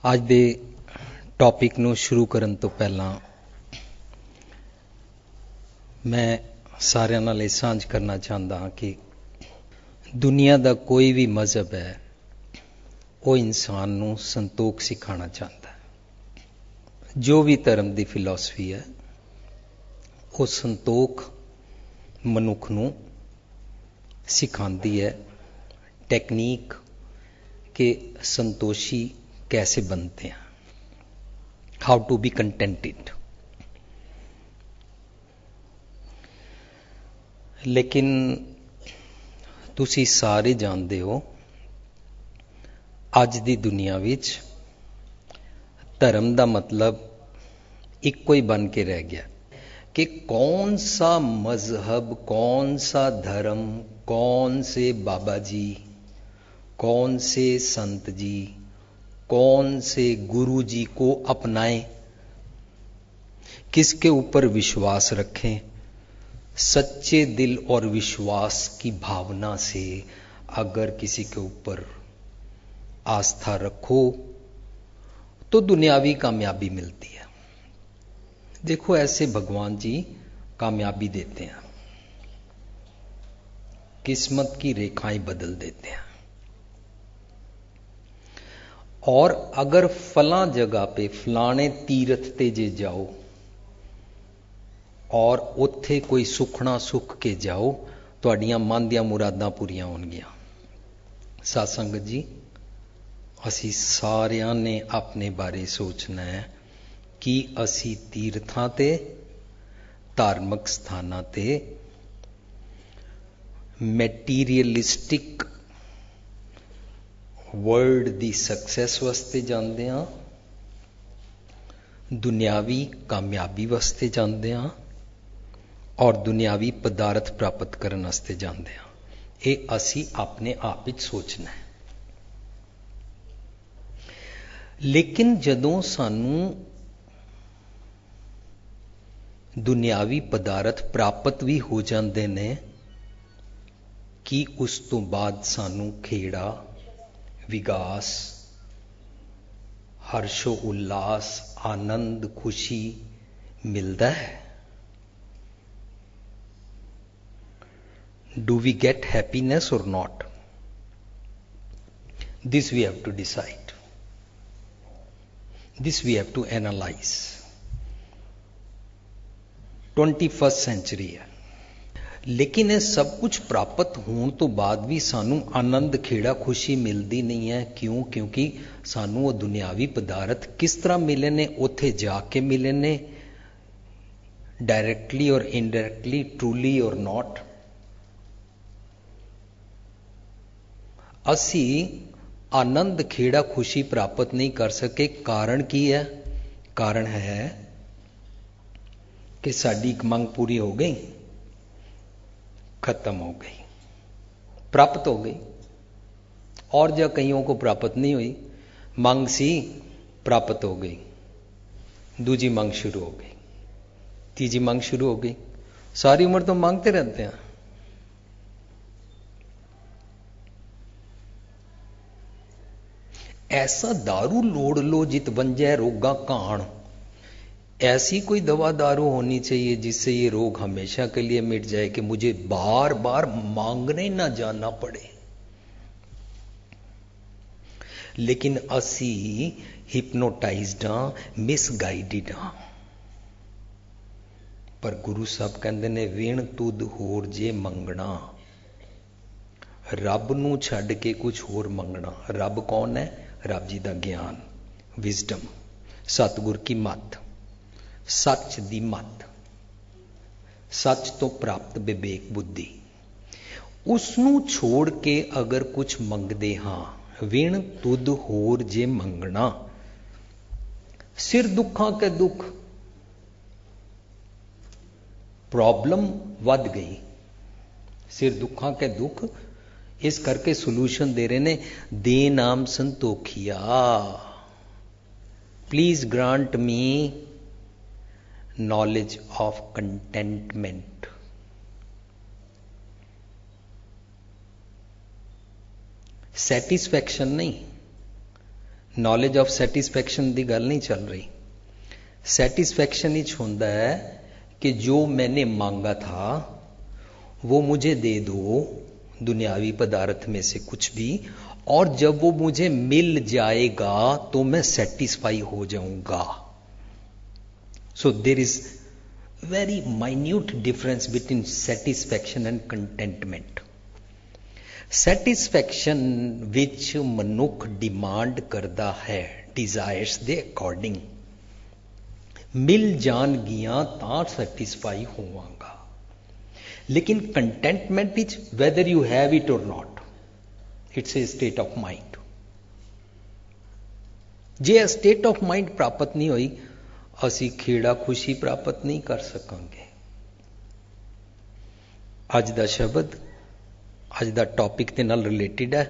ਅੱਜ ਦੇ ਟੌਪਿਕ ਨੂੰ ਸ਼ੁਰੂ ਕਰਨ ਤੋਂ ਪਹਿਲਾਂ ਮੈਂ ਸਾਰਿਆਂ ਨਾਲ ਇਹ ਸਾਂਝ ਕਰਨਾ ਚਾਹੁੰਦਾ ਹਾਂ ਕਿ ਦੁਨੀਆ ਦਾ ਕੋਈ ਵੀ ਮਜ਼ਹਬ ਹੈ ਉਹ ਇਨਸਾਨ ਨੂੰ ਸੰਤੋਖ ਸਿਖਾਉਣਾ ਚਾਹੁੰਦਾ ਹੈ। ਜੋ ਵੀ ਧਰਮ ਦੀ ਫਿਲਾਸਫੀ ਹੈ ਉਹ ਸੰਤੋਖ ਮਨੁੱਖ ਨੂੰ सिखाती है टेक्निक के संतोषी कैसे बनते हैं, हाउ टू बी कंटेंटेड। लेकिन तुसी सारे जानते हो अज दी दुनिया विच धर्म दा मतलब इक्को ही बन के रह गया कि कौन सा मजहब, कौन सा धर्म, कौन से बाबा जी, कौन से संत जी, कौन से गुरु जी को अपनाएं, किसके ऊपर विश्वास रखें। सच्चे दिल और विश्वास की भावना से अगर किसी के ऊपर आस्था रखो तो दुनियावी कामयाबी मिलती है। देखो ऐसे भगवान जी कामयाबी देते हैं, किस्मत की रेखाएं बदल देते हैं। और अगर फला जगह पे फलाने तीर्थ ते जे जाओ और उत्थे कोई सुखना सुख के जाओ तुहाडियां मन दियां मुरादां पूरियां होणगियां। साध संगत जी, असी सारियां ने अपने बारे सोचना है कि असी तीर्थां ते धार्मिक स्थानां ते मैटीरियलिस्टिक वर्ल्ड दी सक्सैस वास्ते जांदे हां, दुनियावी कामयाबी वास्ते जांदे हां और दुनियावी पदार्थ प्राप्त करने वास्ते जांदे हां। ये असी अपने आप विच सोचना है। लेकिन जदों सानू दुनियावी पदार्थ प्राप्त भी हो जाते ने कि उस तो बाद सानू खेड़ा, विगास, हर्षो उल्लास, आनंद, खुशी मिलता है। Do we get happiness or not? This we have to decide, this we have to analyse. 21st century है, लेकिन ये सब कुछ प्राप्त होने तो बाद भी सानू आनंद, खेड़ा, खुशी मिलती नहीं है। क्यों? क्योंकि सानू वो दुनियावी पदार्थ किस तरह मिले ने, उत्थे जाके मिले ने, डायरेक्टली और इनडायरेक्टली, ट्रूली और नॉट। असी आनंद, खेड़ा, खुशी प्राप्त नहीं कर सके। कारण की है? कारण है कि साडी एक मंग पूरी हो गई, खत्म हो गई, प्राप्त हो गई। और जो कईयों को प्राप्त नहीं हुई, मांग सी, प्राप्त हो गई, दूजी मांग शुरू हो गई, तीजी मांग शुरू हो गई। सारी उम्र तो मांगते रहते हैं। ऐसा दारू लोड़ लो जित बन जाए रोगा कान। ऐसी कोई दवा दारू होनी चाहिए जिससे ये रोग हमेशा के लिए मिट जाए कि मुझे बार बार मांगने ना जाना पड़े। लेकिन असी हिप्नोटाइज्ड हां, मिसगाइडेड हां। पर गुरु साहब कहते ने वेण तुद होर जे मंगना, रब नूं छड्ड के कुछ होर मंगना। रब कौन है? रब जी दा ज्ञान, विजडम, सतगुर की मत, सच दी मत, सच तो प्राप्त विवेक बुद्धि। उसनू छोड़ के अगर कुछ मंगदे हां, विण तुद होर जे मंगना, सिर दुखां के दुख, प्रॉब्लम वध गई। सिर दुखां के दुख इस करके सोल्यूशन दे रहे ने, दे नाम संतोखिया, please grant me knowledge of contentment. Satisfaction नहीं, नॉलेज ऑफ सैटिस्फैक्शन की गल नहीं चल रही। सैटिस्फैक्शन ही होता है कि जो मैंने मांगा था वो मुझे दे दो, दुनियावी पदार्थ में से कुछ भी, और जब वो मुझे मिल जाएगा तो मैं सेटिस्फाई हो जाऊंगा। So there is very minute difference between satisfaction and contentment. Satisfaction which मनुख डिमांड करता है डिजायर्स दे अकॉर्डिंग, मिल जान गियां तां सैटिस्फाई होवांगा। लेकिन contentment is whether you have it or not, it's a state of mind. जे स्टेट ऑफ माइंड प्राप्त नहीं हुई, असी खेड़ा खुशी प्राप्त नहीं कर सकांगे। अज दा शब्द अज दा टॉपिक दे नाल रिलेटेड है।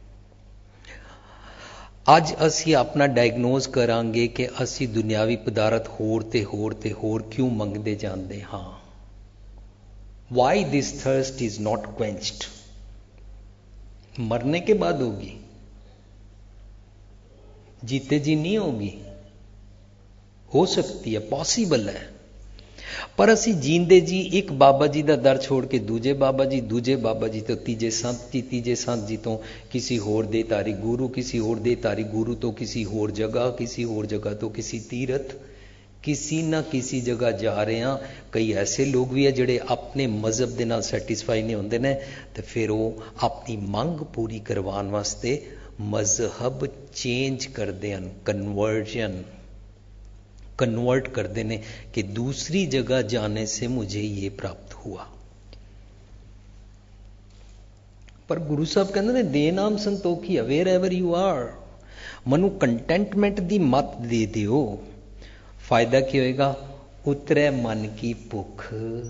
अज असी अपना डायग्नोज करांगे कि असी दुनियावी पदार्थ होर ते होर ते होर क्यों मंगते जाते हाँ। Why this thirst is not quenched. मरने के बाद होगी, जीते जी नहीं होगी। हो सकती है, पॉसिबल है, पर असी जींदे जी एक बाबा जी का दर छोड़ के दूजे बाबा जी तो तीजे संत जी तो किसी होर दे तारी गुरु, किसी होर दे तारी गुरु तो किसी होर जगह तो किसी तीरथ, किसी ना किसी जगह जा रहे हैं। कई ऐसे लोग भी है जिहड़े अपने मजहब दे नाल सैटिस्फाई नहीं होंदे ने, तो फिर वो अपनी मंग पूरी करवाने वास्ते मजहब चेंज करते हैं, कन्वर्ट करते हैं कि दूसरी जगह जाने से मुझे ये प्राप्त हुआ। पर गुरु साहब कहते ने दे नाम संतोखी, वेयर एवर यू आर, मनु कंटेंटमेंट दी मत दे दियो। फायदा क्या होएगा? उतरे मन की भुख,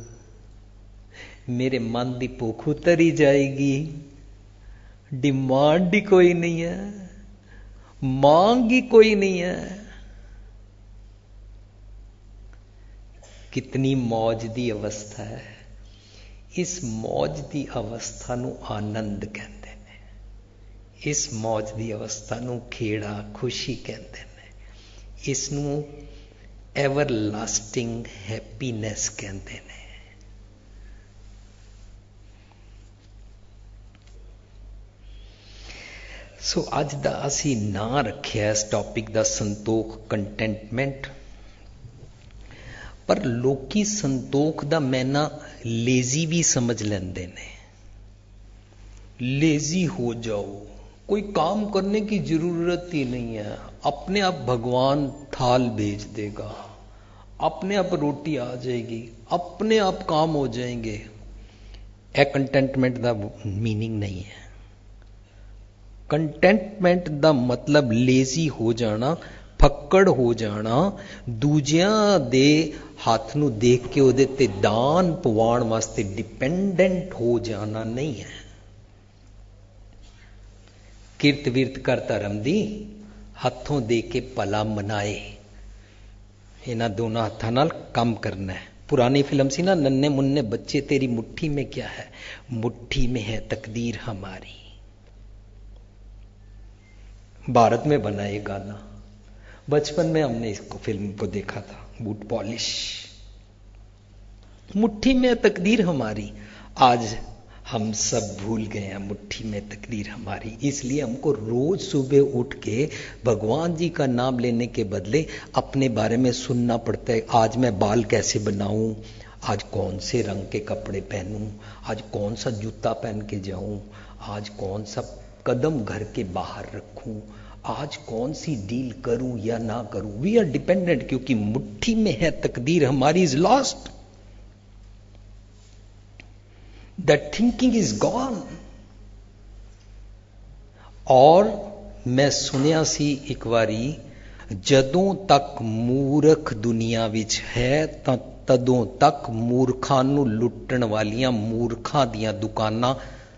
मेरे मन की भुख उतर ही जाएगी। डिमांड ही कोई नहीं है, मांग ही कोई नहीं है। कितनी मौज दी अवस्था है। इस मौज दी अवस्था नू आनंद कहते हैं, इस मौज दी अवस्था नू खेड़ा खुशी कहते हैं, इसनू एवर लास्टिंग हैप्पीनेस कहते हैं। सो अज दा असी ना रखिया इस टॉपिक दा संतोख, कंटेंटमेंट। पर लोकी संतोख दा मैना लेजी भी समझ लेंदे ने। लेजी हो जाओ, कोई काम करने की जरूरत ही नहीं है, अपने आप भगवान थाल भेज देगा, अपने आप रोटी आ जाएगी, अपने आप काम हो जाएंगे। ए कंटेंटमेंट दा मीनिंग नहीं है। कंटेंटमेंट दा मतलब लेजी हो जाना, फक्कड़ हो जाना, दूजियां दे हाथ नू देख के उहदे ते दान पवाण वास्ते डिपेंडेंट हो जाना नहीं है। किरत विरत कर धर्म दी, हथों दे के भला मनाए, इन्हां दोनों हाथों नाल काम करना है। पुरानी फिल्म सी ना, नन्हे मुन्ने बच्चे तेरी मुट्ठी में क्या है, मुट्ठी में है तकदीर हमारी। भारत में बना ये गाना, बचपन में हमने इसको फिल्म को देखा था, बूट पॉलिश। मुट्ठी में तकदीर हमारी, आज हम सब भूल गए हैं मुट्ठी में तकदीर हमारी। इसलिए हमको रोज सुबह उठ के भगवान जी का नाम लेने के बदले अपने बारे में सुनना पड़ता है। आज मैं बाल कैसे बनाऊं, आज कौन से रंग के कपड़े पहनूं, आज कौन सा जूता पहन के जाऊं, आज कौन सा कदम घर के बाहर रखूं, आज कौन सी डील करूं या ना करूं। वी आर डिपेंडेंट, क्योंकि मुट्ठी में है तकदीर हमारी is lost. That thinking is gone. और मैं सुनिया सी एक बारी, जदों तक मूर्ख दुनिया विच है तां तदों तक मूर्खां नू लुट्टण वालियां मूर्खां दियां दुकानां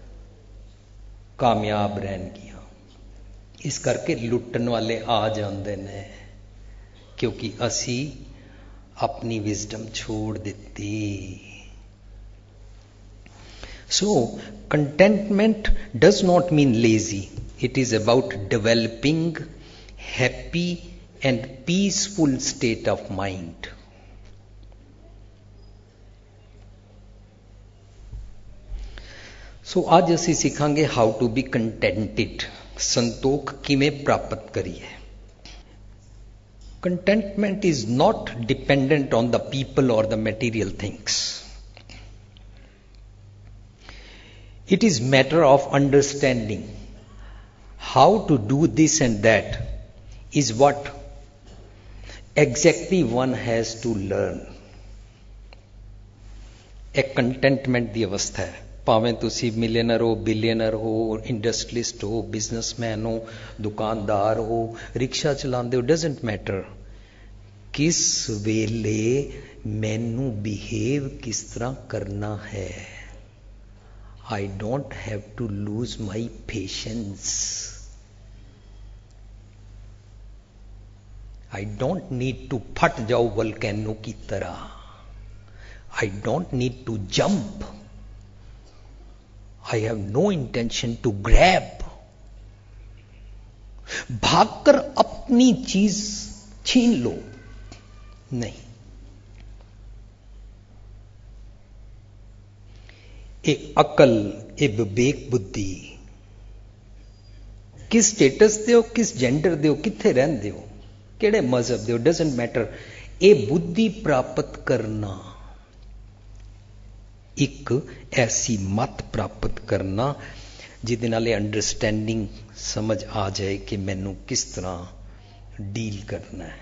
कामयाब रहणगियां। इस करके लुट्टन वाले आ जाते ने, क्योंकि असी अपनी विजडम छोड़ दी। So contentment does not mean lazy, it is about developing happy and peaceful state of mind. ਸੋ ਅੱਜ ਅਸੀਂ ਸਿੱਖਾਂਗੇ ਹਾਊ ਟੂ ਬੀ ਕੰਟੈਂਟਡ, ਸੰਤੋਖ ਕਿਵੇਂ ਪ੍ਰਾਪਤ ਕਰੀਏ। Contentment is not dependent on the people or the material things. It is matter of understanding how to do this and that is what exactly one has to learn. एक contentment ਦੀ ਅਵਸਥਾ ਹੈ, ਭਾਵੇਂ ਤੁਸੀਂ millionaire ਹੋ, billionaire ਹੋ, industrialist ਹੋ, businessman ਹੋ, ਦੁਕਾਨਦਾਰ ਹੋ, ਰਿਕਸ਼ਾ ਚਲਾਉਂਦੇ ਹੋ, ਡਜ਼ਨਟ ਮੈਟਰ। ਕਿਸ ਵੇਲੇ ਮੈਨੂੰ ਬਿਹੇਵ ਕਿਸ ਤਰ੍ਹਾਂ ਕਰਨਾ ਹੈ। I don't have to lose my patience. I don't need to फट जाओ वोल्केनो की तरह. I don't need to jump. I have no intention to grab. भागकर अपनी चीज छीन लो, नहीं। ਇਹ ਅਕਲ, ਇਹ ਵਿਵੇਕ ਬੁੱਧੀ, ਕਿਸ ਸਟੇਟਸ ਦੇ ਹੋ, ਕਿਸ ਜੈਂਡਰ ਦੇ ਹੋ, ਕਿੱਥੇ ਰਹਿੰਦੇ ਹੋ, ਕਿਹੜੇ ਮਜ਼ਹਬ ਦੇ ਹੋ, ਡਜ਼ਨਟ ਮੈਟਰ। ਇਹ ਬੁੱਧੀ ਪ੍ਰਾਪਤ ਕਰਨਾ, ਇੱਕ ਐਸੀ ਮਤ ਪ੍ਰਾਪਤ ਕਰਨਾ ਜਿਹਦੇ ਨਾਲ ਇਹ ਅੰਡਰਸਟੈਂਡਿੰਗ ਸਮਝ ਆ ਜਾਏ ਕਿ ਮੈਨੂੰ ਕਿਸ ਤਰ੍ਹਾਂ ਡੀਲ ਕਰਨਾ ਹੈ।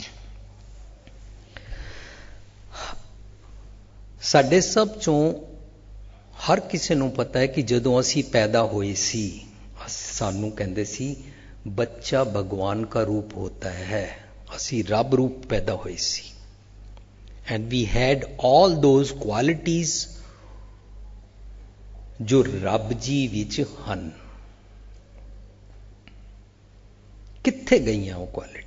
ਸਾਡੇ ਸਭ ਚੋਂ ਹਰ ਕਿਸੇ ਨੂੰ ਪਤਾ ਹੈ ਕਿ ਜਦੋਂ ਅਸੀਂ ਪੈਦਾ ਹੋਏ ਸੀ, ਸਾਨੂੰ ਕਹਿੰਦੇ ਸੀ ਬੱਚਾ ਭਗਵਾਨ का रूप होता है, ਅਸੀਂ ਰੱਬ ਰੂਪ ਪੈਦਾ ਹੋਏ ਸੀ। and we had all those qualities ਜੋ ਰੱਬ ਜੀ ਵਿੱਚ ਹਨ। ਕਿੱਥੇ ਗਈਆਂ ਉਹ ਕੁਆਲਿਟੀਜ਼?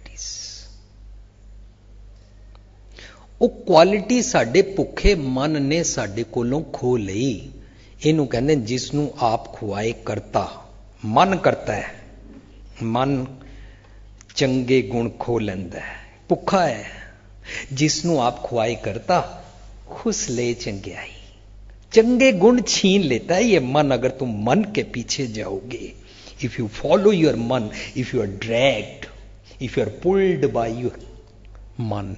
ਉਹ ਕੁਆਲਿਟੀ ਸਾਡੇ ਭੁੱਖੇ ਮਨ ਨੇ ਸਾਡੇ ਕੋਲੋਂ ਖੋ ਲਈ। ਇਹਨੂੰ ਕਹਿੰਦੇ ਜਿਸ ਨੂੰ ਆਪ ਖੁਆਏ ਕਰਤਾ। ਮਨ ਕਰਤਾ ਹੈ, ਮਨ ਚੰਗੇ ਗੁਣ ਖੋ ਲੈਂਦਾ ਹੈ, ਭੁੱਖਾ ਹੈ। ਜਿਸ ਨੂੰ ਆਪ ਖੁਆਏ ਕਰਤਾ खुश ले चंगियाई, चंगे गुण छीन लेता है ये मन। अगर तुम मन के पीछे जाओगे, इफ यू फॉलो योर मन, if you are dragged, if you are pulled by your मन।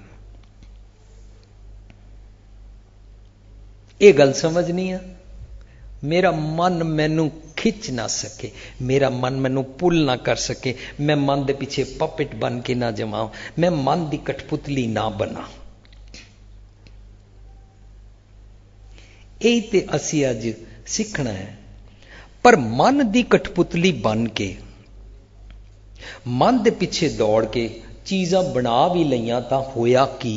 ये गल समझनी है। मेरा मन मैनू खिंच ना सके, मेरा मन मैनू पुल ना कर सके, मैं मन दे पीछे पपेट बन के ना जमाऊं, मैं मन की कठपुतली ना बना। यही ते असी अज सीखना है। पर मन की कठपुतली बन के, मन दे पीछे दौड़ के चीज़ां बना भी लईयां तां होया की?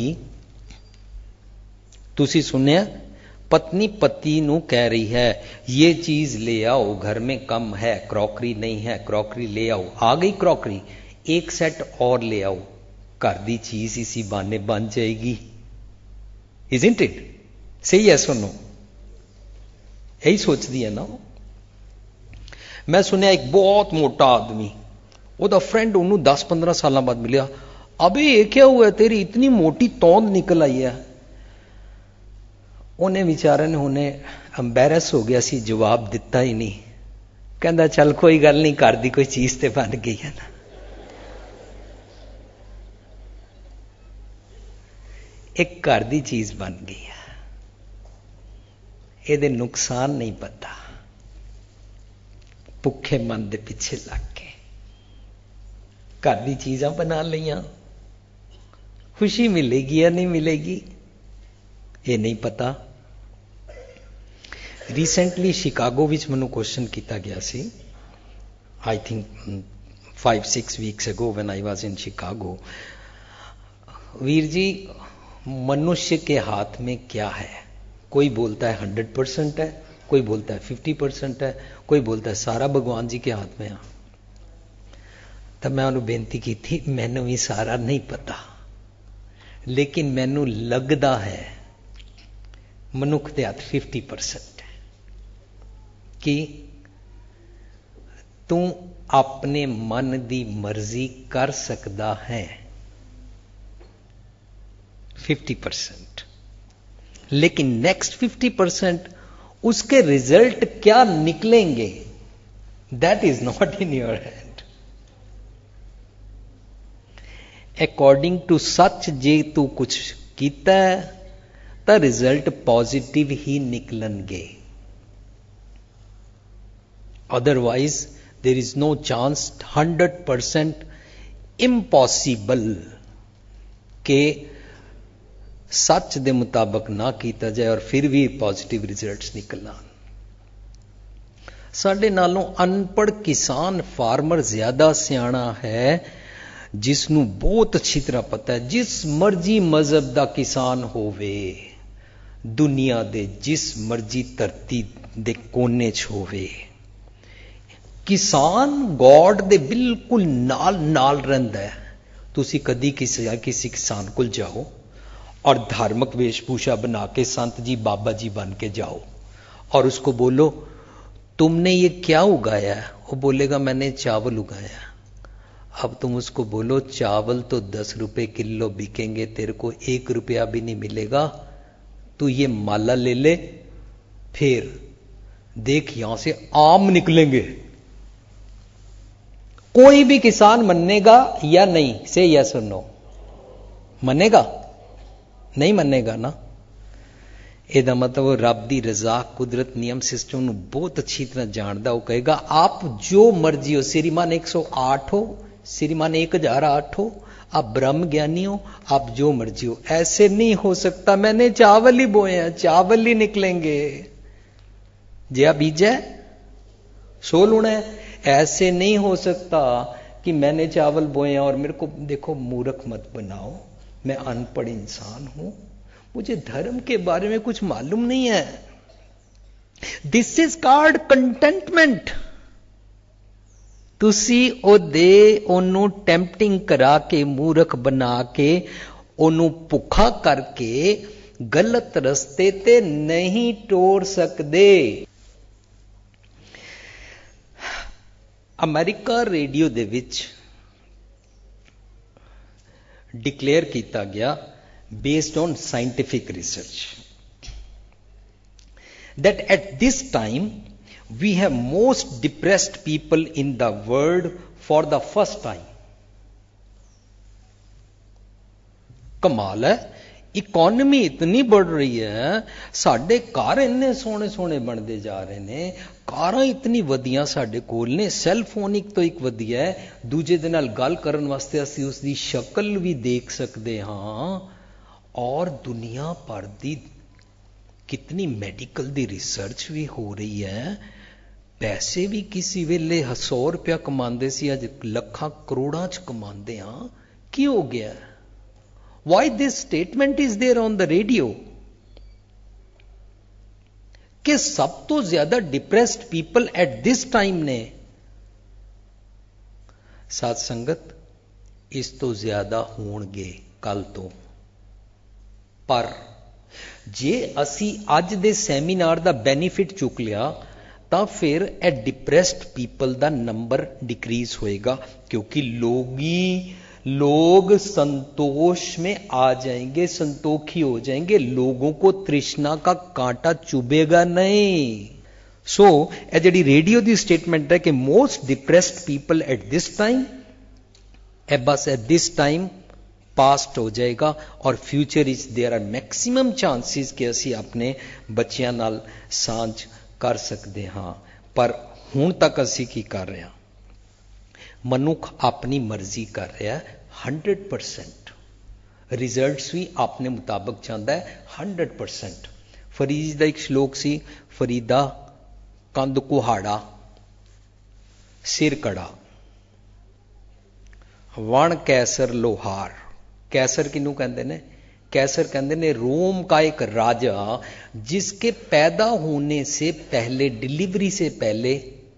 तुसी सुनिया, पत्नी पति नू कह रही है ये चीज ले आओ, घर में कम है, क्रॉकरी नहीं है, क्रॉकरी ले आओ। आ गई क्रॉकरी, एक सेट और ले आओ, घर दी चीज इसी बहाने बन जाएगी। Isn't it? सही है? सुनो, यही सोचती है ना। मैं सुनिया एक बहुत मोटा आदमी, ओदा फ्रेंड उन्होंने 10-15 साल बाद मिलिया, अबे ये क्या हुआ, तेरी इतनी मोटी तौंद निकल आई है। उन्हें विचारे ने उन्हें अंबैरस हो गया सी, जवाब दिता ही नहीं। कहता चल कोई गल नहीं, घर दी कोई चीज ते बन गई है ना। एक घर दी चीज बन गई है, ये नुकसान नहीं पता। भुखे मन दे पीछे लग के घर दी चीजां बना लिया, खुशी मिलेगी या नहीं मिलेगी ये नहीं पता। रिसेंटली शिकागो विच मैनू क्वेश्चन किया गया सी, I think 5-6 weeks ago when I was in Chicago. वीर जी, मनुष्य के हाथ में क्या है? कोई बोलता है 100% है, कोई बोलता है 50% है, कोई बोलता है सारा भगवान जी के हाथ में है। तब मैं उन्हें बेनती की थी, मैनू भी सारा नहीं पता, लेकिन मैनू लगता है मनुख के हाथ 50% है। कि तू अपने मन दी मर्जी कर सकता है 50%, लेकिन नेक्स्ट 50% उसके रिजल्ट क्या निकलेंगे, that is not in your hand. According to सच जे तू कुछ कीता है तो रिजल्ट पॉजिटिव ही निकलणगे, otherwise there is no chance, 100% impossible के सच दे मुताबिक ना किया जाए और फिर भी पॉजिटिव रिजल्ट्स निकल आन। साडे नालों अनपढ़ किसान फार्मर ज्यादा सियाणा है, जिसनू बहुत अच्छी तरह पता है जिस मर्जी मजहब का किसान होवे, दुनिया दे जिस मर्जी धरती दे कोने च होवे, किसान गॉड दे बिल्कुल नाल नाल रहिंदा है। तुसी कदी किसी किसान को जाओ और धार्मिक वेशभूषा बना के संत जी बाबा जी बन के जाओ और उसको बोलो तुमने ये क्या उगाया है, वो बोलेगा मैंने चावल उगाया। अब तुम उसको बोलो चावल तो 10 रुपए किलो बिकेंगे, तेरे को 1 रुपया भी नहीं मिलेगा, तू ये माला ले ले, फिर देख यहां से आम निकलेंगे। कोई भी किसान मनेगा या नहीं, से या सुनो, मनेगा नहीं मनेगा ना। ਇਹਦਾ मतलब रब दी रजा कुदरत नियम सिस्टम ਨੂੰ बहुत अच्छी तरह जानता। वो कहेगा आप जो मर्जी हो, श्रीमान 108 हो, श्रीमान 1008 हो, आप ब्रह्म ज्ञानी हो, आप जो मर्जी हो, ऐसे नहीं हो सकता। मैंने चावल ही बोए हैं, चावल ही निकलेंगे, जिया बीजा सो लूना है। ऐसे नहीं हो सकता कि मैंने चावल बोए हैं और मेरे को देखो मूर्ख मत बनाओ, मैं अनपढ़ इंसान हूं, मुझे धर्म के बारे में कुछ मालूम नहीं है। This is called contentment. तुसी ओदे ओनू टेम्पटिंग करा के, मूर्ख बना के, ओनू भुखा करके गलत रस्ते ते नहीं टोर सकदे। अमेरिका रेडियो दे विच डिक्लेयर किया गया, based on scientific research, that at this time we have most depressed people in the world for the first time. कमाल है, इकोनॉमी इतनी बढ़ रही है, साडे कार इन्ने सोहने सोहने बनते जा रहे ने, कारां इतनी वधियां साडे कोल ने, सैल फोन एक तो एक वधिया है, दूजे दे नाल गल करन वास्ते असीं उसदी शक्ल भी देख सकते हां, और दुनिया भर दी कितनी मेडिकल दी रिसर्च भी हो रही है। पैसे भी किसी वेले 100 रुपया कमांदे सी, अज लखां करोड़ां च कमांदे हां। की हो गया? Why this statement is there on the radio कि सब तो ज्यादा depressed people at this time ने। साध संगत इस तो ज्यादा होणगे कल तो, पर जे असी अज दे सैमीनार दा बेनीफिट चुक लिया तो फिर ए डिप्रेस्ड पीपल दा नंबर डिक्रीज होएगा, क्योंकि लोग संतोष में आ जाएंगे, संतोखी हो जाएंगे, लोगों को तृष्णा का कांटा चुभेगा नहीं। सो ए जी रेडियो दी स्टेटमेंट है कि most depressed people at this time, ए बस एट दिस टाइम पास्ट हो जाएगा, और future is there are maximum chances कि असी अपने बच्चों नाल सांझ कर सकते हाँ। पर हुण तक असी की कर रहे हैं? मनुख अपनी मर्जी कर रहा है 100%, रिजल्ट्स भी अपने मुताबिक चाहता है 100%। फरीद का एक श्लोक सी, फरीदा कंध कुहाड़ा सिर कड़ा, वण कैसर लोहार। कैसर किनू कहते ने? कैसर कहते ने रोम का एक राजा जिसके पैदा होने से पहले, डिलीवरी से पहले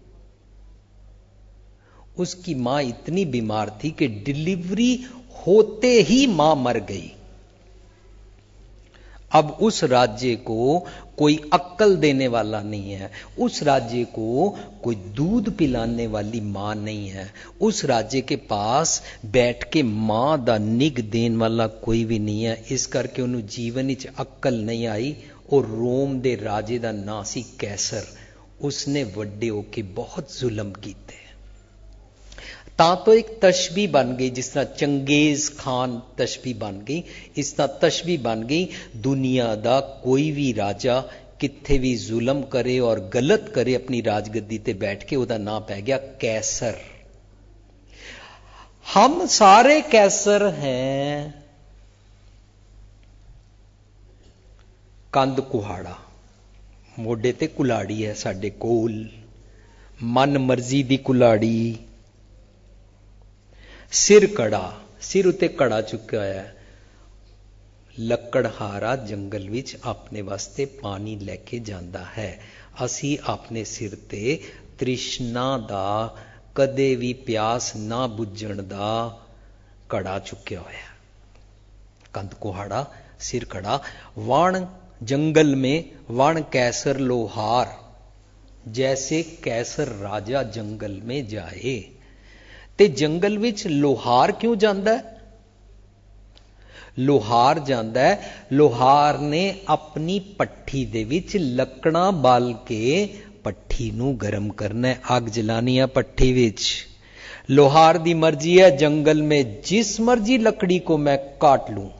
उसकी मां इतनी बीमार थी कि डिलीवरी होते ही मां मर गई। अब उस राज्य को कोई अक्ल देने वाला नहीं है, उस राज्य को कोई दूध पिलाने वाली मां नहीं है, उस राज्य के पास बैठ के मां दा निग देने वाला कोई भी नहीं है। इस करके उन्हें जीवन विच अक्ल नहीं आई। और रोम दे राजे दा नां सी कैसर, उसने वड्डे होके बहुत जुल्म कीते। ਤਾਂ तो एक तशबी बन गई, जिस तरह चंगेज खान तशबी बन गई, इस तरह तशबी बन गई दुनिया का कोई भी राजा किथे भी जुल्म करे और गलत करे अपनी राजगद्दी ते बैठ के, उसका नाम पै गया कैसर। हम सारे कैसर हैं। कंध कुहाड़ा, मोढे ते कुलाड़ी है साडे कोल, मन मर्जी दी कुलाड़ी। सिर कड़ा, सिर उत्ते कड़ा चुक्या है। लकड़हारा जंगल विच अपने वास्ते पानी लैके जांदा है। असी अपने सिर ते तृष्णा दा, कदे भी प्यास ना बुझण दा कड़ा चुक्या होया। कंध कुहाड़ा, सिर कड़ा। वण जंगल में वण कैसर लोहार, जैसे कैसर राजा जंगल में जाए। ते जंगल विच लोहार क्यों जांदा है? लोहार जांदा है, लोहार ने अपनी पट्ठी दे विच लकड़ां बाल के पट्ठी नूं गरम करना है, अग जलानी है पट्ठी विच। लोहार दी मर्जी है, जंगल में जिस मर्जी लकड़ी को मैं काट लूं,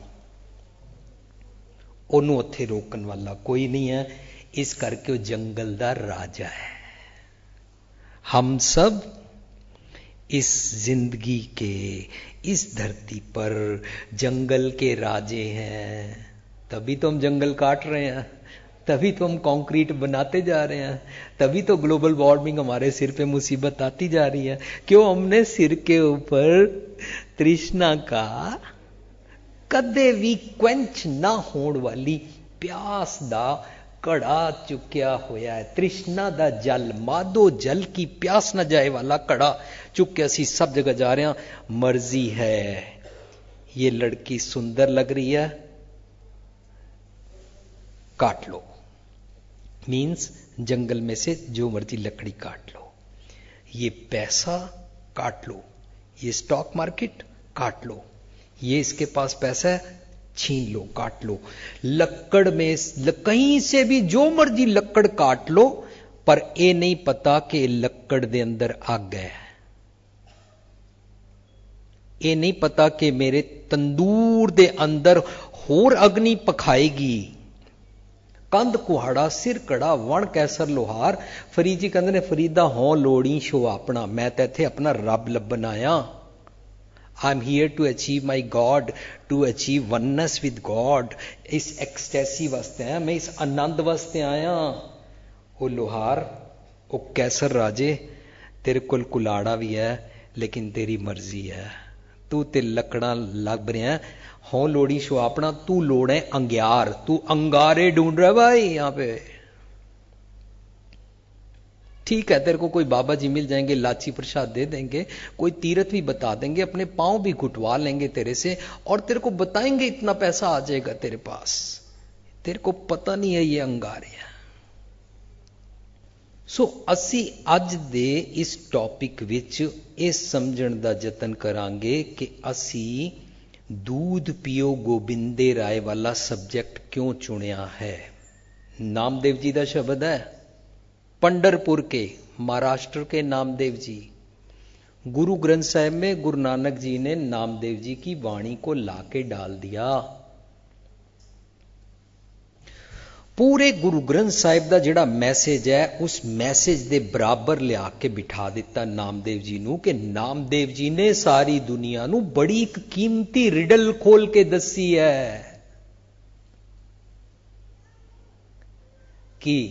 ओनू उत्थे रोकन वाला कोई नहीं है। इस करके वो जंगल दा राजा है। हम सब इस जिंदगी के, इस धरती पर जंगल के राजे हैं। तभी तो हम जंगल काट रहे हैं, तभी तो हम कंक्रीट बनाते जा रहे हैं, तभी तो ग्लोबल वार्मिंग हमारे सिर पे मुसीबत आती जा रही है। क्यों? हमने सिर के ऊपर तृष्णा का कदे भी क्वेंच ना होने वाली प्यास दा कड़ा चुक्या होया है। तृष्णा दा जल, मादो जल की प्यास न जाए वाला कड़ा चुक्या सी सब जगह जा रहे हैं। मर्जी है, ये लड़की सुंदर लग रही है, काट लो। मीन्स जंगल में से जो मर्जी लकड़ी काट लो। ये पैसा काट लो, ये स्टॉक मार्केट काट लो, ये इसके पास पैसा है छीन लो, काट लो। लक्कड़ में कहीं से भी जो मर्जी लक्कड़ काट लो, पर ये नहीं पता कि लक्कड़ दे अंदर आग है। ये नहीं पता कि मेरे तंदूर दे अंदर होर अग्नि पखाएगी। कंध कुहाड़ा, सिर कड़ा, वण कैसर लोहार। फरीद जी कहते ने फरीदा हों लोड़ी शो अपना, मैं तो इत्थे अपना रब लब्बन आया। I am here to achieve my God, to achieve oneness with God. इस एक्सटेसी वास्ते आया, मैं इस आनंद वास्ते आया। वो लोहार, वो कैसर राजे, तेरे कोल कुलाड़ा भी है लेकिन तेरी मर्जी है। तू ते लकड़ा लग रहा है, हों लोड़ी शो अपना, तू लोड़ है अंग्यार, तू अंगारे ढूंढ रहा है भाई यहां पे। ठीक है, तेरे को कोई बाबा जी मिल जाएंगे, लाची प्रसाद दे देंगे, कोई तीर्थ भी बता देंगे, अपने पांव भी घुटवा लेंगे तेरे से, और तेरे को बताएंगे इतना पैसा आ जाएगा तेरे पास। तेरे को पता नहीं है ये अंगारे हैं। सो असी अज दे इस टॉपिक विच ये समझण दा जतन करांगे कि असी दूध पियो गोबिंदे राय वाला सब्जेक्ट क्यों चुनिया है। नामदेव जी का शब्द है, पंडरपुर के, महाराष्ट्र के नामदेव जी। गुरु ग्रंथ साहिब में गुरु नानक जी ने नामदेव जी की वाणी को लाके डाल दिया। पूरे गुरु ग्रंथ साहिब का जिहड़ा मैसेज है, उस मैसेज दे बराबर लिया के बिठा दिता नामदेव जी नूं कि नामदेव जी ने सारी दुनिया नूं बड़ी एक कीमती रिडल खोल के दसी है कि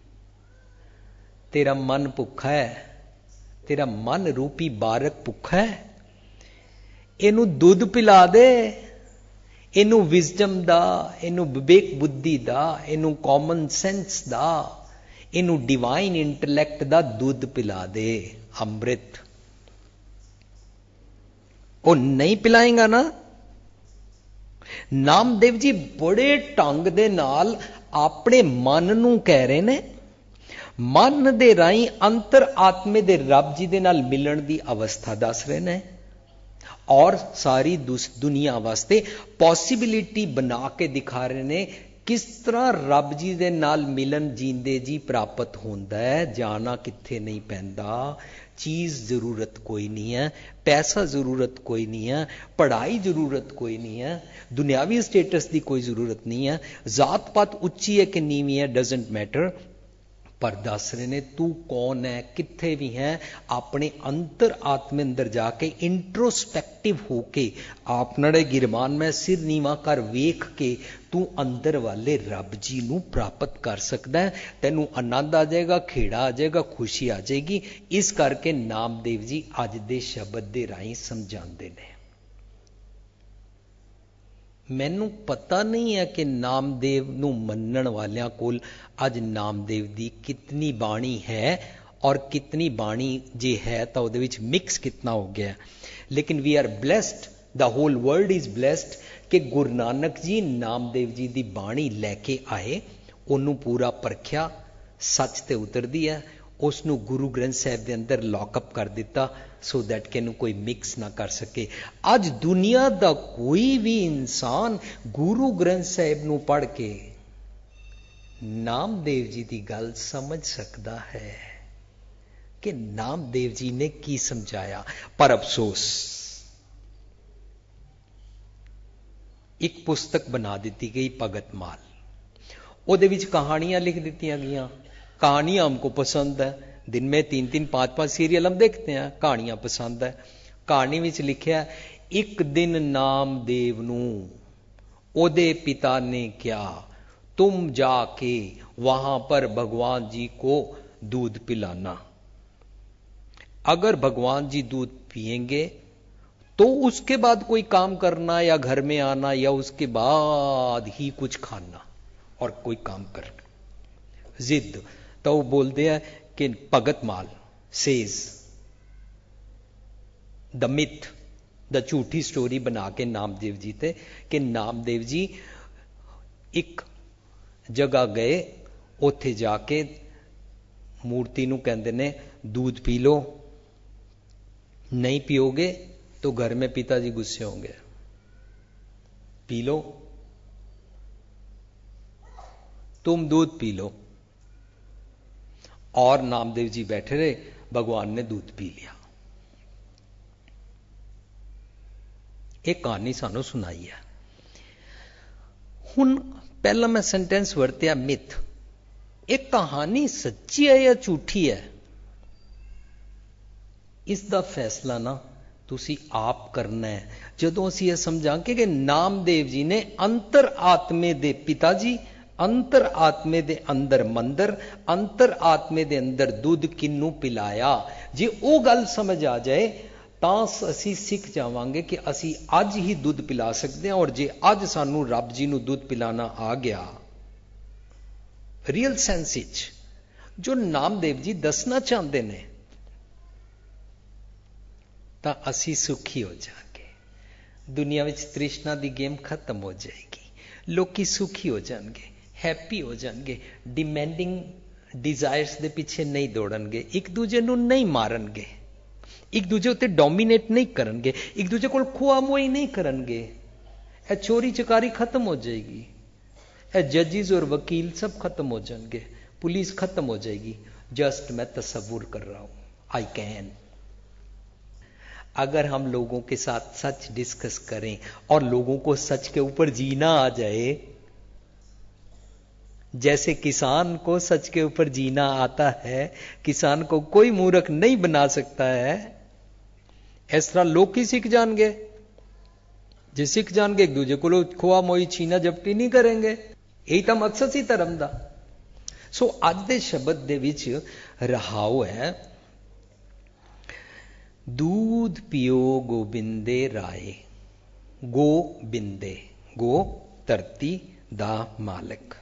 तेरा मन भुखा है, तेरा मन रूपी बारक भुखा है, इनू दूध पिला दे, इनू विजडम दा, इनू विवेक बुद्धि दा, इनू कॉमन सेंस दा, इनू डिवाइन इंटेलैक्ट दा दूध पिला दे, अमृत। वो नहीं पिलाएगा ना, ਨਾਮਦੇਵ ਜੀ ਬੜੇ ਢੰਗ ਦੇ ਨਾਲ ਆਪਣੇ ਮਨ ਨੂੰ ਕਹਿ ਰਹੇ ਨੇ, ਮਨ ਦੇ ਰਾਹੀਂ ਅੰਤਰ ਆਤਮੇ ਦੇ ਰੱਬ ਜੀ ਦੇ ਨਾਲ ਮਿਲਣ ਦੀ ਅਵਸਥਾ ਦੱਸ ਰਹੇ ਨੇ, ਔਰ ਸਾਰੀ ਦੁਨੀਆ ਵਾਸਤੇ ਪੋਸਿਬਿਲਿਟੀ ਬਣਾ ਕੇ ਦਿਖਾ ਰਹੇ ਨੇ ਕਿਸ ਤਰ੍ਹਾਂ ਰੱਬ ਜੀ ਦੇ ਨਾਲ ਮਿਲਨ ਜੀਂਦੇ ਜੀ ਪ੍ਰਾਪਤ ਹੁੰਦਾ ਹੈ। ਜਾਣਾ ਕਿੱਥੇ ਨਹੀਂ ਪੈਂਦਾ, ਚੀਜ਼ ਜ਼ਰੂਰਤ ਕੋਈ ਨਹੀਂ ਹੈ, ਪੈਸਾ ਜ਼ਰੂਰਤ ਕੋਈ ਨਹੀਂ ਹੈ, ਪੜ੍ਹਾਈ ਜ਼ਰੂਰਤ ਕੋਈ ਨਹੀਂ ਹੈ, ਦੁਨਿਆਵੀ ਸਟੇਟਸ ਦੀ ਕੋਈ ਜ਼ਰੂਰਤ ਨਹੀਂ ਹੈ, ਜ਼ਾਤ ਪਾਤ ਉੱਚੀ ਹੈ ਕਿ ਨੀਵੀਂ ਹੈ, ਡਜ਼ਨਟ ਮੈਟਰ। ਪਰ ਦੱਸ ਰਹੇ ਨੇ ਤੂੰ ਕੌਣ ਹੈ, ਕਿੱਥੇ ਵੀ ਹੈ, ਆਪਣੇ ਅੰਤਰ ਆਤਮੇ ਅੰਦਰ ਜਾ ਕੇ ਇੰਟਰੋਸਪੈਕਟਿਵ ਹੋ ਕੇ ਆਪਣੜੇ ਗਿਰਮਾਨ ਮੈਂ ਸਿਰ ਨੀਵਾ ਕਰ ਵੇਖ ਕੇ ਤੂੰ ਅੰਦਰ ਵਾਲੇ ਰੱਬ ਜੀ ਨੂੰ ਪ੍ਰਾਪਤ ਕਰ ਸਕਦਾ ਹੈ। ਤੈਨੂੰ ਆਨੰਦ ਆ ਜਾਏਗਾ, ਖੇੜਾ ਆ ਜਾਏਗਾ, ਖੁਸ਼ੀ ਆ ਜਾਏਗੀ। ਇਸ ਕਰਕੇ ਨਾਮਦੇਵ ਜੀ ਅੱਜ ਦੇ ਸ਼ਬਦ ਦੇ ਰਾਹੀਂ ਸਮਝਾਉਂਦੇ ਨੇ। ਮੈਨੂੰ ਪਤਾ ਨਹੀਂ ਹੈ ਕਿ ਨਾਮਦੇਵ ਨੂੰ ਮੰਨਣ ਵਾਲਿਆਂ ਕੋਲ ਅੱਜ ਨਾਮਦੇਵ ਦੀ ਕਿਤਨੀ ਬਾਣੀ ਹੈ ਔਰ ਕਿਤਨੀ ਬਾਣੀ ਜੇ ਹੈ ਤਾਂ ਉਹਦੇ ਵਿੱਚ ਮਿਕਸ ਕਿਤਨਾ ਹੋ ਗਿਆ, ਲੇਕਿਨ we are blessed, the whole world is blessed ਕਿ ਗੁਰੂ ਨਾਨਕ ਜੀ ਨਾਮਦੇਵ ਜੀ ਦੀ ਬਾਣੀ ਲੈ ਕੇ ਆਏ, ਉਹਨੂੰ ਪੂਰਾ ਪਰਖਿਆ, ਸੱਚ ਤੇ ਉਤਰਦੀ ਹੈ, ਉਸ ਨੂੰ ਗੁਰੂ ਗ੍ਰੰਥ ਸਾਹਿਬ ਦੇ ਅੰਦਰ ਲੌਕਅਪ ਕਰ ਦਿੱਤਾ ਸੋ ਦੈਟ ਕਿ ਇਹਨੂੰ ਕੋਈ ਮਿਕਸ ਨਾ ਕਰ ਸਕੇ। ਅੱਜ ਦੁਨੀਆ ਦਾ ਕੋਈ ਵੀ ਇਨਸਾਨ ਗੁਰੂ ਗ੍ਰੰਥ ਸਾਹਿਬ ਨੂੰ ਪੜ੍ਹ ਕੇ ਨਾਮਦੇਵ ਜੀ ਦੀ ਗੱਲ ਸਮਝ ਸਕਦਾ ਹੈ ਕਿ ਨਾਮਦੇਵ ਜੀ ਨੇ ਕੀ ਸਮਝਾਇਆ। ਪਰ ਅਫਸੋਸ ਇੱਕ ਪੁਸਤਕ ਬਣਾ ਦਿੱਤੀ ਗਈ ਭਗਤ ਮਾਲ, ਉਹਦੇ ਵਿੱਚ ਕਹਾਣੀਆਂ ਲਿਖ ਦਿੱਤੀਆਂ ਗਈਆਂ। कहानियां हमको पसंद है, दिन में 3-3 5-5 सीरियल हम देखते हैं, कहानियां पसंद है। कहानी विच लिखिया एक दिन नामदेव नूं ओदे पिता ने क्या, तुम जाके वहां पर भगवान जी को दूध पिलाना, अगर भगवान जी दूध पिएंगे तो उसके बाद कोई काम करना या घर में आना या उसके बाद ही कुछ खाना और कोई काम करना। जिद तो वो बोलते हैं कि Bhagat Mal says the myth, the झूठी स्टोरी बना के नामदेव जी थे कि नामदेव जी एक जगह गए, उत्थे जाके मूर्ति नूं कहंदे ने दूध पी लो, नहीं पियोगे तो घर में पिताजी गुस्से होंगे, पी लो, तुम दूध पी लो। और नामदेव जी बैठे रहे, भगवान ने दूध पी लिया। एक कहानी सानू सुनाई है। हुण पहला मैं सेंटेंस वरत्या मिथ, एक कहानी सच्ची है या झूठी है, इसका फैसला ना तुसी आप करना है। जदों असीं यह समझांगे कि नामदेव जी ने अंतर आत्मे दे पिताजी, अंतर आत्मे दे अंदर मंदर, अंतर आत्मे दे अंदर दुध किन्नू पिलाया, जे वो गल समझ आ जाए तां असी सीख जावांगे कि असी अज ही दुध पिला सकते हैं। और जे अज सानू रब जी नू दुध पिलाना आ गया रियल सेंस विच, जो नामदेव जी दसना चाहते ने, तां असी सुखी हो जाएंगे। दुनिया विच तृष्णा दी गेम खत्म हो जाएगी, लोकी सुखी हो जाएंगे, हैप्पी हो जाएंगे, डिमैंडिंग डिजायर्स दे पीछे नहीं दौड़नगे, एक दूजे नूं नहीं मारनगे, एक दूजे उत्ते डोमीनेट नहीं करनगे, एक दूजे कोल खोआ मोई नहीं करनगे। ए चोरी चकारी खत्म हो जाएगी, ए जजिज और वकील सब खत्म हो जाएंगे, पुलिस खत्म हो जाएगी। जस्ट मैं तसव्वुर कर रहा हूं, आई कैन। अगर हम लोगों के साथ सच डिस्कस करें और लोगों को सच के ऊपर जीना आ जाए, जैसे किसान को सच के ऊपर जीना आता है, किसान को कोई मूर्ख नहीं बना सकता है, इस तरह लोग ही सीख जाएंगे। जे सीख जाएंगे एक दूजे को खोआ मोई छीना झपटी नहीं करेंगे, यही तो मकसद सी धर्म दा। सो अज दे शब्द दे विच रहाओ है, दूध पियो गोबिंदे राय, गोबिंदे, गो धरती दा मालिक।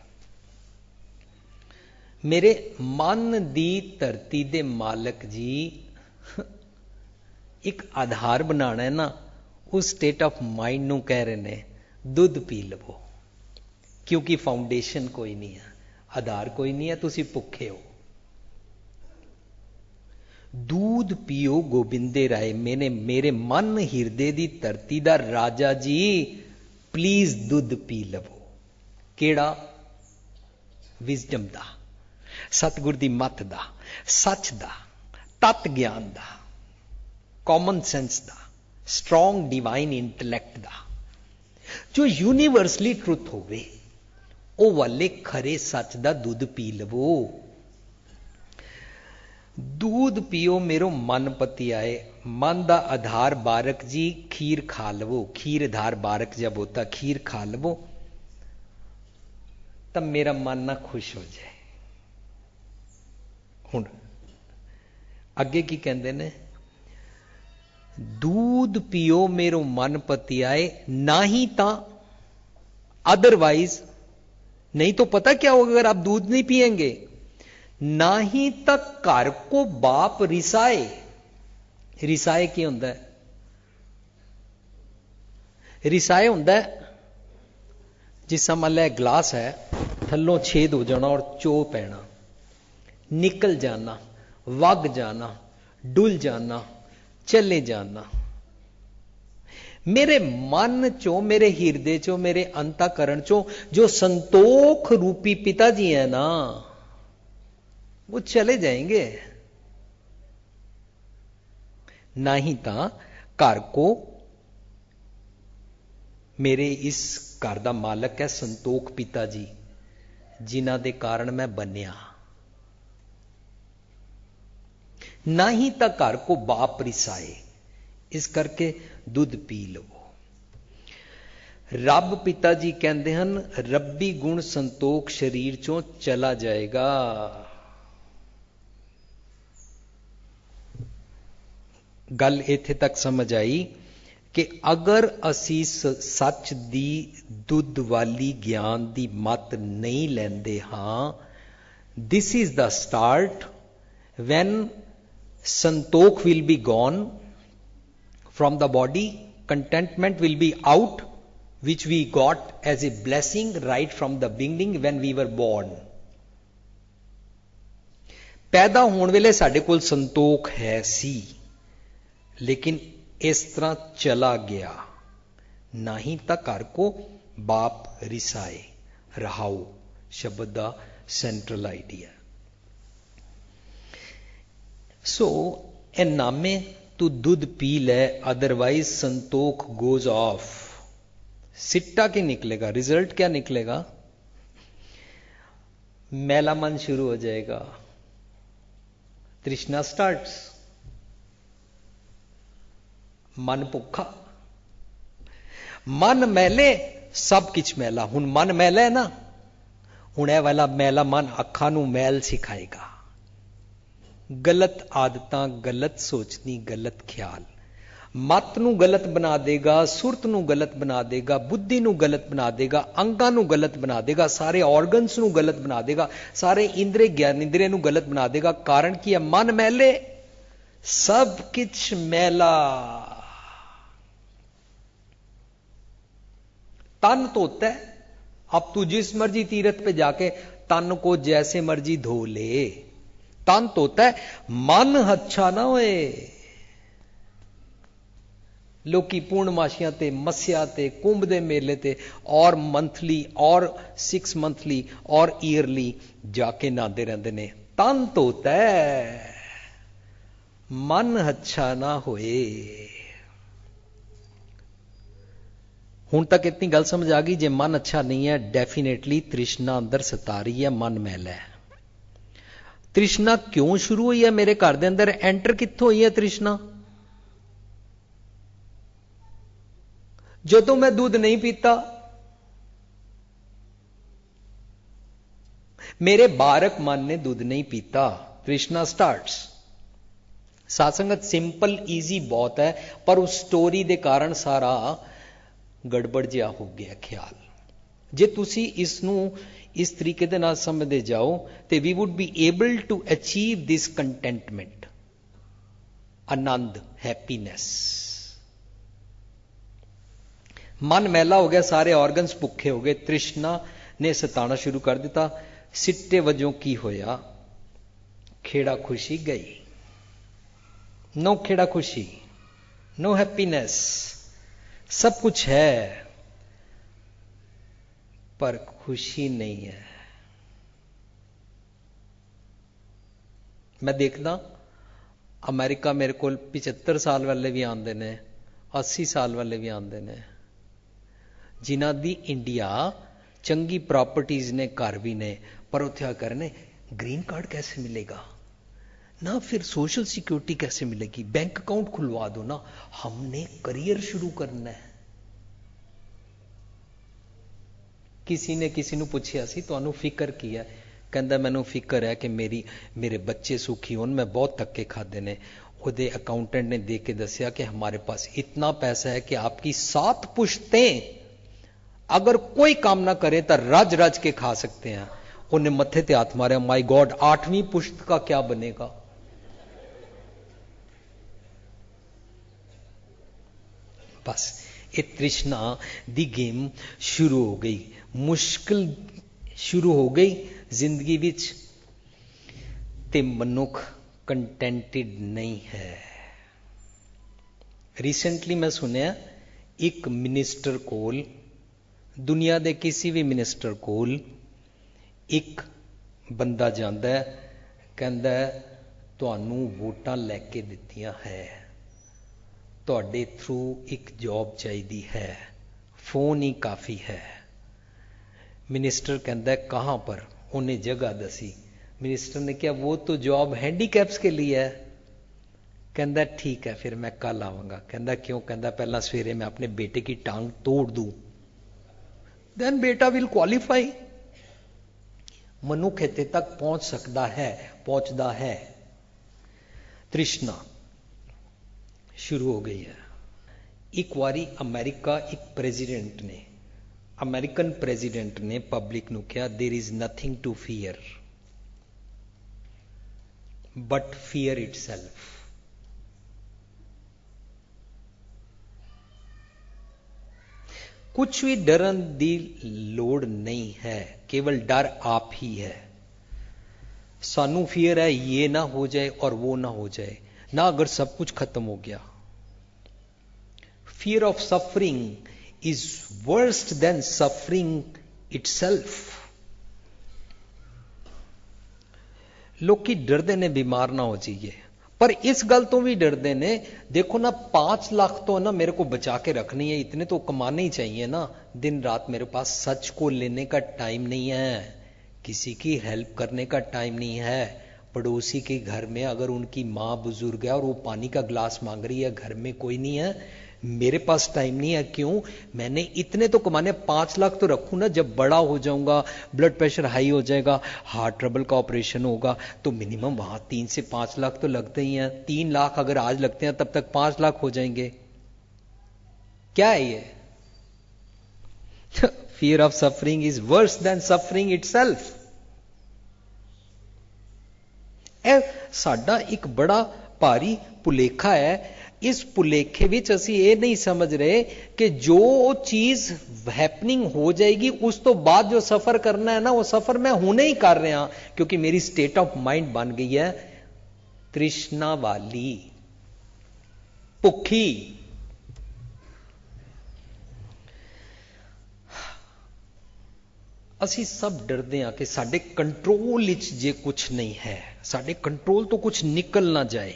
मेरे मन दी धरती दे मालिक जी एक आधार बनाना है ना, उस स्टेट ऑफ माइंड नू कह रहे ने दुध पी लवो, क्योंकि फाउंडेशन कोई नहीं है, आधार कोई नहीं है, तुसी भुखे हो। दूध पियो गोबिंदे राय, मेरे मन हिरदे दी धरती दा राजा जी, प्लीज दुध पी लवो। केड़ा? विजडम दा, सतगुर दी मत दा, सच दा, तत् ज्ञान दा, कॉमन सेंस दा, स्ट्रॉन्ग डिवाइन इंटलैक्ट दा, जो यूनिवर्सली ट्रुथ होवे, ओ वाले खरे सच दा दुध पी लवो। दूध पियो मेरो मन पति आए, मन दा आधार बारक जी, खीर खा लवो। खीर आधार बारक जब होता, खीर खा लवो, तब मेरा मन ना खुश हो जाए। हुण अगे की कहंदे ने, दूध पियो मेरो मन पति आए, ना ही ता अदरवाइज, नहीं तो पता क्या होगा अगर आप दूध नहीं पिएंगे, ना ही तक घर को बाप रिसाए। रिसाए की होंदा है? रिसाए होंदा है जिस मान लै गिलास है, थल्लों छेद हो जाना और चो पैना, निकल जाना, वग जाना, डुल जाना, चले जाना। मेरे मन चो, मेरे हिरदे चो, मेरे अंतःकरण चो जो संतोख रूपी पिताजी है ना, वो चले जाएंगे। ना ही ता घर को, मेरे इस घर दा मालक है संतोख पिता जी, जिन्हां दे कारण मैं बनिया। ना ही ता घर को बाप रिसाए, इस करके दुध पी लो। रब पिता जी कहते हैं, रब्बी गुण संतोख शरीर चों चला जाएगा। गल इत्थे तक समझ आई कि अगर असी सच दी दुध वाली ज्ञान दी मत नहीं लेंदे हां, this is the start when संतोख will be gone from the body, contentment will be out, which we got as a blessing right from the beginning when we were born. पैदा होने वेले साडे कोल संतोख है सी, लेकिन इस तरह चला गया। ना ही ता घर को बाप रिसाए, रहाओ शब्द दा सेंट्रल आइडिया। सो ए नामे तू दुध पी ले, अदरवाइज संतोख गोज ऑफ। सिट्टा क्या निकलेगा? रिजल्ट क्या निकलेगा? मैला मन शुरू हो जाएगा, तृष्णा स्टार्ट्स, मन भुखा, मन मैले सब किछ मैला। हुण मन मैला है ना, हुण ए वाला मैला मन अखां नूं मैल सिखाएगा। गलत आदतां, गलत सोचनी, गलत ख्याल मत नूं गलत बना देगा, सुरत नूं गलत बना देगा, बुद्धि नूं गलत बना देगा, अंगां नूं गलत बना देगा, सारे ऑर्गन्स नूं गलत बना देगा, सारे इंद्रिय ज्ञान इंद्रिय नूं गलत बना देगा। कारण की है? मन मैले, सब किछ मैला। तन धोता है, अब तू जिस मर्जी तीर्थ पे जाके तन को जैसे मर्जी धो ले, तन धोता है, मन अच्छा ना होए। लोकी पूर्णमाशियां ते, मस्या ते, कुंभ दे मेले ते और मंथली और 6 मंथली और ईयरली जाके नहाते रहते ने। तन धोता है, मन अच्छा ना होए। हुण तक इतनी गल समझ आ गई, जे मन अच्छा नहीं है, डेफिनेटली तृष्णा अंदर सता रही है, मन मैला है। तृष्णा क्यों शुरू हुई है मेरे घर दे अंदर? एंटर कित्थों हुई है तृष्णा? जदों मैं दूध नहीं पीता, मेरे बारक मन ने दूध नहीं पीता, तृष्णा स्टार्ट्स। सासंगत सिंपल ईजी बहुत है, पर उस स्टोरी दे कारण सारा गड़बड़ जिहा हो गया ख्याल। जे तुसी इसनूं इस तरीके दे नाल समझदे जाओ ते we would be able to achieve this contentment, आनंद, हैप्पीनेस। मन मैला हो गया, सारे ऑर्गन्स भुखे हो गए, तृष्णा ने सताना शुरू कर दिता। सिट्टे वजों की होया, खेड़ा खुशी गई। नो खेड़ा खुशी, नो हैप्पीनेस। सब कुछ है पर खुशी नहीं है। मैं देखना अमेरिका मेरे को 75 साल वाले भी आंदे ने, 80 साल वाले भी आंदे ने, जिन्हां दी इंडिया चंगी प्रॉपर्टीज ने, घर भी ने, पर उत्थे करने ग्रीन कार्ड कैसे मिलेगा ना, फिर सोशल सिक्योरिटी कैसे मिलेगी, बैंक अकाउंट खुलवा दो ना, हमने करियर शुरू करना है। किसी ने किसी ਨੂੰ ਪੁੱਛਿਆ ਸੀ ਤੁਹਾਨੂੰ ਫਿਕਰ ਕੀ ਹੈ, ਕਹਿੰਦਾ ਮੈਨੂੰ ਫਿਕਰ ਹੈ ਕਿ मेरे बच्चे सुखी होन, मैं बहुत धक्के खाते ने। ਉਹਦੇ अकाउंटेंट ने देख के दसिया कि हमारे पास इतना पैसा है कि आपकी 7 पुश्तें अगर कोई काम ना करे तो रज रज के खा सकते हैं। उन्हें मत्थे ते हाथ मारे, माय गॉड 8वीं पुश्त का क्या बनेगा। बस ये तृष्णा दी गेम शुरू हो गई, मुश्किल शुरू हो गई जिंदगी विच, ते मनुख कंटेंटेड नहीं है। रिसेंटली मैं सुनिया एक मिनिस्टर कोल, दुनिया दे किसी भी मिनिस्टर कोल एक बंदा जांदा है, कहंदा तुहानू वोटां लैके दित्तियां है, तुहाडे थ्रू एक जॉब चाहिदी है, फोन ही काफ़ी है। मिनिस्टर कहता है कहाँ पर, उन्हें जगह दसी। मिनिस्टर ने कहा वो तो जॉब हैंडीकैप्स के लिए है। कहता ठीक है फिर मैं कल आवांगा। कहता क्यों? कहता पहला सवेरे मैं अपने बेटे की टांग तोड़ दूं, देन बेटा विल क्वालिफाई। मनुख इत्थे तक पहुंच सकता है, पहुंचता है। तृष्णा शुरू हो गई है। एक बारी अमेरिका एक प्रेसिडेंट ने, अमेरिकन प्रेसिडेंट ने पब्लिक ਨੂੰ ਕਿਹਾ there is nothing to fear but fear itself. कुछ भी डरन दी लोड़ नहीं है, केवल डर आप ही है। सानू फियर है ये ना हो जाए और वो ना हो जाए ना, अगर सब कुछ खत्म हो गया। Fear of suffering is worse than suffering itself। लोकी डरदे ने बीमार ना हो जाइए, पर इस गल तो भी डरदे ने, देखो ना 5 लाख तो ना मेरे को बचा के रखनी है, इतने तो कमाने ही चाहिए ना। दिन रात मेरे पास सच को लेने का टाइम नहीं है, किसी की हेल्प करने का टाइम नहीं है। पड़ोसी के घर में अगर उनकी माँ बुजुर्ग है और वो पानी का गिलास मांग रही है, घर में कोई नहीं है, मेरे पास टाइम नहीं है। क्यों? मैंने इतने तो कमाने, 5 लाख तो रखूं ना, जब बड़ा हो जाऊंगा, ब्लड प्रेशर हाई हो जाएगा, हार्ट ट्रबल का ऑपरेशन होगा, तो मिनिमम वहां 3 से 5 लाख तो लगते ही हैं। 3 लाख अगर आज लगते हैं तब तक 5 लाख हो जाएंगे। क्या है ये? Fear of suffering is worse than suffering itself. साडा एक बड़ा भारी भुलेखा है। इस भुलेखे विच असी ये नहीं समझ रहे कि जो चीज हैपनिंग हो जाएगी उस तो बाद जो सफर करना है ना, वो सफर मैं हुणे ही कर रहा, क्योंकि मेरी स्टेट ऑफ माइंड बन गई है तृष्णा वाली, भुखी। असी सब डरते हैं कि साडे कंट्रोल विच जे कुछ नहीं है, साडे कंट्रोल तो कुछ निकल ना जाए।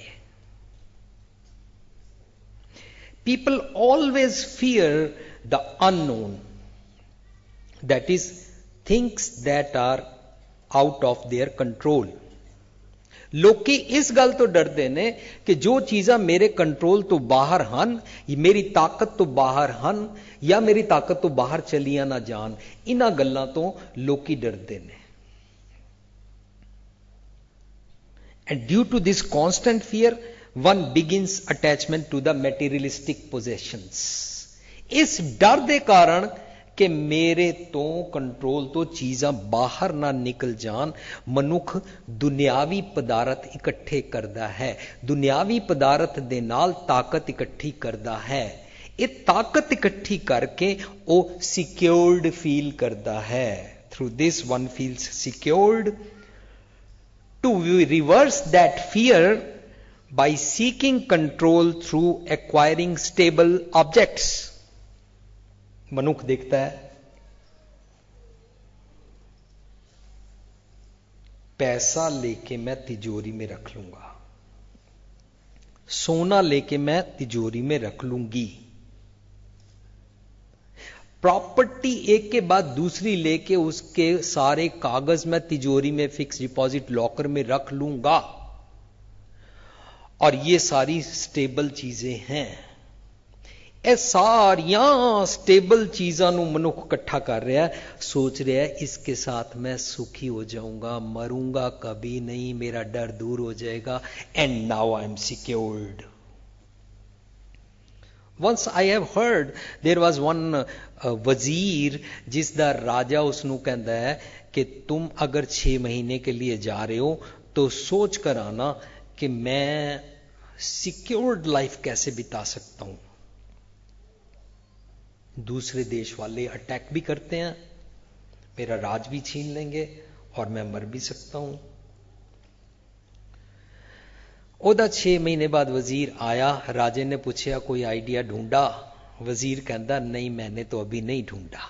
People always fear the unknown, that is things that are out of their control। लोकी इस गल तो डरते ने कि जो चीज़ां मेरे कंट्रोल तो बाहर हन, मेरी ताकत तो बाहर हन, या मेरी ताकत तो बाहर चलियां ना जान, इन्हां गल्लां तो लोकी डरते ने। And due to this constant fear, one begins attachment to the materialistic possessions। इस डर दे कारण कि मेरे तो कंट्रोल तो चीज़ां बाहर ना निकल जान, मनुख दुनियावी पदार्थ इकट्ठे करता है, दुनियावी पदार्थ दे नाल ताकत इकट्ठी करता है। ये ताकत इकट्ठी करके वो सिक्योर्ड फील करता है। Through this one feels secured. To reverse that fear by seeking control through acquiring stable objects. मनुष्य देखता है पैसा लेके मैं तिजोरी में रख लूंगा, सोना लेके मैं तिजोरी में रख लूंगी, प्रॉपर्टी एक के बाद दूसरी लेके उसके सारे कागज मैं तिजोरी में फिक्स डिपॉजिट लॉकर में रख लूंगा, और ये सारी स्टेबल चीजें हैं। ਇਹ ਸਾਰੀਆਂ स्टेबल चीज़ों ਨੂੰ मनुख इकट्ठा कर रहा है, सोच रहा है इसके साथ मैं सुखी हो जाऊंगा, मरूंगा कभी नहीं, मेरा डर दूर हो जाएगा, and now I am secured. Once I have heard there was one वजीर जिसदा राजा उसनों कहता है कि तुम अगर 6 महीने के लिए जा रहे हो तो सोच कर आना कि मैं सिक्योर्ड लाइफ कैसे बिता सकता हूं। दूसरे देश वाले अटैक भी करते हैं, मेरा राज भी छीन लेंगे और मैं मर भी सकता हूं। ओदा 6 महीने बाद वजीर आया, राजे ने पूछा कोई आइडिया ढूंढा? वजीर कहता नहीं मैंने तो अभी नहीं ढूंढा।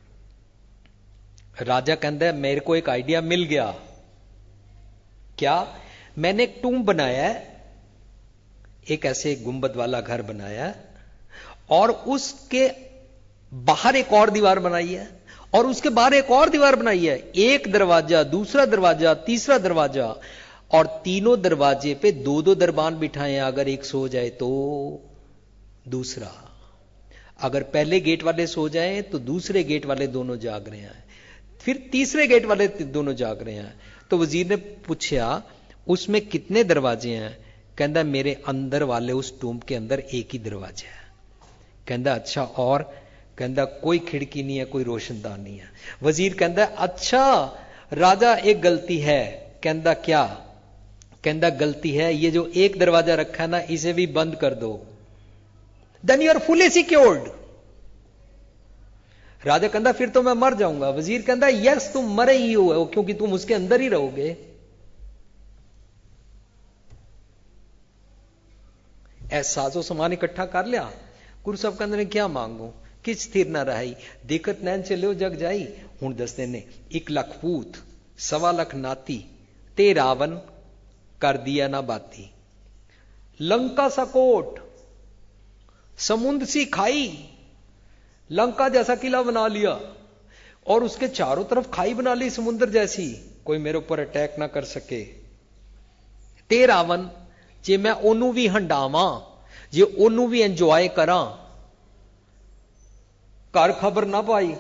राजा कहता मेरे को एक आइडिया मिल गया। क्या? मैंने एक टूम बनाया है, एक ऐसे गुंबद वाला घर बनाया है, और उसके बाहर एक और दीवार बनाई है, और उसके बाहर एक और दीवार बनाई है, एक दरवाजा, दूसरा दरवाजा, तीसरा दरवाजा, और तीनों दरवाजे पे 2-2 दरबान बिठाए हैं। अगर एक सो जाए तो दूसरा, अगर पहले गेट वाले सो जाए तो दूसरे गेट वाले दोनों जाग रहे हैं, फिर तीसरे गेट वाले दोनों जाग रहे हैं। तो वजीर ने पूछा उसमें कितने दरवाजे हैं? कहता मेरे अंदर वाले उस टूम के अंदर एक ही दरवाजा है। कहता अच्छा, और? कहता कोई खिड़की नहीं है, कोई रोशनदान नहीं है। वजीर कहता अच्छा राजा एक गलती है। कहता क्या? कहता गलती है ये जो एक दरवाजा रखा है ना, इसे भी बंद कर दो, then you are fully secured. राजा कहता फिर तो मैं मर जाऊंगा। वजीर कहता यस तुम मरे ही हो, क्योंकि तुम उसके अंदर ही रहोगे। ऐसा साजो सामान इकट्ठा कर लिया। गुरु साहब कहते क्या मांगू? किच स्थिर ना रही, देखत नैन चलो जग जाई। हूं दसते ने 1 लाख पूत, 1.25 लाख नाती, ते रावण कर दिया ना बाती। लंका सा कोट, समुद्र सी खाई, लंका जैसा किला बना लिया और उसके चारों तरफ खाई बना ली समुद्र जैसी, कोई मेरे ऊपर अटैक ना कर सके। ते रावण जे मैं ओनू भी हंडावां, जे ओनू भी एंजॉय करा, घर खबर ना पाई।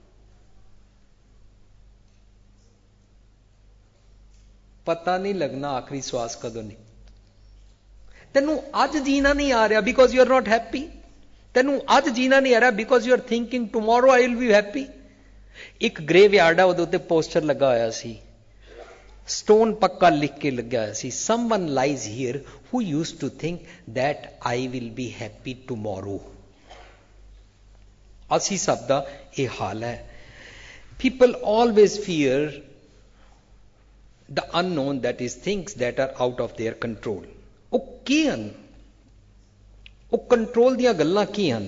पता नहीं लगना आखिरी श्वास कदों नहीं। तेनू अज जीना नहीं आ रहा because you are not happy. तेनू अज जीना नहीं आ रहा because you are thinking tomorrow I will be happy. एक ग्रेव यार्ड है, ਉਹਦੇ ਉੱਤੇ पोस्टर लगा होया सी, स्टोन पक्का लिख के लगा होया सी, someone lies here who used to think that I will be happy tomorrow. असी सब दा ये हाल है। People always fear the unknown, that is things that are out of their control. वो की हन? वो कंट्रोल दियां गल्लां की हन?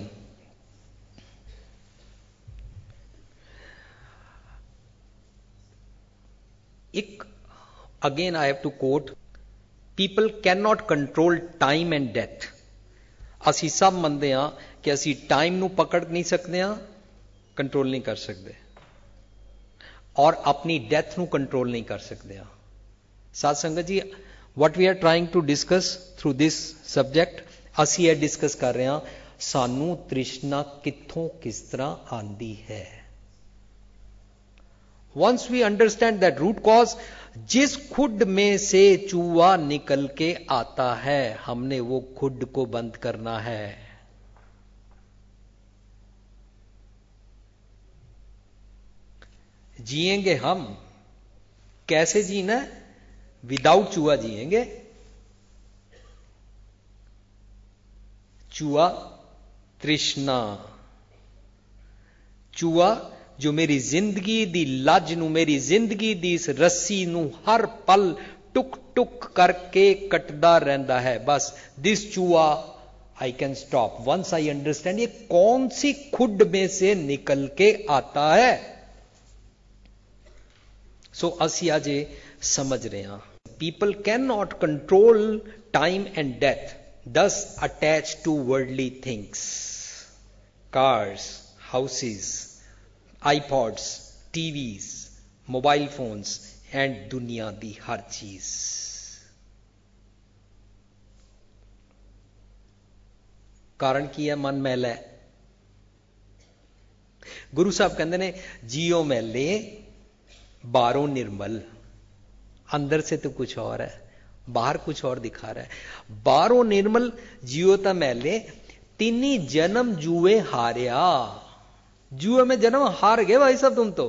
एक again I have to quote, people can not control time and death. असी सब मनते हां कि असी टाइम नू पकड़ नहीं सकते हां, कंट्रोल नहीं कर सकते, और अपनी डेथ नू कंट्रोल नहीं कर सकते हां। साध संगत जी, what we are trying to discuss through this subject, ਅਸੀਂ ਇਹ डिस्कस कर रहे हैं सानू तृष्णा कित्थों किस तरह आंदी है। Once we understand that root cause, जिस खुड में से चूहा निकल के आता है, हमने वो खुड को बंद करना है। जिएंगे हम, कैसे जीना है? विदाउट चूहा जिएंगे। चूहा तृष्णा। चूहा जो मेरी जिंदगी दी लज नू, मेरी जिंदगी दी इस रस्सी नू हर पल टुक टुक करके कटदा रहंदा है। बस दिस चूहा I can stop once I understand ये कौन सी खुड में से निकल के आता है। सो असी आज समझ रहे हैं people can not control time and death, thus attached to worldly things, cars, houses, iPods, TVs, mobile phones and दुनिया दी हर चीज। कारण की है? मन मैला है। गुरु साहब कहते ने जियो मैले बाहरों निर्मल, अंदर से तो कुछ और है, बाहर कुछ और दिखा रहा है। बाहरों निर्मल जियो ता मैले, तीनी जन्म जुए हारिया। जुए में जन्म हार गए भाई साहब तुम तो।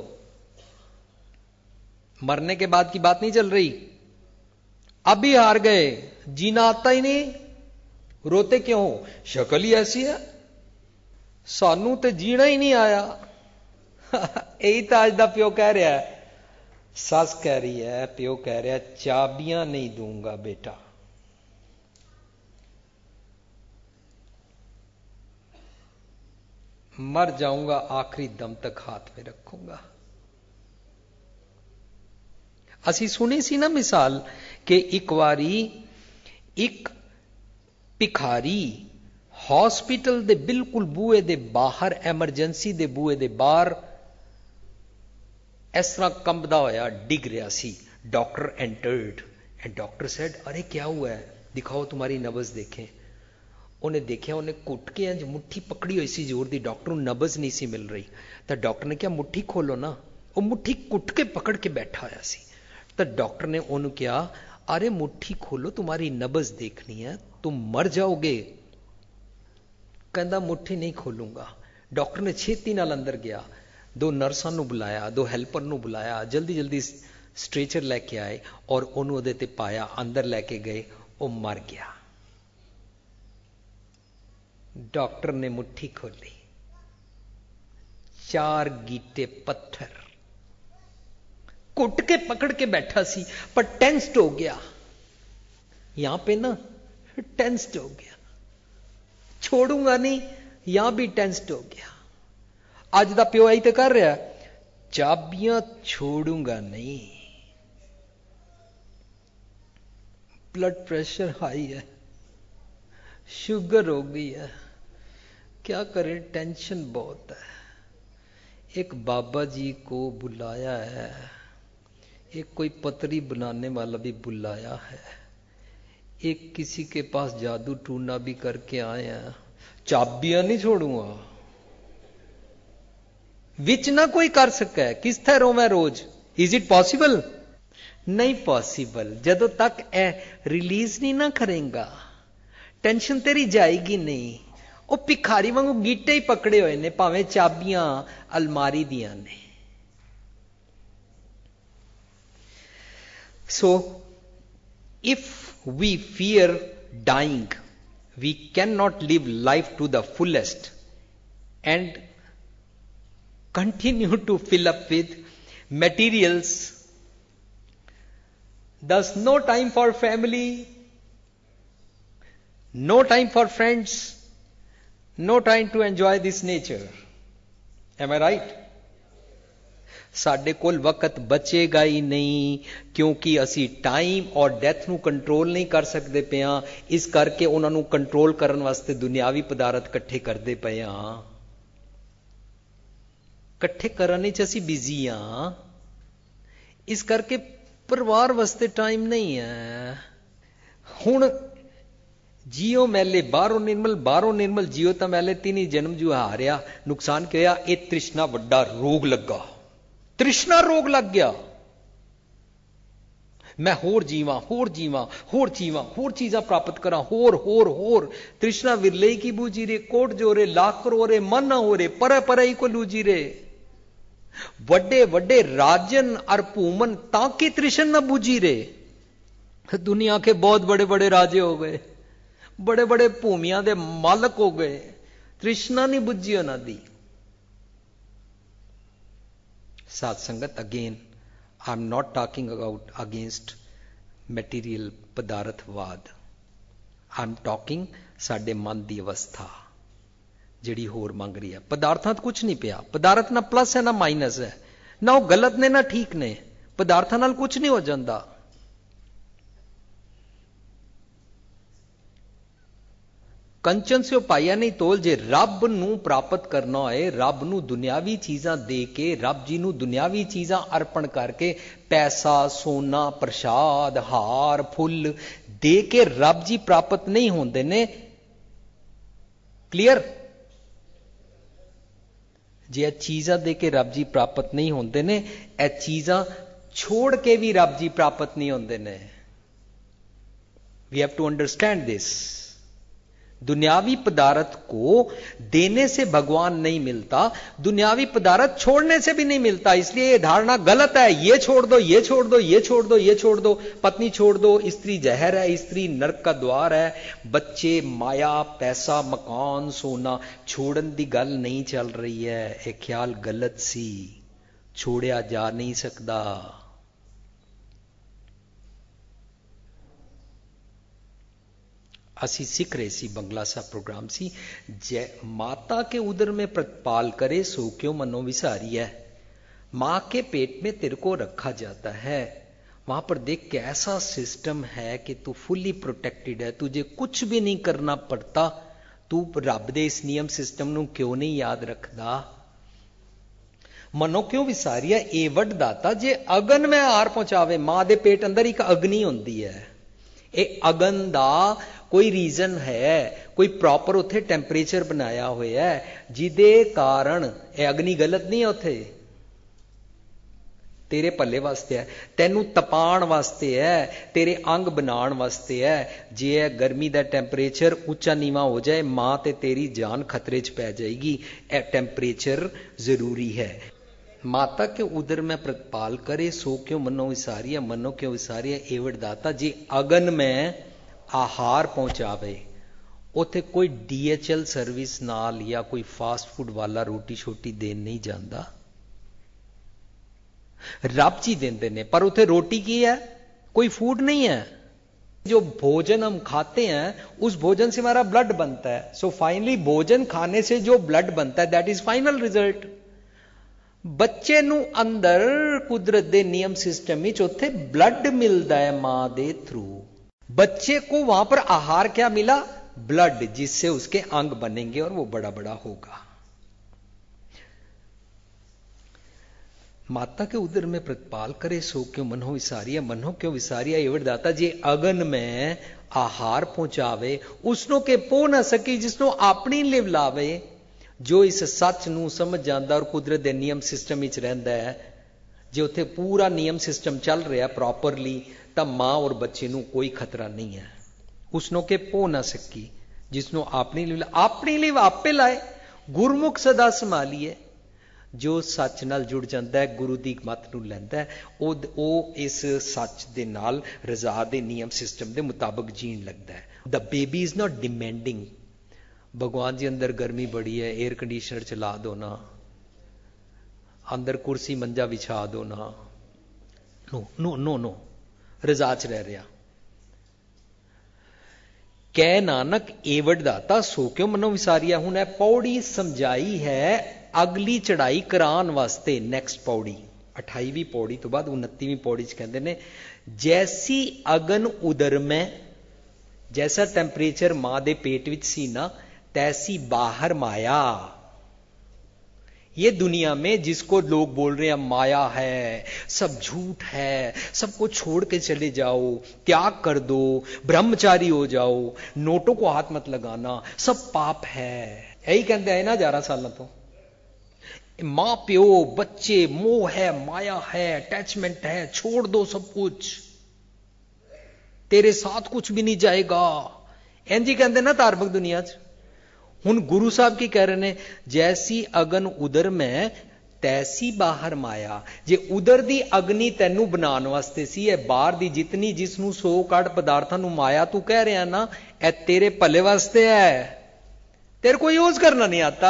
मरने के बाद की बात नहीं चल रही, अभी हार गए। जीना आता ही नहीं, रोते क्यों हो? शक्ल ही ऐसी है, सानू तो जीना ही नहीं आया। यही तो आज दा प्यो कह रहा है, सास कह रही है, प्यो कह रहा है, चाबियां नहीं दूंगा बेटा। मर जाऊंगा, आखिरी दम तक हाथ में रखूंगा। असी सुनी सी ना मिसाल कि एक बारी एक भिखारी हॉस्पिटल दे बिल्कुल बूहे दे बाहर, एमरजेंसी दे बूहे दे बाहर इस तरह कंबदा होया डिग रहा सी। Doctor entered and doctor said, अरे क्या हुआ है, दिखाओ तुम्हारी नब्ज देखें। उन्हें देखा, उन्हें कुट के अंज मुट्ठी पकड़ी हुई सी जोर दी, डॉक्टर को नब्ज नहीं सी मिल रही। तो डॉक्टर ने क्या, मुट्ठी खोलो ना। वो मुट्ठी कुट के पकड़ के बैठा होया सी। तो डॉक्टर ने उन्हें क्या, अरे मुट्ठी खोलो, तुम्हारी नब्ज देखनी है, तुम मर जाओगे। कहता मुट्ठी नहीं खोलूंगा। डॉक्टर ने छेती नाल अंदर गया, दो नर्सां नूं बुलाया, दो हैल्पर नूं बुलाया, जल्दी जल्दी स्ट्रेचर लेके आए और उन्होंने उहदे ते पाया, अंदर लेके गए, वो मर गया। डॉक्टर ने मुट्ठी खोली, 4 गीटे पत्थर, कुट के पकड़ के बैठा सी, पर टेंस्ड हो गया। यहां पे ना टेंस्ड हो गया, छोड़ूंगा नहीं, यहां भी टेंस्ड हो गया। आज दा प्यो आई तो कर रहा, चाबियां छोड़ूंगा नहीं। ब्लड प्रेशर हाई है, शुगर हो गई है, क्या करें, टेंशन बहुत है। एक बाबा जी को बुलाया है, एक कोई पतरी बनाने वाला भी बुलाया है, एक किसी के पास जादू टूना भी करके आए हैं। चाबियां नहीं छोड़ूंगा, विच ना कोई कर सके, किस तरह मैं रोज। Is it possible? नहीं पॉसिबल। जदों तक रिलीज नहीं ना करेगा, टेंशन तेरी जाएगी नहीं। वो भिखारी वांगू गीटे ही पकड़े हुए ने, भावें चाबियां अलमारी दिया ने। So if we fear dying, we can not live life to the fullest and continue to fill up with materials. Thus no time for family, no time for friends, no time to enjoy this nature. Am I right? साडे कोल वक्त बचेगा ही नहीं, क्योंकि असी time और death नू control नहीं कर सकते पे हां। इस करके उन्होंने कंट्रोल करने वास्ते दुनियावी पदार्थ इकट्ठे करते पे हां। इकट्ठे करने च असी बिजी हां, इस करके परिवार वास्ते टाइम नहीं है। हुण जियो मैले बाहरों निर्मल, बाहरों निर्मल जियो तो मैले, तीन जन्म जो हारिया। नुकसान क्या होया? एक तृष्णा वड्डा रोग लगा, तृष्णा रोग लग गया। मैं होर जीवा, होर जीवा, होर जीवा, होर चीजा प्राप्त करा, होर होर होर। तृष्णा विरले की बूझी रे, कोट जो रे, लाख करो रे, मन ना हो रे, पर पर ही को लूजी रे। वड्डे वड्डे राजन और भूमन ताकि तृष्ण न बूझी रे। दुनिया के बहुत बड़े बड़े राजे हो गए, बड़े बड़े भूमिया दे मालक हो गए, ਤ੍ਰਿਸ਼ਨਾ ਨਹੀਂ ਬੁੱਝੀ ਉਹਨਾਂ ਦੀ। ਸਾਧ ਸੰਗਤ, again I am not talking about against material ਪਦਾਰਥਵਾਦ। ਆਈ ਐਮ ਟਾਕਿੰਗ ਸਾਡੇ ਮਨ ਦੀ ਅਵਸਥਾ ਜਿਹੜੀ ਹੋਰ ਮੰਗ ਰਹੀ ਹੈ। ਪਦਾਰਥਾਂ ਤੋਂ ਕੁਝ ਨਹੀਂ ਪਿਆ। ਪਦਾਰਥ ਨਾ ਪਲੱਸ ਹੈ ਨਾ ਮਾਈਨਸ ਹੈ, ਨਾ ਉਹ ਗਲਤ ਨੇ ਨਾ ਠੀਕ ਨੇ। ਪਦਾਰਥਾਂ ਨਾਲ ਕੁਝ ਨਹੀਂ ਹੋ ਜਾਂਦਾ। ਕੰਚਨ ਸਿਓ ਪਾਇਆ ਨਹੀਂ ਤੋਲ। ਜੇ ਰੱਬ ਨੂੰ ਪ੍ਰਾਪਤ ਕਰਨਾ ਹੋਏ, ਰੱਬ ਨੂੰ ਦੁਨਿਆਵੀ ਚੀਜ਼ਾਂ ਦੇ ਕੇ, ਰੱਬ ਜੀ ਨੂੰ ਦੁਨਿਆਵੀ ਚੀਜ਼ਾਂ ਅਰਪਣ ਕਰਕੇ, ਪੈਸਾ, ਸੋਨਾ, ਪ੍ਰਸ਼ਾਦ, ਹਾਰ, ਫੁੱਲ ਦੇ ਕੇ ਰੱਬ ਜੀ ਪ੍ਰਾਪਤ ਨਹੀਂ ਹੁੰਦੇ ਨੇ। ਕਲੀਅਰ? ਜੇ ਇਹ ਚੀਜ਼ਾਂ ਦੇ ਕੇ ਰੱਬ ਜੀ ਪ੍ਰਾਪਤ ਨਹੀਂ ਹੁੰਦੇ ਨੇ, ਇਹ ਚੀਜ਼ਾਂ ਛੋੜ ਕੇ ਵੀ ਰੱਬ ਜੀ ਪ੍ਰਾਪਤ ਨਹੀਂ ਹੁੰਦੇ ਨੇ। We have to understand this. दुनियावी पदार्थ को देने से भगवान नहीं मिलता, दुनियावी पदार्थ छोड़ने से भी नहीं मिलता। इसलिए यह धारणा गलत है। ये छोड़ दो, ये छोड़ दो, ये छोड़ दो, ये छोड़ दो, पत्नी छोड़ दो, स्त्री जहर है, स्त्री नरक का द्वार है, बच्चे, माया, पैसा, मकान, सोना, छोड़न दी गल नहीं चल रही है। यह ख्याल गलत सी, छोड़िया जा नहीं सकता। असी सीख रहे सी, बंगला सा प्रोग्राम सी, जय माता के उदर में प्रतिपाल करे सो क्यों मनो विसारी है। मां के पेट में तेरे को रखा जाता है, वहां पर देख कैसा सिस्टम है कि तू फुल्ली प्रोटेक्टेड है, तुझे कुछ भी नहीं करना पड़ता। तू रब दे इस नियम सिस्टम नू क्यों नहीं याद रखदा। मनो क्यों विसारी है ए वड दाता, जे अगन में हार पहुंचावे। मां दे पेट अंदर एक अग्नि होंदी है। ਇਹ ਅਗਨ ਦਾ ਕੋਈ ਰੀਜ਼ਨ ਹੈ, ਕੋਈ ਪ੍ਰੋਪਰ ਉੱਥੇ ਟੈਂਪਰੇਚਰ ਬਣਾਇਆ ਹੋਇਆ ਹੈ ਜਿਹਦੇ ਕਾਰਨ ਇਹ ਅਗਨੀ ਗਲਤ ਨਹੀਂ ਹੈ। ਉੱਥੇ ਤੇਰੇ ਭੱਲੇ ਵਾਸਤੇ ਹੈ, ਤੈਨੂੰ ਤਪਾਉਣ ਵਾਸਤੇ ਹੈ, ਤੇਰੇ ਅੰਗ ਬਣਾਉਣ ਵਾਸਤੇ ਹੈ। ਜੇ ਇਹ ਗਰਮੀ ਦਾ ਟੈਂਪਰੇਚਰ ਉੱਚਾ ਨੀਵਾਂ ਹੋ ਜਾਏ, ਮਾਂ ਤੇ ਤੇਰੀ ਜਾਨ ਖਤਰੇ 'ਚ ਪੈ ਜਾਏਗੀ। ਇਹ ਟੈਂਪਰੇਚਰ ਜ਼ਰੂਰੀ ਹੈ। माता के उदर में प्रतिपाल करे सो क्यों मनो विसारिया, मनो क्यों विसारिया एवड दाता। जी अगन में आहार पहुंचावे, उथे कोई DHL सर्विस नाल या कोई फास्ट फूड वाला रोटी छोटी देन नहीं जाता, रब जी देंदे ने। पर उथे रोटी की है, कोई फूड नहीं है। जो भोजन हम खाते हैं उस भोजन से हमारा ब्लड बनता है। सो फाइनली भोजन खाने से जो ब्लड बनता है दैट इज फाइनल रिजल्ट। ਬੱਚੇ ਨੂੰ ਅੰਦਰ ਕੁਦਰਤ ਦੇ ਨਿਯਮ सिस्टम ਵਿੱਚ ਉੱਥੇ ब्लड मिलता है मां दे थ्रू। बच्चे को वहां पर आहार क्या मिला? ब्लड, जिससे उसके अंग बनेंगे और वो बड़ा बड़ा होगा। माता के उदर में प्रतिपाल करे सो क्यों मनो विसारिया, मनो क्यों विसारिया एवड दाता। जे अगन में आहार पहुंचावे उसनो के पो ना सकी, जिसनो अपनी लिव लावे। जो इस सच नूं समझ जाता और कुदरत के नियम सिस्टम विच रहिंदा है, जे उत्थे पूरा नियम सिस्टम चल रहा प्रॉपरली, तो मां और बच्चे नूं कोई खतरा नहीं है। उसनों के पो ना सकी, जिसनों अपनी लिव आपे लाए। गुरमुख सदा संभालिए। जो सच नाल जुड़ जाता है, गुरु की मत नूं लैंदा है, वो इस सच दे नाल रजा दे नियम सिस्टम के मुताबिक जीण लगता है। The baby is not demanding. भगवान जी अंदर गर्मी बड़ी है, एयर कंडीशनर चला दो ना, अंदर कुर्सी मंजा बिछा दो ना, नो नो नो नो, रजा च रह रहा। कै नानक एवड दाता सो क्यों मनो विसारिया। हुण यह पौड़ी समझाई है अगली चढ़ाई करान वास्ते। नैक्सट पौड़ी 28वीं पौड़ी तो बाद 29वीं पौड़ी च कहते हैं, जैसी अगन उदर में, जैसा टैंपरेचर मां दे पेट विच सी ना, तैसी बाहर माया। ये दुनिया में जिसको लोग बोल रहे हैं माया है, सब झूठ है, सबको छोड़ के चले जाओ, त्याग कर दो, ब्रह्मचारी हो जाओ, नोटों को हाथ मत लगाना, सब पाप है, यही कहते हैं ना 11 साल तो। मां प्यो बच्चे, मोह है, माया है, अटैचमेंट है, छोड़ दो सब कुछ, तेरे साथ कुछ भी नहीं जाएगा। इंज ही कहते ना धार्मिक दुनिया च। हुण गुरु साहब की कह रहे हैं, जैसी अगन उदर में तैसी बाहर माया। जे उदर दी अग्नि तैनू बनाने वास्ते सी, है बाहर दी जितनी जिसनू 100 काट पदार्थां नू माया तू कह रहा ना, ए तेरे भले वास्ते है, तेरे को यूज करना नहीं आता।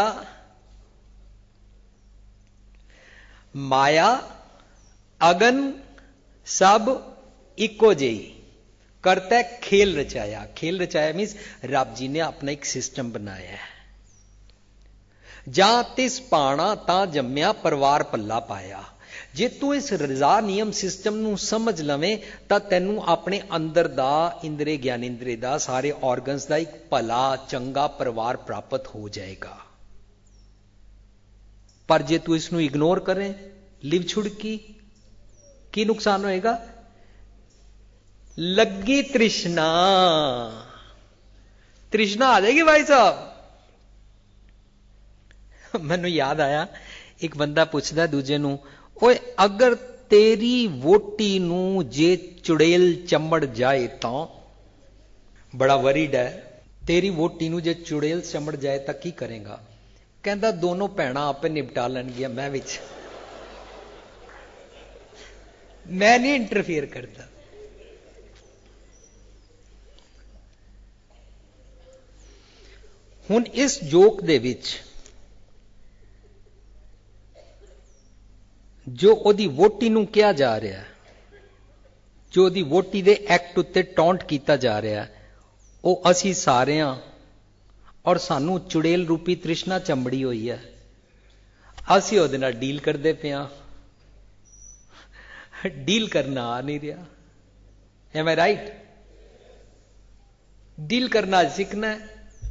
माया अगन सब इको जेही करता है खेल रचाया। खेल रचाया मीन्स रब जी ने अपना एक सिस्टम बनाया है। ਜਾਂ ਤਿਸ ਪਾਣਾ ਤਾਂ ਜੰਮਿਆ ਪਰਿਵਾਰ ਪੱਲਾ ਪਾਇਆ। ਜੇ ਤੂੰ ਇਸ ਰਜ਼ਾ ਨਿਯਮ ਸਿਸਟਮ ਨੂੰ ਸਮਝ ਲਵੇਂ ਤਾਂ ਤੈਨੂੰ ਆਪਣੇ ਅੰਦਰ ਦਾ ਇੰਦਰੇ ਗਿਆਨੇਂਦਰੇ ਦਾ ਸਾਰੇ ਆਰਗਨਸ ਦਾ ਇੱਕ ਭਲਾ ਚੰਗਾ ਪਰਿਵਾਰ ਪ੍ਰਾਪਤ ਹੋ ਜਾਏਗਾ। ਪਰ ਜੇ ਤੂੰ ਇਸ ਨੂੰ ਇਗਨੋਰ ਕਰੇ ਲਿਵ ਛੁੜਕੀ ਕੀ ਨੁਕਸਾਨ ਹੋਏਗਾ? ਲੱਗੀ ਤ੍ਰਿਸ਼ਨਾ, ਤ੍ਰਿਸ਼ਨਾ ਆ ਜਾਏਗੀ ਭਾਈ ਸਾਹਿਬ। ਮੈਨੂੰ ਯਾਦ ਆਇਆ ਇੱਕ ਬੰਦਾ ਪੁੱਛਦਾ ਦੂਜੇ ਨੂੰ, ਓਏ ਅਗਰ ਤੇਰੀ ਵੋਟੀ ਨੂੰ ਜੇ ਚੁੜੇਲ ਚੰਬੜ ਜਾਏ ਤਾਂ, ਬੜਾ ਵਰੀਡ ਹੈ, ਤੇਰੀ ਵੋਟੀ ਨੂੰ ਜੇ ਚੁੜੇਲ ਚੰਬੜ ਜਾਏ ਤਾਂ ਕੀ ਕਰੇਗਾ? ਕਹਿੰਦਾ ਦੋਨੋਂ ਭੈਣਾਂ ਆਪੇ ਨਿਪਟਾ ਲੈਣਗੀਆਂ, ਮੈਂ ਵਿੱਚ ਮੈਂ ਨਹੀਂ ਇੰਟਰਫੇਅਰ ਕਰਦਾ। ਹੁਣ ਇਸ ਜੋਕ ਦੇ ਵਿੱਚ ਜੋ ਉਹਦੀ ਵੋਟੀ ਨੂੰ ਕਿਹਾ ਜਾ ਰਿਹਾ, ਜੋ ਉਹਦੀ ਵੋਟੀ ਦੇ ਐਕਟ ਉੱਤੇ ਟੌਂਟ ਕੀਤਾ ਜਾ ਰਿਹਾ, ਉਹ ਅਸੀਂ ਸਾਰਿਆਂ ਔਰ ਸਾਨੂੰ ਚੁੜੇਲ ਰੂਪੀ ਤ੍ਰਿਸ਼ਨਾ ਚੰਬੜੀ ਹੋਈ ਹੈ, ਅਸੀਂ ਉਹਦੇ ਨਾਲ ਡੀਲ ਕਰਦੇ ਪਿਆ। ਡੀਲ ਕਰਨਾ ਆ ਨਹੀਂ ਰਿਹਾ। M I right? ਡੀਲ ਕਰਨਾ ਸਿੱਖਣਾ ਹੈ।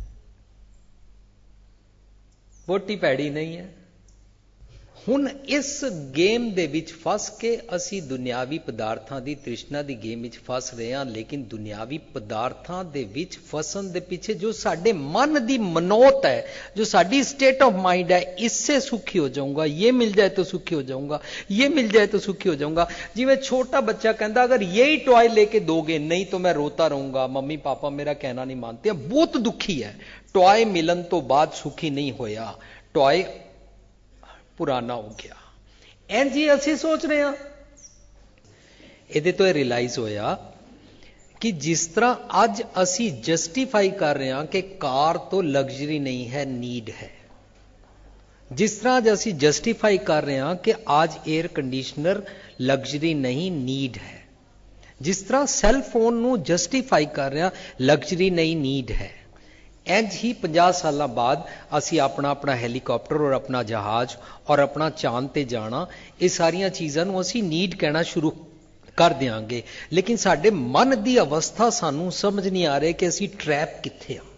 ਵੋਟੀ ਭੈੜੀ ਨਹੀਂ ਹੈ। ਹੁਣ ਇਸ ਗੇਮ ਦੇ ਵਿੱਚ ਫਸ ਕੇ ਅਸੀਂ ਦੁਨਿਆਵੀ ਪਦਾਰਥਾਂ ਦੀ ਤ੍ਰਿਸ਼ਨਾ ਦੀ ਗੇਮ ਵਿੱਚ ਫਸ ਰਹੇ ਹਾਂ। ਲੇਕਿਨ ਦੁਨਿਆਵੀ ਪਦਾਰਥਾਂ ਦੇ ਵਿੱਚ ਫਸਣ ਦੇ ਪਿੱਛੇ ਜੋ ਸਾਡੇ ਮਨ ਦੀ ਮਨੋਤ ਹੈ, ਜੋ ਸਾਡੀ ਸਟੇਟ ਆਫ ਮਾइंड है, इससे सुखी हो जाऊंगा, ये मिल जाए तो सुखी हो जाऊंगा, ये मिल जाए तो सुखी हो जाऊंगा। जिवें छोटा बच्चा कहता अगर यही टॉय लेके दोगे नहीं तो मैं रोता रहूंगा, मम्मी पापा मेरा कहना नहीं मानते, बहुत दुखी है। टॉय मिलन तो बाद सुखी नहीं होया, टॉय पुराना हो गया। इंज ही ਅਸੀਂ सोच रहे हैं। ਇਹਦੇ ਤੋਂ ਇਹ ਰਿਅਲਾਈਜ਼ ਹੋਇਆ ਕਿ ਜਿਸ ਤਰ੍ਹਾਂ ਅੱਜ ਅਸੀਂ ਜਸਟੀਫਾਈ ਕਰ ਰਹੇ ਹਾਂ ਕਿ ਕਾਰ ਤੋਂ ਲਗਜ਼ਰੀ ਨਹੀਂ ਹੈ, ਨੀਡ ਹੈ, ਜਿਸ ਤਰ੍ਹਾਂ ਅੱਜ ਅਸੀਂ ਜਸਟੀਫਾਈ ਕਰ ਰਹੇ ਹਾਂ ਕਿ ਅੱਜ 에ਅਰ ਕੰਡੀਸ਼ਨਰ ਲਗਜ਼ਰੀ ਨਹੀਂ, ਨੀਡ ਹੈ, ਜਿਸ ਤਰ੍ਹਾਂ ਸੈੱਲ ਫੋਨ ਨੂੰ ਜਸਟੀਫਾਈ ਕਰ ਰਹੇ ਹਾਂ ਲਗਜ਼ਰੀ ਨਹੀਂ, ਨੀਡ ਹੈ, इंज ही 50 साल बाद असी अपना अपना हैलीकॉप्टर और अपना जहाज और अपना चांद ते जाना, ये सारिया चीज़ों को असी नीड कहना शुरू कर देंगे। लेकिन साडे मन की अवस्था सानू समझ नहीं आ रही कि असी ट्रैप कित्थे आ।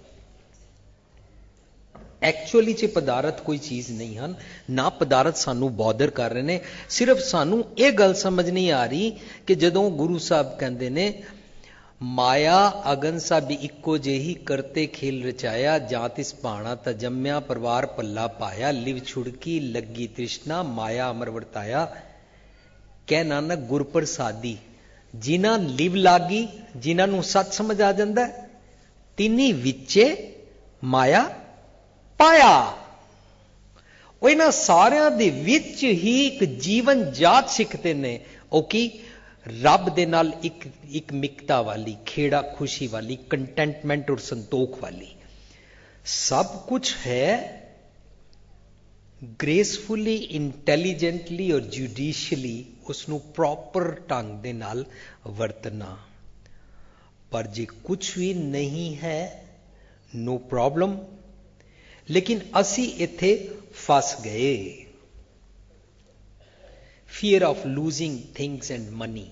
एक्चुअली च पदार्थ कोई चीज़ नहीं हैं, ना पदार्थ सानू बॉदर कर रहे हैं। सिर्फ सानू ये गल समझ नहीं आ रही कि जदों गुरु साहब कहते ने माया अगन सब इको जेही करते खेल रचाया, जातिस पाना त जम्या परिवार पल्ला पाया, लिव छुड़की लगी तृष्णा माया अमर वर्ताया। कह नानक गुर प्रसादी, जिन्हां लिव लागी, जिन्हां नूं सच समझ आ जांदा है, तिन्ही विचे माया पाया। ਉਹ ਇਹਨਾਂ ਸਾਰਿਆਂ ਦੇ ਵਿੱਚ ਹੀ ਇੱਕ ਜੀਵਨ ਜਾਤ ਸਿੱਖਦੇ ਨੇ, ਉਹ ਕੀ ਰੱਬ ਦੇ ਨਾਲ ਇੱਕ ਮਿਕਤਾ ਵਾਲੀ, ਖੇੜਾ खुशी वाली, कंटेंटमेंट और संतोख वाली। सब कुछ है ग्रेसफुली, इंटैलीजेंटली और जुडिशियली उसनू प्रॉपर ढंग दे नाल वरतना। पर जे कुछ भी नहीं है, नो प्रॉब्लम। लेकिन असी इत्थे फस गए। Fear of losing things and money.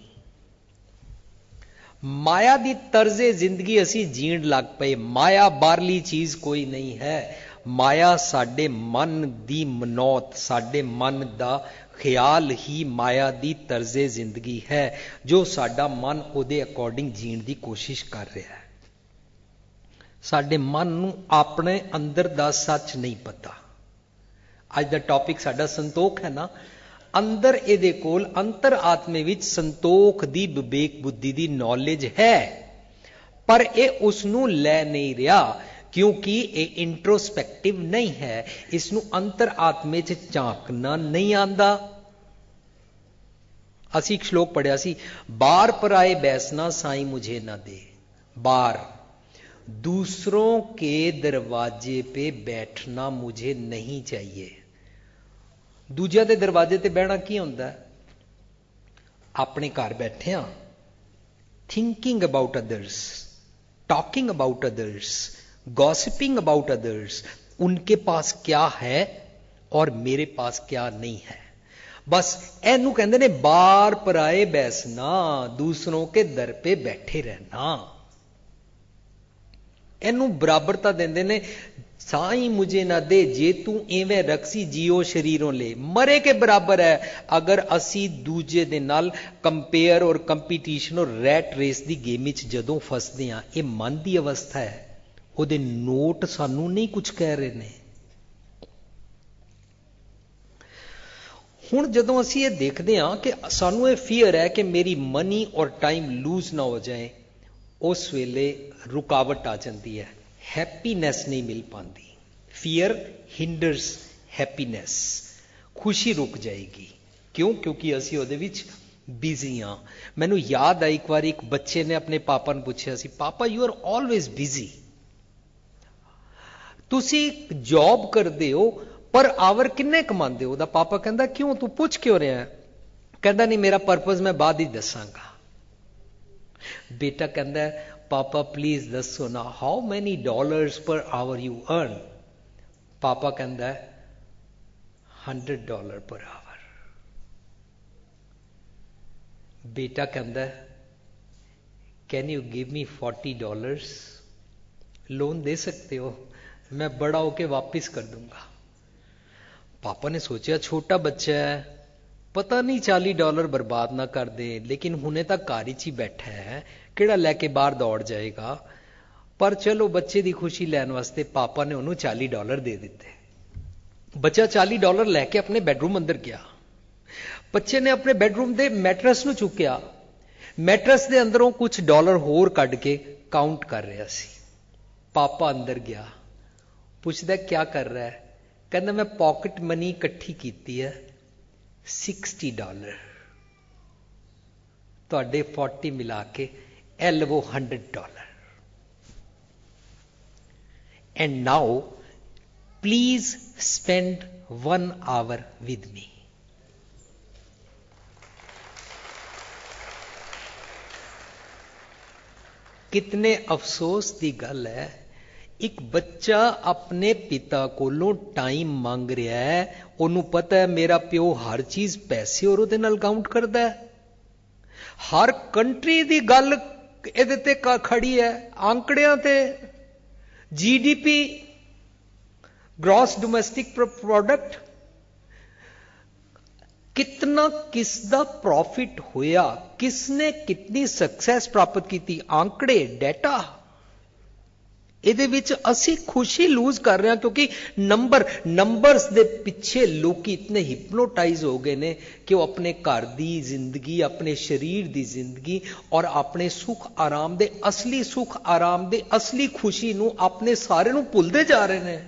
माया दी तर्जे जिंदगी असी जीण लग पे। माया बाहरली चीज कोई नहीं है, माया साडे मन दी मनौत, साडे मन दा ख्याल ही माया दी तर्जे जिंदगी है, जो साडा मन उहदे अकॉर्डिंग जीण दी कोशिश कर रहा है। साडे मन नूं अपने अंदर दा सच नहीं पता। अज दा टॉपिक साडा संतोख है ना। अंदर ਇਹਦੇ ਕੋਲ अंतर आत्मे विच संतोख दी विवेक बुद्धि दी नॉलेज है, पर यह उसनू लै नहीं रहा क्योंकि ये इंट्रोस्पेक्टिव नहीं है। इसनू अंतर आत्मे च झांकना नहीं आंदा। असी एक श्लोक पढ़िया सी, बार पराए बैसना साई मुझे ना दे। बार दूसरों के दरवाजे पे बैठना मुझे नहीं चाहिए। दूजिया दे दरवाजे ते बहना की होंदा है? अपने घर बैठे हाँ, thinking about others, talking about others, gossiping about others, उनके पास क्या है और मेरे पास क्या नहीं है। बस एनू कहंदे ने बार पराए बैसना, दूसरों के दर पे बैठे रहना। एनू बराबरता देंदे ने, साई मुझे ना दे जे तू एवें रखसी जियो शरीरों ले, मरे के बराबर है। अगर असी दूजे दे नाल कंपेयर और कंपीटीशन और रैट रेस दी गेम विच जदों फसदे हां, ये मन दी अवस्था है। ਉਹਦੇ नोट सानू नहीं कुछ कह रहे ने। हुण जदों असी ये देखते हां कि सानू ये फियर है कि मेरी मनी और टाइम लूज ना हो जाए, उस वेले रुकावट आ जाती है, हैप्पीनेस नहीं मिल पाती। फियर हिंडर्स हैप्पीनेस, खुशी रुक जाएगी। क्यों? क्योंकि असी ਉਹਦੇ ਵਿੱਚ बिजी हाँ। मैनू याद आई एक बार एक बच्चे ने अपने पापा ने पूछा सी, पापा यू आर ऑलवेज बिजी, तुसी जॉब करते हो पर आवर किन्ने कमांदे हो? ਉਹਦਾ पापा कहता क्यों तू पूछ क्यों रहा है? कहता नहीं मेरा पर्पज मैं बाद ही दसांगा। बेटा कहता पापा प्लीज दसो ना, how many dollars per hour you earn? पापा कहता $100 पर आवर। बेटा कहता can you give me $40? Loan दे सकते हो? मैं बड़ा होके वापिस कर दूंगा। पापा ने सोचा छोटा बच्चा है, पता नहीं $40 बर्बाद ना कर दे, लेकिन हुने तक घर ही बैठा है, किहड़ा लैके बाहर दौड़ जाएगा। पर चलो बच्चे की खुशी लैन वास्ते पापा ने उन्होंने $40 दे दिते। बच्चा $40 लैके अपने बैडरूम अंदर गया। बच्चे ने अपने बैडरूम के मैट्रस नूं चुक्या, मैट्रस के अंदरों कुछ डॉलर होर कढ़ के काउंट कर रहा सी। पापा अंदर गया, पूछदा क्या कर रहा है? कहना मैं पॉकेट मनी इकट्ठी की है $60, तुहाडे 40 मिला के एलवो $100। And now please spend 1 hour with me. कितने अफसोस की गल है, एक बच्चा अपने पिता कोलों टाइम मांग रहा है, उन्होंने पता है मेरा प्यो हर चीज पैसे और उहदे नाल काउंट करता है। हर कंट्री की गल इहदे ते खड़ी है, आंकड़ियां ते, GDP, ग्रॉस डोमेस्टिक प्रोडक्ट, कितना किसदा प्रॉफिट होया, किसने कितनी सक्सेस प्राप्त की, आंकड़े, डेटा। ਇਹਦੇ ਵਿੱਚ ਅਸੀਂ खुशी लूज कर रहे हैं क्योंकि नंबर्स ਦੇ ਪਿੱਛੇ ਲੋਕੀ इतने हिप्नोटाइज हो गए ने कि वो अपने घर ਦੀ जिंदगी, अपने शरीर ਦੀ जिंदगी और अपने सुख आराम ਦੇ असली सुख आराम ਦੇ असली खुशी ਨੂੰ अपने सारे ਨੂੰ ਭੁੱਲਦੇ जा रहे ਨੇ।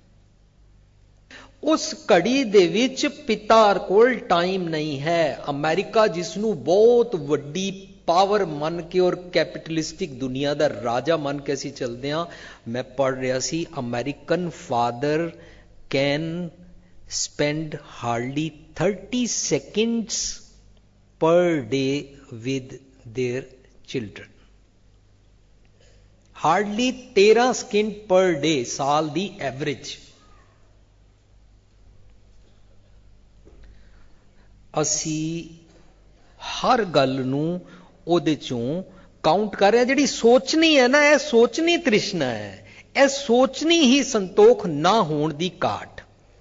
उस घड़ी दे विच पिता कोल टाइम नहीं है। अमेरिका जिसनू बहुत वड्डी पावर मन के और कैपिटलिस्टिक दुनिया का राजा मन के असी चलते हैं, मैं पढ़ रहा सी, American father can spend hardly 30 seconds per day with their children. Hardly 13 second per day, साल दी एवरेज। असी हर गल नूं ਉਹਦੇ ਚੋਂ काउंट कर रहे हैं। जिहड़ी सोचनी है ना, यह सोचनी तृष्णा है, यह सोचनी ही संतोख ना होने की घाट।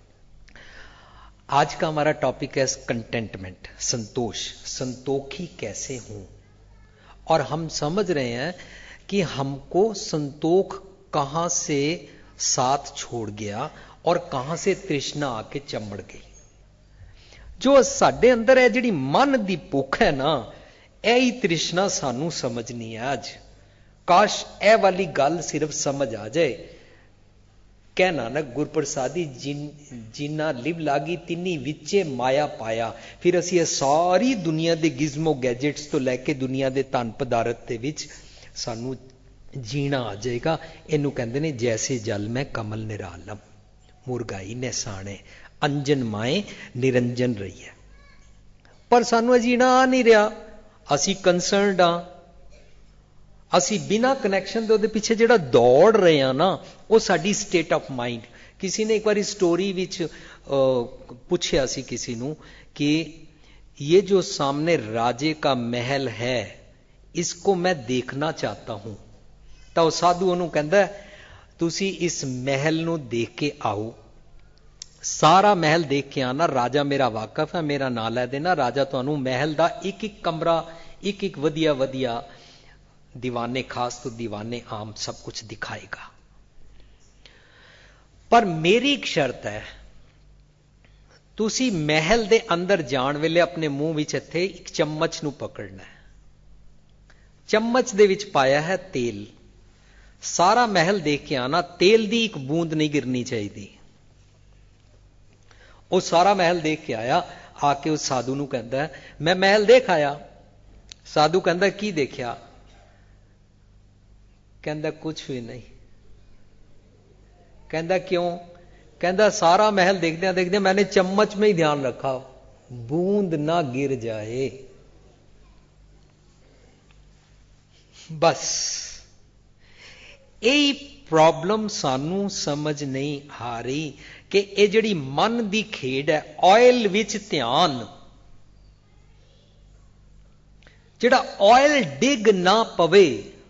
आज का हमारा टॉपिक है कंटेंटमेंट, संतोष। संतोखी कैसे हूं? और हम समझ रहे हैं कि हमको संतोख कहां से साथ छोड़ गया और कहां से तृष्णा आके चमड़ गई। जो साडे अंदर है, जिहड़ी मन की भुख है ना, यही तृष्णा सानू समझनी है। आज काश ए वाली गल सिर्फ समझ आ जाए। कह नानक गुरप्रसादी जिन्ना लिव लागी तिन्नी विचे माया पाया। फिर असी सारी दुनिया के गिज्मो गैजेट्स तो लैके दुनिया के धन पदार्थ के विच सानू जीना आ जाएगा। इनू कहते ने जैसे जल में कमल निरालम, मुरगाई ने साणे अंजन माए निरंजन रही है। पर सानू जीना आ नहीं रहा, असी कंसर्नड हाँ, असी बिना कनैक्शन दे पिछे जिहड़ा दौड़ रहे हैं ना, वो साडी स्टेट ऑफ माइंड। किसी ने एक बार स्टोरी विच पूछया सी किसी नू कि ये जो सामने राजे का महल है, इसको मैं देखना चाहता हूं। तो साधु उन्होंने कहता तुसी इस महल नू देख के आओ, सारा महल देख के आना, राजा मेरा वाकफ है, मेरा नाम लै देना, राजा तुहानू महल दा एक एक कमरा, एक एक वधिया वधिया, दीवाने खास तो दीवाने आम सब कुछ दिखाएगा। पर मेरी एक शर्त है, तुसी महल दे अंदर जाण वेले अपने मुंह विच इत्थे एक चम्मच नू पकड़ना है, चम्मच दे विच पाया है तेल, सारा महल देख के आना, तेल दी एक बूंद नहीं गिरनी चाहिए। वो सारा महल देख के आया, आके उस साधु नू कहता है मैं महल देख आया। साधु कहता की देखा? कहता कुछ भी नहीं। कहता क्यों? कहता सारा महल देखदे देखदे मैंने चम्मच में ही ध्यान रखा, बूंद ना गिर जाए। बस यही प्रॉब्लम सानू समझ नहीं आ रही कि ये जिहड़ी मन दी खेड है, ऑयल विच ध्यान, जिहड़ा ऑयल डिग ना पवे,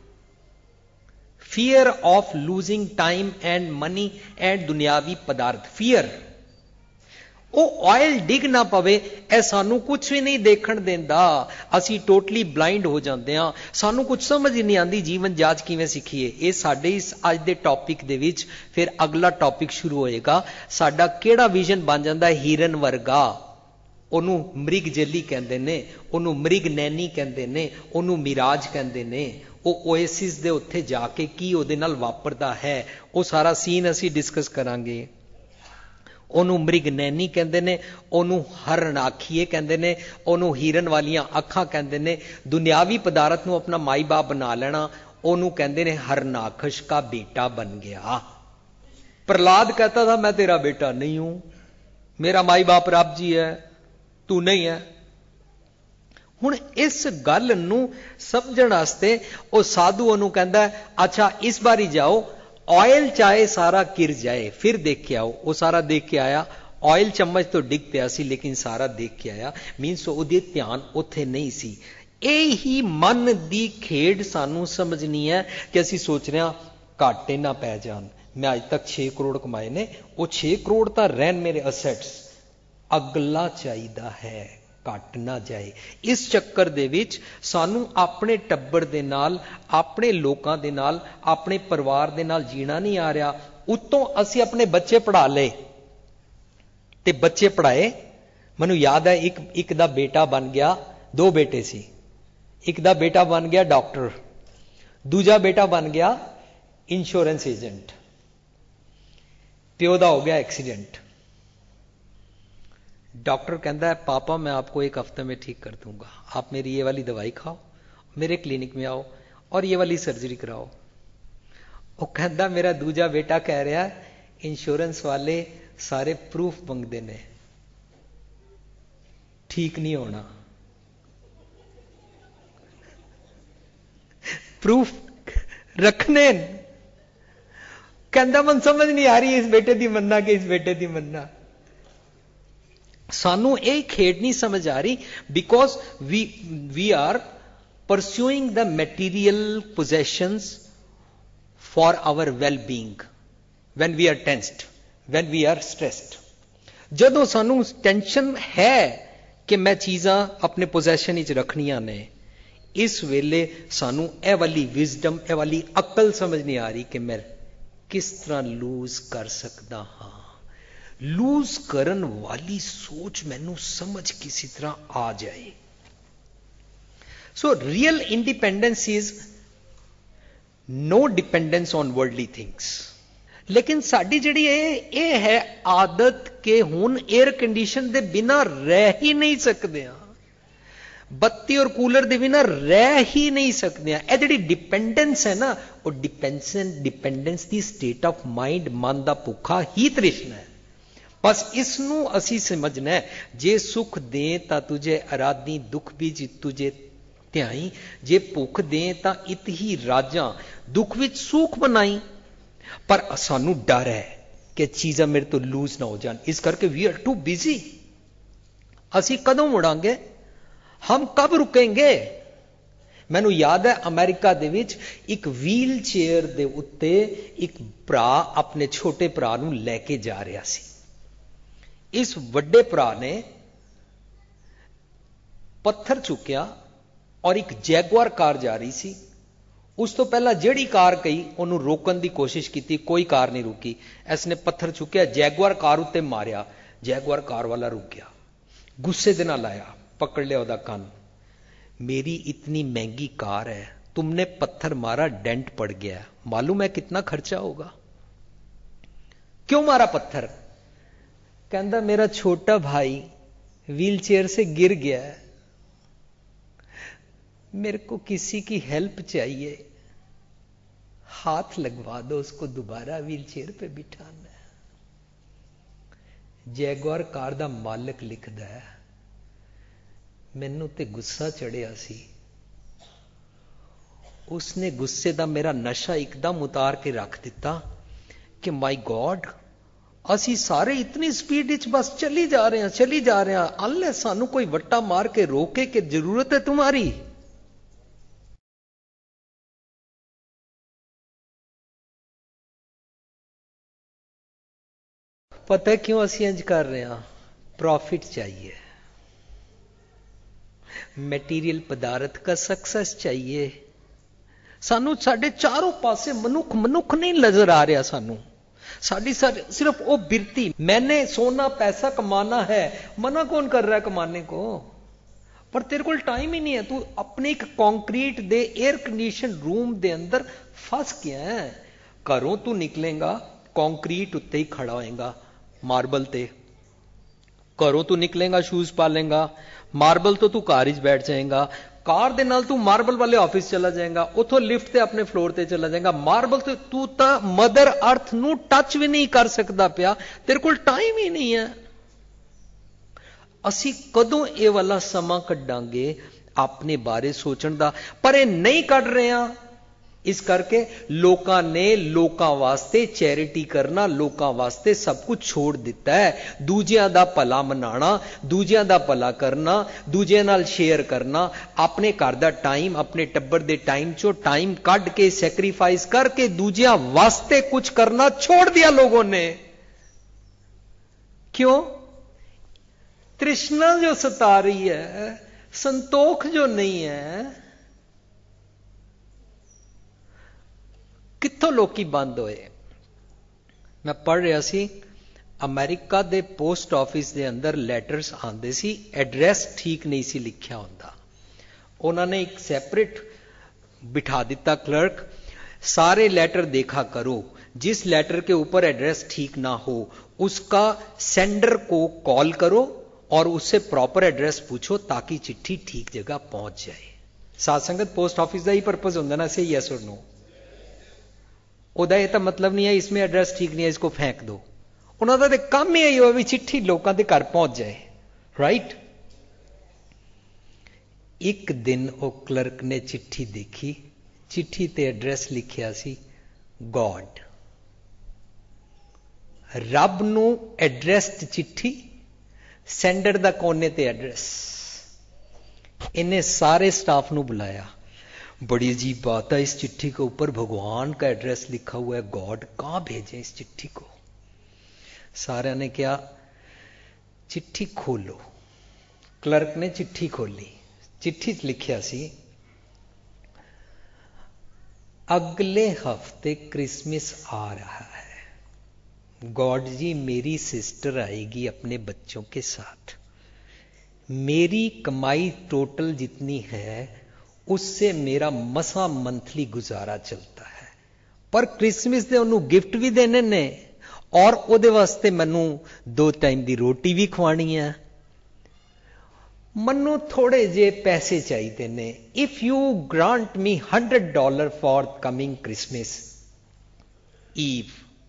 fear of losing time and money and दुनियावी पदार्थ, फियर, वो ऑयल डिग ना पवे, ए सानू कुछ भी नहीं देखण देंदा, असी टोटली ब्लाइंड हो जाते हैं, सानू कुछ समझ ही नहीं आती जीवन जाच किवें सीखीए। ये साडे इस अज दे टॉपिक दे विच फिर अगला टॉपिक शुरू होएगा, साडा केड़ा विजन बन जांदा हिरन वर्गा, ओनू मृग जली कहंदे ने, ओनू मृग नैनी कहंदे ने, ओनू मिराज कहंदे ने। वो ओएसिस दे उत्थे जाके की ओदे नाल वापरदा है, वो सारा सीन असी डिस्कस करांगे। ओनू मृग नैनी कहंदे ने, ओनू हरनाखीए कहंदे ने, ओनू हिरन वालियां अखां कहंदे ने। दुनियावी पदार्थ नू अपना माई बाप बना लेना, ओनू कहंदे ने हरनाखश का बेटा बन गया। प्रहलाद कहता था मैं तेरा बेटा नहीं हूं, मेरा माई बाप रब जी है, तू नहीं है। हुण इस गल नू समझण वास्ते ओ साधु ओनू कहंदा अच्छा इस बारी जाओ, ऑयल चाहे सारा गिर जाए फिर देख के आओ। वो सारा देख के आया, ऑयल चम्मच तो डिग पिया सी लेकिन सारा देख के आया, मीनस ओहदे ध्यान उत्थे नहीं सी। यही मन दी खेड सानू समझनी है कि असी सोच रहे हां घाटे ना पै जान, मैं अज तक 6 करोड़ कमाए ने, वो 6 करोड़ तां रहन मेरे असैट्स, अगला चाहिदा है, घट ना जाए। इस चक्कर दे विच सानू अपने टब्बर दे नाल, अपने लोकां दे नाल, अपने परिवार दे नाल जीना नहीं आ रहा। उत्तों असी अपने बच्चे पढ़ा ले ते बच्चे पढ़ाए, मैनू याद है एक दा बेटा बन गया, 2 बेटे सी, एक दा बेटा बन गया डॉक्टर, दूजा बेटा बन गया इंश्योरेंस एजेंट, प्यो दा हो गया एक्सीडेंट। डॉक्टर कहता है पापा मैं आपको 1 हफ्ते में ठीक कर दूंगा, आप मेरी ये वाली दवाई खाओ, मेरे क्लिनिक में आओ और ये वाली सर्जरी कराओ। वो कहता मेरा दूजा बेटा कह रहा इंश्योरेंस वाले सारे प्रूफ मंगते ने, ठीक नहीं होना। प्रूफ रखने, कहता मन समझ नहीं आ रही इस बेटे दी मन्ना कि इस बेटे दी मन्ना। सानू ये खेड नहीं समझ आ रही, because we are pursuing the material possessions for our well being when we are tensed, when we are stressed. जदों सानू टेंशन है कि मैं चीज़ां अपने पोजेशन विच रखनियां ने, इस वेले सानू ए वाली विजडम, ए वाली अकल समझ नहीं आ रही कि मैं किस तरह लूज कर सकता हाँ। लूज करन वाली सोच मैनू समझ किसी तरह आ जाए। So real independence is no dependence on worldly things. लेकिन साडी जिहड़ी ये है आदत के हुण एयर कंडीशन दे बिना रह ही नहीं सकते, बत्ती और कूलर दे बिना रह ही नहीं सकते। ये जिहड़ी डिपेंडेंस है ना, ਉਹ ਡਿਪੈਂਡੈਂਸ ਦੀ ਸਟੇਟ ਆਫ ਮਾਈਂਡ, ਮਨ ਦਾ ਭੁੱਖਾ ਹੀ ਤ੍ਰਿਸ਼ਨਾ ਹੈ। ਬਸ ਇਸ ਨੂੰ ਅਸੀਂ ਸਮਝਣਾ ਹੈ, ਜੇ ਸੁਖ ਦੇ ਤਾਂ ਤੁਝੇ ਅਰਾਧੀ, ਦੁੱਖ ਵਿੱਚ ਤੁਝੇ ਧਿਆਈ, ਜੇ ਭੁੱਖ ਦੇ ਤਾਂ ਇਤ ਹੀ ਰਾਜਾਂ, ਦੁੱਖ ਵਿੱਚ ਸੁਖ ਬਣਾਈ। ਪਰ ਸਾਨੂੰ ਡਰ ਹੈ ਕਿ ਚੀਜ਼ਾਂ ਮੇਰੇ ਤੋਂ ਲੂਜ਼ ਨਾ ਹੋ ਜਾਣ, ਇਸ ਕਰਕੇ ਵੀ ਆਰ ਟੂ ਬਿਜ਼ੀ। ਅਸੀਂ ਕਦੋਂ ਮੁੜਾਂਗੇ? ਹਮ ਕਬ ਰੁਕੇਂਗੇ? ਮੈਨੂੰ ਯਾਦ ਹੈ ਅਮਰੀਕਾ ਦੇ ਵਿੱਚ ਇੱਕ ਵੀਲ ਚੇਅਰ ਦੇ ਉੱਤੇ ਇੱਕ ਭਰਾ ਆਪਣੇ ਛੋਟੇ ਭਰਾ ਨੂੰ ਲੈ ਕੇ ਜਾ ਰਿਹਾ ਸੀ। ਇਸ ਵੱਡੇ ਭਰਾ ਨੇ ਪੱਥਰ ਚੁੱਕਿਆ ਔਰ ਇੱਕ ਜੈਗੁਆਰ ਕਾਰ ਜਾ ਰਹੀ ਸੀ। ਉਸ ਤੋਂ ਪਹਿਲਾਂ ਜਿਹੜੀ ਕਾਰ ਗਈ ਉਹਨੂੰ ਰੋਕਣ ਦੀ ਕੋਸ਼ਿਸ਼ ਕੀਤੀ, ਕੋਈ ਕਾਰ ਨਹੀਂ ਰੁਕੀ। ਇਸ ਨੇ ਪੱਥਰ ਚੁੱਕਿਆ, ਜੈਗੁਆਰ ਕਾਰ ਉੱਤੇ ਮਾਰਿਆ, ਜੈਗੁਆਰ ਕਾਰ ਵਾਲਾ ਰੁਕ ਗਿਆ। ਗੁੱਸੇ ਦੇ ਨਾਲ ਆਇਆ, पकड़ लिया ਉਹਦਾ ਕੰਨ, मेरी इतनी महंगी कार है, तुमने पत्थर मारा, डेंट पड़ गया, मालूम है कितना खर्चा होगा? क्यों मारा पत्थर? कहता मेरा छोटा भाई व्हील चेयर से गिर गया है, मेरे को किसी की हेल्प चाहिए, हाथ लगवा दो उसको, दोबारा व्हील चेयर पे बिठाना है। जैगुआर कार दा मालिक लिखदा है, मैनू ते गुस्सा चढ़िया सी, उसने गुस्से दा मेरा नशा एकदम उतार के रख दिता कि माई गॉड, असी सारे इतनी स्पीड विच बस चली जा रहे हैं, अल्ले सानू कोई वट्टा मार के रोके कि जरूरत है तुम्हारी। पता है क्यों असी इंज कर रहे हैं? प्रॉफिट चाहिए, मटीरियल पदार्थ का सक्सेस चाहिए। सानू साडे चारों पासे मनुख नहीं नजर आ रहा, सानू साडी सिर्फ वो बिरती, मैंने सोना पैसा कमाना है। मना कौन कर रहा है कमाने को? पर तेरे को टाइम ही नहीं है, तू अपने एक कंक्रीट दे एयर कंडीशन रूम दे अंदर फंस गया है। घरों तू निकलेगा कंक्रीट उत्ते ही खड़ा होएगा, मार्बल ते। घरों तू निकलेगा शूज पा लेगा, मार्बल तो तू कार च बैठ जाएगा, कार दे नाल तू मार्बल वाले ऑफिस चला जाएगा, उथों लिफ्ट ते अपने फ्लोर ते चला जाएगा। मार्बल तो तू तो मदर अर्थ नू टच भी नहीं कर सकता पिया, तेरे को टाइम ही नहीं है। असी कदों ये वाला समा कड्डांगे अपने बारे सोचण दा? पर ये नहीं कढ़ रहे हैं, इस करके लोकां ने लोकां वास्ते चैरिटी करना, लोकां वास्ते सब कुछ छोड़ दिता है। दूजियां दा भला मनाना, दूजियां दा भला करना, दूजियां नाल शेयर करना, अपने घर दा टाइम, अपने टब्बर दे टाइम चो टाइम कढ़ के सैक्रीफाइस करके दूजियां वास्ते कुछ करना छोड़ दिया लोगों ने। क्यों? तृष्णा जो सता रही है, संतोख जो नहीं है। कित्थों लोकी बंद होए? मैं पढ़ रहा सी, अमेरिका दे पोस्ट ऑफिस दे अंदर लैटर्स आंदे सी, एड्रैस ठीक नहीं सी लिखिया होंदा। उन्होंने एक सैपरेट बिठा दिता क्लर्क, सारे लेटर देखा करो, जिस लेटर के ऊपर एड्रेस ठीक ना हो उसका सेंडर को कॉल करो और उससे प्रॉपर एड्रेस पूछो ताकि चिट्ठी ठीक जगह पहुंच जाए। साथ संगत पोस्ट ऑफिस का ही पर्पज होंदा ना, से यस और नो। ਉਹਦਾ ਇਹ ਤਾਂ ਮਤਲਬ ਨਹੀਂ ਹੈ इसमें एड्रेस ठीक नहीं है इसको फेंक दो। ਉਹਨਾਂ ਦਾ ਤੇ ਕੰਮ ਹੀ ਇਹੀ ਹੋਵੇ ਵੀ ਚਿੱਠੀ ਲੋਕਾਂ ਦੇ ਘਰ ਪਹੁੰਚ ਜਾਏ, ਰਾਈਟ। ਇੱਕ ਦਿਨ ਉਹ ਕਲਰਕ ਨੇ ਚਿੱਠੀ ਦੇਖੀ, ਚਿੱਠੀ ਤੇ ਐਡਰੈਸ ਲਿਖਿਆ ਸੀ ਗॉड। ਰੱਬ ਨੂੰ ਐਡਰੈਸਡ ਚਿੱਠੀ, ਸੈਂਡਰ ਦਾ ਕੋਨੇ ਤੇ ਐਡਰੈਸ। ਇਹਨੇ ਸਾਰੇ स्टाफ ਨੂੰ बुलाया, बड़ी अजीब बात है, इस चिट्ठी के ऊपर भगवान का एड्रेस लिखा हुआ है, गॉड, कहां भेजें इस चिट्ठी को? सारे ने क्या, चिट्ठी खोलो। क्लर्क ने चिट्ठी खोली, चिट्ठी लिखिया सी, अगले हफ्ते क्रिसमस आ रहा है, गॉड जी मेरी सिस्टर आएगी अपने बच्चों के साथ, मेरी कमाई टोटल जितनी है उससे मेरा मसा मंथली गुजारा चलता है, पर क्रिसमस दे उन्होंने गिफ्ट भी देने ने और ਉਹਦੇ ਵਾਸਤੇ ਮੈਨੂੰ 2 टाइम की रोटी भी खवानी है। मनु थोड़े जे पैसे चाहिए ने, if you grant me $100 for coming Christmas eve.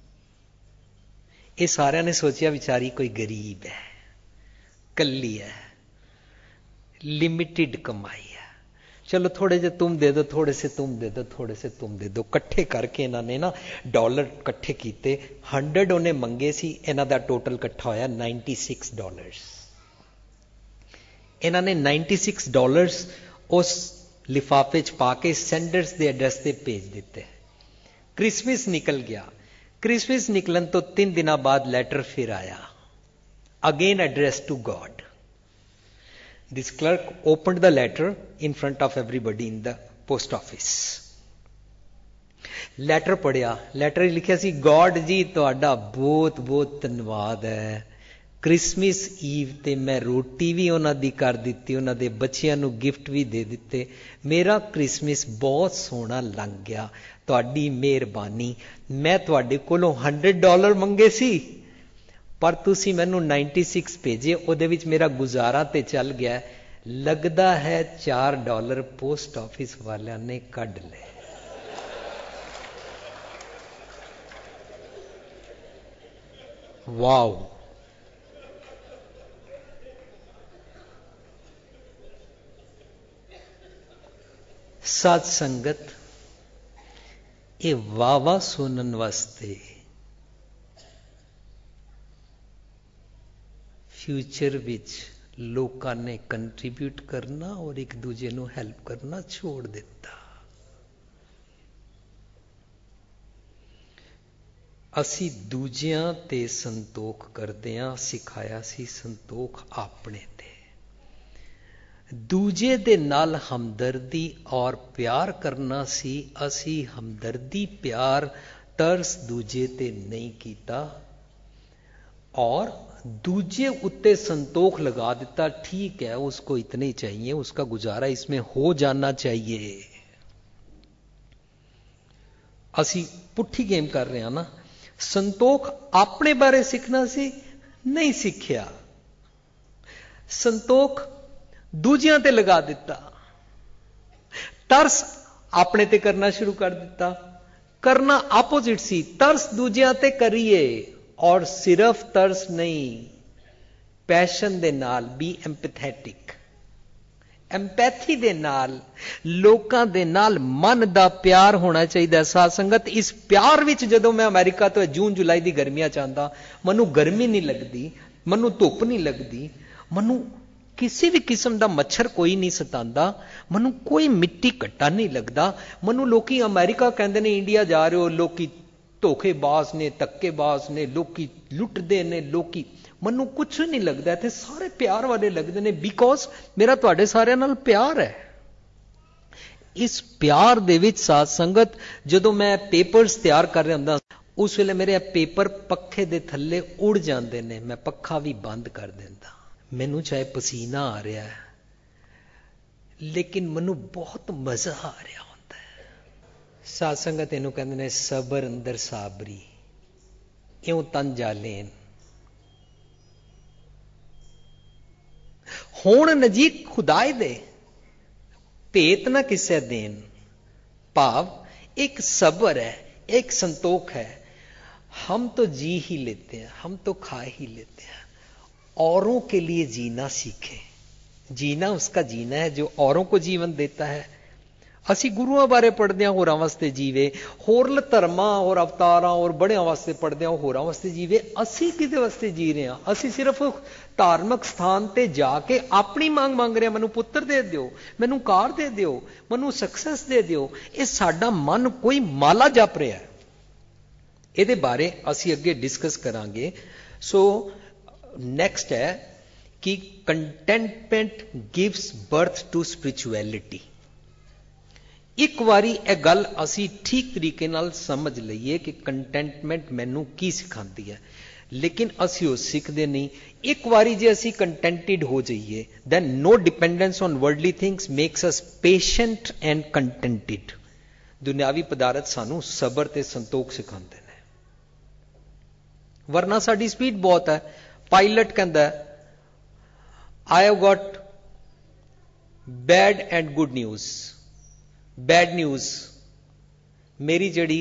ये सारे ने सोचा बेचारी कोई गरीब है, कली है, लिमिटेड कमाई है, चलो थोड़े जे तुम दे दो, थोड़े से तुम दे दो, थोड़े से तुम दे दो। कट्ठे करके इन्होंने ना डॉलर कट्ठे किए। 100 उन्हें मंगे सी, इन्हों का टोटल कट्ठा होया $96। इन्होंने $96 उस लिफाफे च पा के सेंडर्स के एड्रैस से भेज दिते। क्रिसमस निकल गया। क्रिसमस निकलन तो 3 दिन बाद लैटर फिर आया, again address to God. This clerk opened the letter in front of everybody in the post office. Letter पढ़िया, ਲੈਟਰ लिखिया सी, गॉड जी तुहाडा बहुत बहुत धन्यवाद है, क्रिसमस ईव ते मैं रोटी भी उन्हां दी कर दित्ती, उन्हां दे बच्चियां नूं गिफ्ट भी दे दिते, मेरा क्रिसमस बहुत सोहना लंघ गया, तुहाडी मेहरबानी। मैं तुहाडे कोलों $100 मंगे सी, पर तुसी मैनू 96 भेजे, उहदे विच मेरा गुजारा ते चल गया। लगदा है $4 पोस्ट ऑफिस वालियां ने कढ ले। वाओ, साध संगत, ये वावा सुनन वास्ते फ्यूचर विच लोकां ने कंट्रीब्यूट करना और एक दूजे नूं हेल्प करना छोड़ दिता। असी दूजियां ते संतोख करदियां सिखाया सी संतोख अपने ते। दूजे दे नाल हमदर्दी और प्यार करना सी, असी हमदर्दी प्यार तरस दूजे ते नहीं कीता और दूजे उत्ते संतोख लगा देता। ठीक है, उसको इतने चाहिए, उसका गुजारा इसमें हो जाना चाहिए। असी पुट्ठी गेम कर रहे हैं ना। संतोख अपने बारे सीखना सी, नहीं सीखिया। संतोख दूजियां ते लगा दिता, तरस अपने ते करना शुरू कर दिता। करना आपोजिट सी, तरस दूजियां ते करिए और सिर्फ तरस नहीं, पैशन दे नाल, बी एम्पैथेटिक, एम्पैथी दे नाल, लोकां दे नाल मन दा प्यार होना चाहिए। साध संगत, इस प्यार विच जदों मैं अमेरिका तो जून जुलाई दी गर्मियां चाहता, मनु गर्मी नहीं लगती, मनु धुप नहीं लगती, मनु किसी भी किस्म का मच्छर कोई नहीं सतांदा, मनु कोई मिट्टी कट्टा नहीं लगता। मनु लोकी अमेरिका कहते ने इंडिया जा रहे हो, लोकी धोखेबाज ने, धक्केबाज ने, लोकी लुटदे ने, लोकी, मनु कुछ नहीं लगता। इत्थे सारे प्यार वाले लगते हैं, बिकॉज मेरा तुहाडे सारिਆਂ नाल प्यार है। इस प्यार दे विच साध संगत, जदों मैं पेपर्स तैयार कर रहा हुंदा, उस वेले मेरे पेपर पखे दे थल्ले उड़ जाते हैं, मैं पखा भी बंद कर देंदा। मैनू चाहे पसीना आ रहा है, लेकिन मैनू बहुत मजा आ रहा होता है। साध संगत इनू कहते हैं सबर अंदर साबरी, इउं तन जालेन। होण नजीक खुदाए दे, भेत ना किसे देन। भाव एक सबर है, एक संतोख है। हम तो जी ही लेते हैं, हम तो खा ही लेते हैं, औरों के लिए जीना सीखे। जीना उसका जीना है जो औरों को जीवन देता है। असी गुरुओं बारे पढ़ते हैं, होरां वास्ते जीवे, होरल धर्मां और अवतारां और बड़ियां वास्ते पढ़ते हैं, होरां वास्ते जीवे। असी किदे वास्ते जी रहे हैं? असी सिर्फ धार्मिक स्थान ते जाके अपनी मांग मंग रहे हैं, मैनू पुत्र दे दिओ, मैनू कार दे दिओ, मैनू सक्सेस दे दिओ। ये साडा मन कोई माला जप रहा है। इहदे बारे असी अगे डिस्कस करांगे। सो नेक्स्ट है कि contentment gives birth to spirituality. एक बारी यह गल असी ठीक तरीके नाल समझ लईए कि कंटेंटमेंट मैनू की सिखाती है, लेकिन असी वो सीखते नहीं। एक बारी जे असी कंटेंटेड हो जाइए, then no dependence on worldly things makes us patient and contented. दुनियावी पदार्थ सानू सबर ते संतोख सिखाते हैं, वरना साडी स्पीड बहुत है। पायलट कहता I have got bad and good news. Bad news, मेरी जड़ी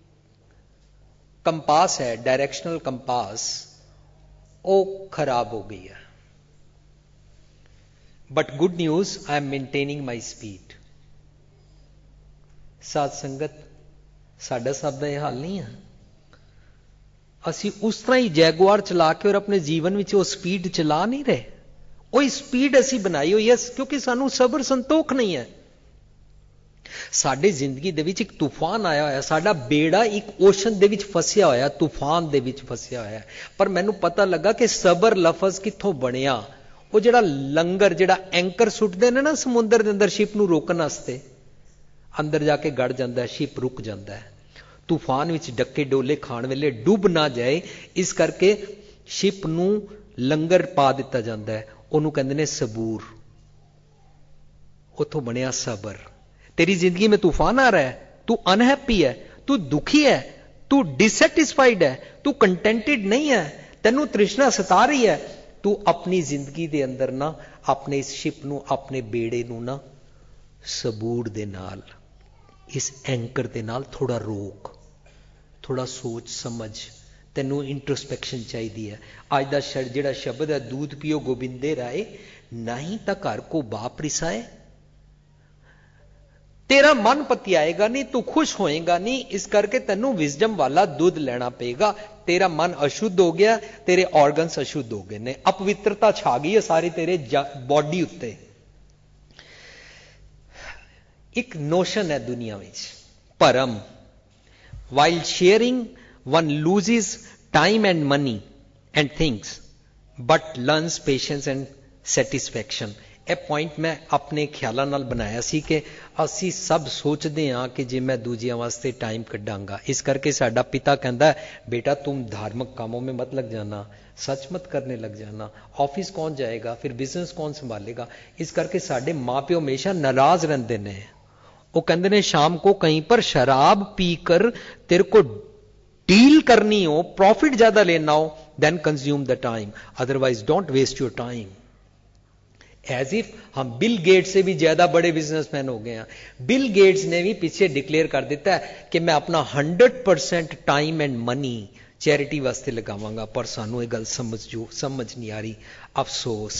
कंपास है, डायरेक्शनल कंपास, वो खराब हो गई है। But good news, I am maintaining my speed. साध संगत, साडा सब का यह हाल नहीं है। असी उस तरह ही जैगुआर चला के और अपने जीवन में वो स्पीड चला नहीं रहे। वो स्पीड असी बनाई हुई है क्योंकि सानू सबर संतोख नहीं है। साडे जिंदगी दे विच एक तूफान आया होया, साडा बेड़ा एक ओशन दे विच फसिया होया, तूफान दे विच फसिया होया। पर मैनू पता लगा कि सबर लफज कित्थों बनिया। वो जिहड़ा लंगर, जिहड़ा एंकर सुटदे ने ना समुंदर दे अंदर शिप नू रोकण वास्ते, अंदर जाके गड़ जांदा है, शिप रुक जांदा है। तूफान विच डक्के डोले खाण वेले डुब ना जाए, इस करके शिप नू लंगर पा दिता जांदा है। ਉਹਨੂੰ ਕਹਿੰਦੇ ਨੇ सबूर। उथों बनया सबर। तेरी जिंदगी में तूफान आ रहा है, तू अनहैप्पी है, तू दुखी है, तू डिसैटिस्फाइड है, तू कंटेंटेड नहीं है, तेनू तृष्णा सता रही है, तू अपनी जिंदगी दे अंदर ना अपने इस शिप नू, अपने बेड़े नू ना सबूर दे नाल, इस एंकर दे नाल थोड़ा रोक, थोड़ा सोच समझ, तेनू इंट्रोस्पैक्शन चाहिए है। अज का जिहड़ा शब्द है, दूध पियो गोबिंदे राय, नहीं तो घर को बाप रिसाए। तेरा मन पतियाएगा नहीं, तू खुश होएगा नहीं, इस करके तेनू विजडम वाला दूध लेना पेगा। तेरा मन अशुद्ध हो गया, तेरे ऑर्गन्स अशुद्ध हो गए ने, अपवित्रता छा गई है सारी तेरे बॉडी उत्ते। एक नोशन है दुनिया में, परम, while sharing one loses time and money and things but learns patience and satisfaction। ਇਹ ਪੁਆਇੰਟ ਮੈਂ ਆਪਣੇ ਖਿਆਲਾਂ ਨਾਲ ਬਣਾਇਆ ਸੀ ਕਿ ਅਸੀਂ ਸਭ ਸੋਚਦੇ ਹਾਂ ਕਿ ਜੇ ਮੈਂ ਦੂਜਿਆਂ ਵਾਸਤੇ ਟਾਈਮ ਕੱਢਾਂਗਾ, ਇਸ ਕਰਕੇ ਸਾਡਾ ਪਿਤਾ ਕਹਿੰਦਾ बेटा तुम धार्मिक कामों में मत लग जाना, सच मत करने लग जाना, ऑफिस कौन जाएगा, फिर बिजनेस कौन संभालेगा। इस करके साडे माँ प्यो हमेशा नाराज रहते हैं। वो कहते हैं शाम को कहीं पर शराब पीकर तेरे को डील करनी हो, प्रॉफिट ज्यादा लेना हो, then consume the time, otherwise don't waste your time. As if हम बिल गेट्स से भी ज्यादा बड़े बिजनेसमैन हो गए हैं। बिल गेट्स ने भी पीछे डिक्लेयर कर दिता है कि मैं अपना 100% टाइम एंड मनी चैरिटी वास्ते लगावांगा। पर सानू ये गल समझ नहीं आ रही। अफसोस,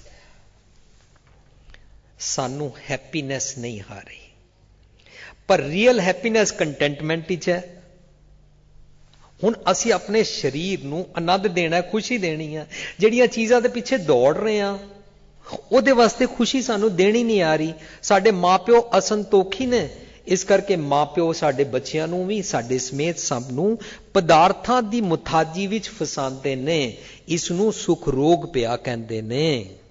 सानू हैप्पीनेस नहीं आ रही। पर रियल हैप्पीनेस कंटेंटमेंट विच है। हुण असी अपने शरीर नू आनंद देना, खुशी देनी है। जिहड़ियां चीज़ां दे पिछे दौड़ रहे हैं, ਉਹਦੇ वास्ते खुशी सानू देनी नहीं आ रही। साडे माँ प्यो असंतोखी ने, इस करके माँ प्यो साडे बच्चियां नू भी, साडे समेत सब नू पदार्थां दी मुथाजी विच फसांदे ने। इस नू सुख रोग पिया कहंदे ने।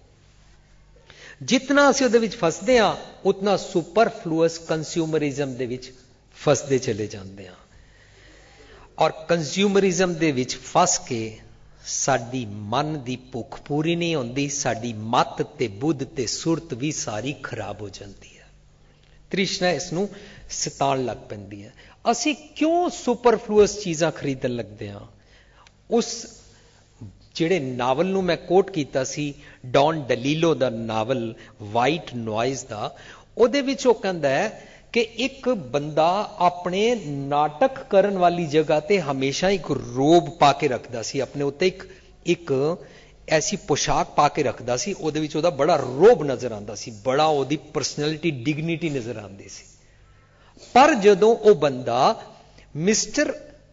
जितना असीं उहदे विच फसदे हां, उतना सुपरफ्लुअस कंज्यूमरिज्म दे विच फसदे चले जांदे हां। और कंज्यूमरिज्म दे विच फस के साडी मन दी भुख पूरी नहीं होंदी, साडी मत ते बुद्ध ते सुरत भी सारी खराब हो जाती है। तृष्णा इसनू सताण लग पैंदी है। असी क्यों सुपरफ्लुअस चीज़ां खरीदन लगदे हां? उस जिहड़े नावल नू मैं कोट कीता सी, डॉन डलीलो दा नावल वाइट नॉइज दा, ਉਹਦੇ ਵਿੱਚ ਉਹ ਕਹਿੰਦਾ ਹੈ कि एक बंदा अपने नाटक करन वाली जगह ते हमेशा एक रोब पा के रखदा सी, अपने उत्ते एक ऐसी पोशाक पा के रखदा सी। ਉਹਦੇ ਵਿੱਚ ਉਹਦਾ बड़ा रोब नजर आंदा सी, बड़ा ਉਹਦੀ पर्सनैलिटी डिग्निटी नजर आंदी सी। पर जदों ਉਹ बंदा मिस्टर